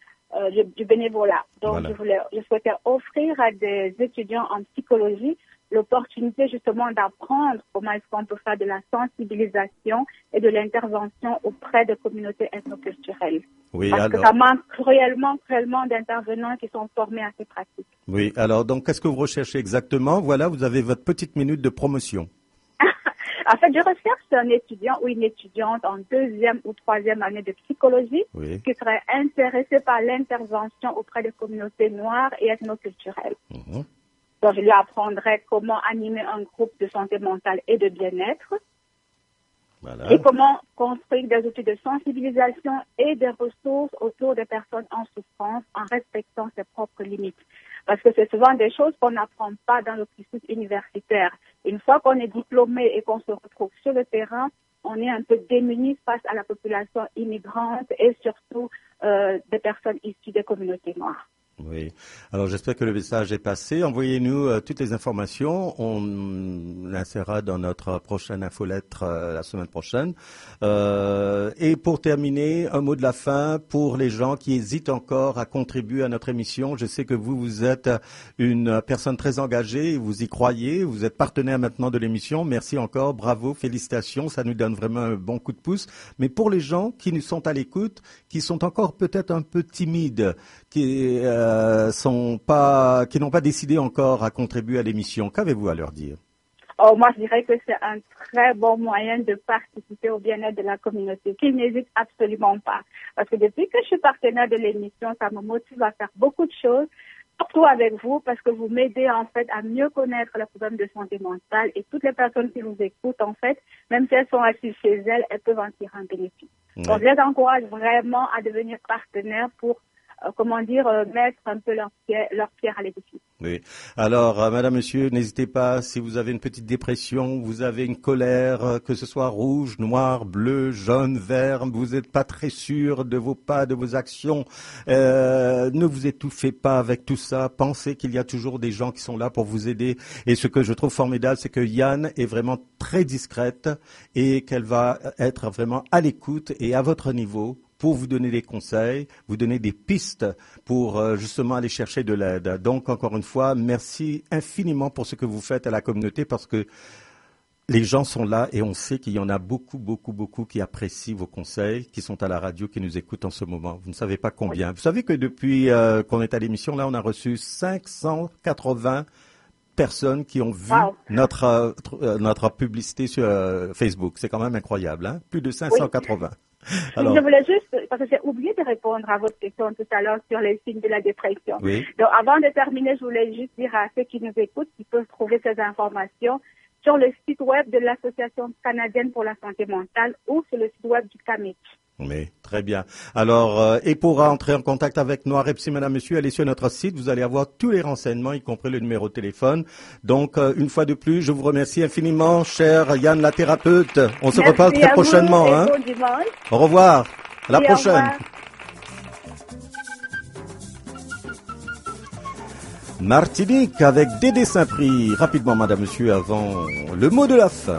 [SPEAKER 19] du bénévolat. Donc, voilà. je souhaitais offrir à des étudiants en psychologie l'opportunité justement d'apprendre comment est-ce qu'on peut faire de la sensibilisation et de l'intervention auprès des communautés ethnoculturelles. Oui, parce que ça manque cruellement d'intervenants qui sont formés à ces pratiques.
[SPEAKER 3] Oui, alors donc qu'est-ce que vous recherchez exactement? Voilà, vous avez votre petite minute de promotion.
[SPEAKER 19] En fait, je recherche un étudiant ou une étudiante en 2e ou 3e année de psychologie qui serait intéressé par l'intervention auprès des communautés noires et ethnoculturelles. Donc, je lui apprendrai comment animer un groupe de santé mentale et de bien-être. Voilà. Et comment construire des outils de sensibilisation et des ressources autour des personnes en souffrance en respectant ses propres limites. Parce que c'est souvent des choses qu'on n'apprend pas dans le cursus universitaire. Une fois qu'on est diplômé et qu'on se retrouve sur le terrain, on est un peu démunis face à la population immigrante et surtout des personnes issues des communautés noires.
[SPEAKER 3] Oui. Alors, j'espère que le message est passé. Envoyez-nous toutes les informations. On l'insérera dans notre prochaine infolettre la semaine prochaine. Et pour terminer, un mot de la fin pour les gens qui hésitent encore à contribuer à notre émission. Je sais que vous êtes une personne très engagée, vous y croyez, vous êtes partenaire maintenant de l'émission. Merci encore, bravo, félicitations. Ça nous donne vraiment un bon coup de pouce. Mais pour les gens qui nous sont à l'écoute, qui sont encore peut-être un peu timides, qui n'ont pas décidé encore à contribuer à l'émission. Qu'avez-vous à leur dire?
[SPEAKER 19] Moi, je dirais que c'est un très bon moyen de participer au bien-être de la communauté, qu'ils n'hésitent absolument pas. Parce que depuis que je suis partenaire de l'émission, ça me motive à faire beaucoup de choses, surtout avec vous, parce que vous m'aidez en fait à mieux connaître les problèmes de santé mentale et toutes les personnes qui nous écoutent, en fait, même si elles sont assises chez elles, elles peuvent en tirer un bénéfice. Ouais. Donc, je les encourage vraiment à devenir partenaires pour mettre un peu leur pierre à l'édifice.
[SPEAKER 3] Oui. Alors, madame, monsieur, n'hésitez pas, si vous avez une petite dépression, vous avez une colère, que ce soit rouge, noir, bleu, jaune, vert, vous n'êtes pas très sûr de vos pas, de vos actions, ne vous étouffez pas avec tout ça. Pensez qu'il y a toujours des gens qui sont là pour vous aider. Et ce que je trouve formidable, c'est que Yann est vraiment très discrète et qu'elle va être vraiment à l'écoute et à votre niveau pour vous donner des conseils, vous donner des pistes pour justement aller chercher de l'aide. Donc, encore une fois, merci infiniment pour ce que vous faites à la communauté parce que Les gens sont là et on sait qu'il y en a beaucoup qui apprécient vos conseils, qui sont à la radio, qui nous écoutent en ce moment. Vous ne savez pas combien. Oui. Vous savez que depuis qu'on est à l'émission, là, on a reçu 580 personnes qui ont vu notre publicité sur Facebook. C'est quand même incroyable, hein? Plus de 580. Oui.
[SPEAKER 19] Alors, je voulais juste, parce que j'ai oublié de répondre à votre question tout à l'heure sur les signes de la dépression.
[SPEAKER 3] Oui.
[SPEAKER 19] Donc, avant de terminer, je voulais juste dire à ceux qui nous écoutent qu'ils peuvent trouver ces informations sur le site web de l'Association canadienne pour la santé mentale ou sur le site web du CAMEC.
[SPEAKER 3] Oui, très bien. Alors, et pour entrer en contact avec Noir et Psy, madame, monsieur, allez sur notre site, vous allez avoir tous les renseignements, y compris le numéro de téléphone. Donc, une fois de plus, je vous remercie infiniment, cher Yann, la thérapeute. On se reparle très prochainement.
[SPEAKER 19] Vous,
[SPEAKER 3] hein.
[SPEAKER 19] Bon dimanche.
[SPEAKER 3] Au revoir. À la prochaine.
[SPEAKER 19] Au revoir.
[SPEAKER 3] Martinique avec Dédé Saint-Prix. Rapidement, madame, monsieur, avant le mot de la fin.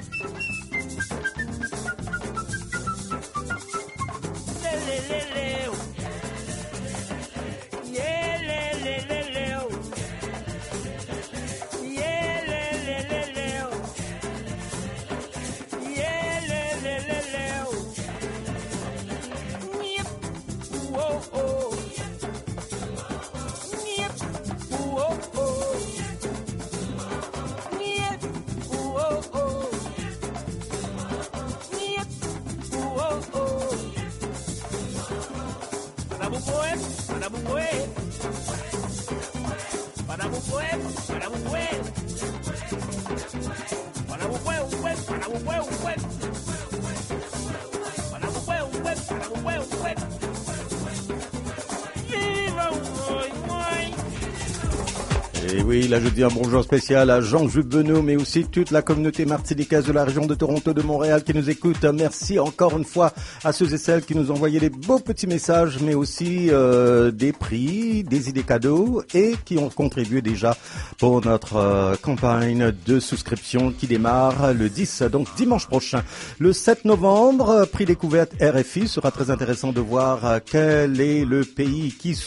[SPEAKER 3] Et oui, là je dis un bonjour spécial à Jean-Jules Benoît, mais aussi toute la communauté martiniquaise de la région de Toronto, de Montréal qui nous écoute. Merci encore une fois à ceux et celles qui nous ont envoyé des beaux petits messages, mais aussi des prix, des idées cadeaux et qui ont contribué déjà pour notre campagne de souscription qui démarre le 10, donc dimanche prochain. Le 7 novembre, prix découverte RFI, sera très intéressant de voir quel est le pays qui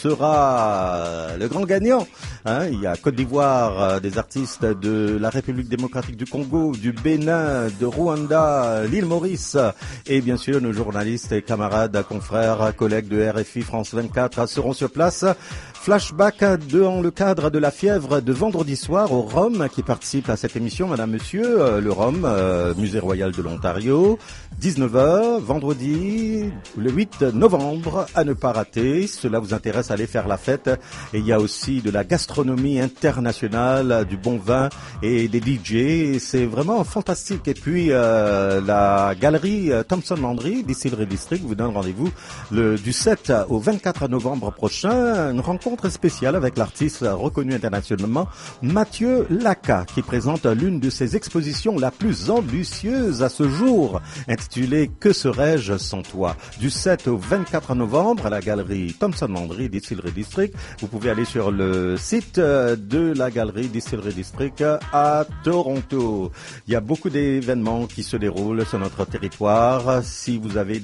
[SPEAKER 3] sera le grand gagnant. Hein, il y a Côte d'Ivoire, des artistes de la République démocratique du Congo, du Bénin, de Rwanda, l'île Maurice et bien sûr nos journalistes et camarades, confrères, collègues de RFI France 24 seront sur place. Flashback dans le cadre de la fièvre de vendredi soir au Rhum qui participe à cette émission, madame, monsieur, le Rhum, Musée Royal de l'Ontario, 19h, vendredi, le 8 novembre, à ne pas rater. Cela vous intéresse, allez faire la fête. Et il y a aussi de la gastronomie internationale, du bon vin et des DJ. C'est vraiment fantastique. Et puis, la galerie Thompson Landry, Distillery District, vous donne rendez-vous du 7 au 24 novembre prochain. Une rencontre spéciale avec l'artiste reconnu internationalement Mathieu Laka, qui présente l'une de ses expositions la plus ambitieuse à ce jour, intitulée Que serais-je sans toi? Du 7 au 24 novembre à la galerie Thompson Landry, Distillery District. Vous pouvez aller sur le site de la galerie Distillery District à Toronto. Il y a beaucoup d'événements qui se déroulent sur notre territoire. Si vous avez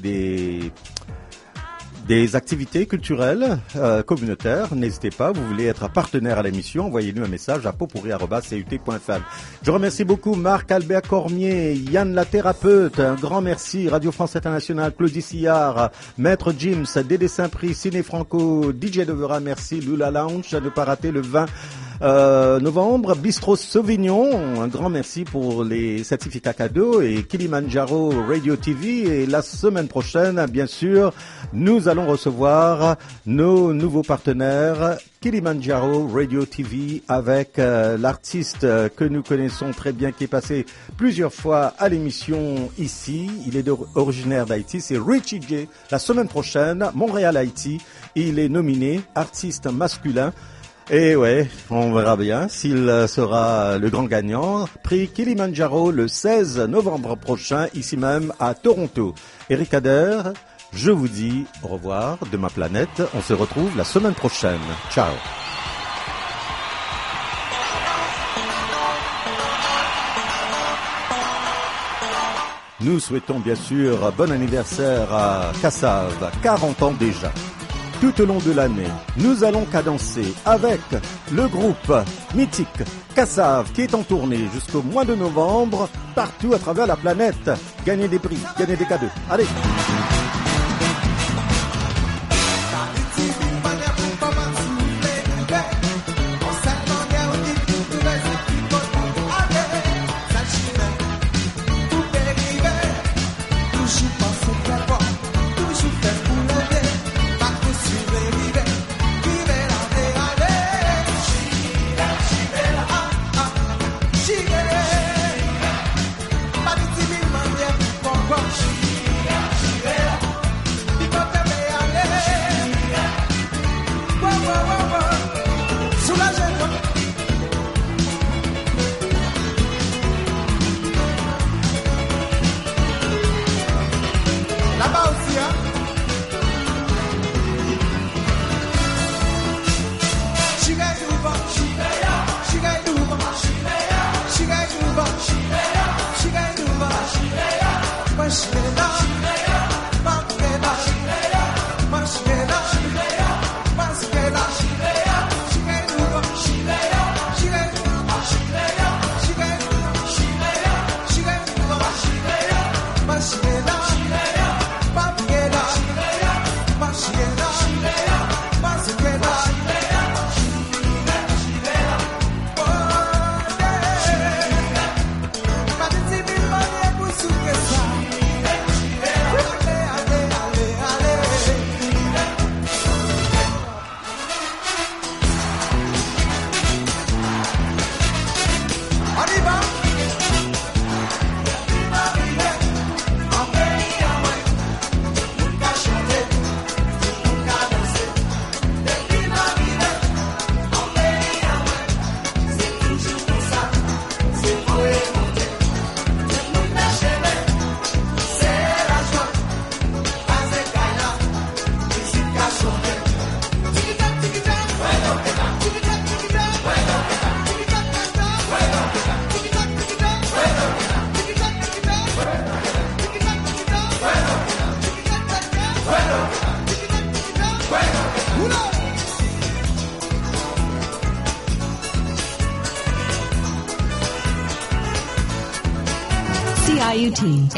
[SPEAKER 3] des activités culturelles, communautaires, n'hésitez pas, vous voulez être partenaire à l'émission, envoyez-nous un message à potpourri@cut.fm. Je remercie beaucoup Marc-Albert Cormier, Yann la thérapeute, un grand merci, Radio France Internationale, Claudie Sillard, Maître James, Dédé Saint-Prix, Ciné Franco, DJ Devera, merci, Lula Lounge, à ne pas rater le 20 novembre, Bistro Sauvignon, un grand merci pour les certificats cadeaux et Kilimanjaro Radio TV. Et la semaine prochaine, bien sûr, nous allons recevoir nos nouveaux partenaires Kilimanjaro Radio TV avec l'artiste que nous connaissons très bien, qui est passé plusieurs fois à l'émission ici. Il est originaire d'Haïti, c'est Richie J. La semaine prochaine, Montréal, Haïti, il est nominé artiste masculin. Et ouais, on verra bien s'il sera le grand gagnant. Prix Kilimanjaro le 16 novembre prochain, ici même à Toronto. Eric Ader, je vous dis au revoir de ma planète. On se retrouve la semaine prochaine. Ciao. Nous souhaitons bien sûr bon anniversaire à Kassav, 40 ans déjà. tout au long de l'année. Nous allons cadencer avec le groupe mythique Kassav qui est en tournée jusqu'au mois de novembre partout à travers la planète. Gagner des prix, gagner des cadeaux. Allez!
[SPEAKER 8] CIUT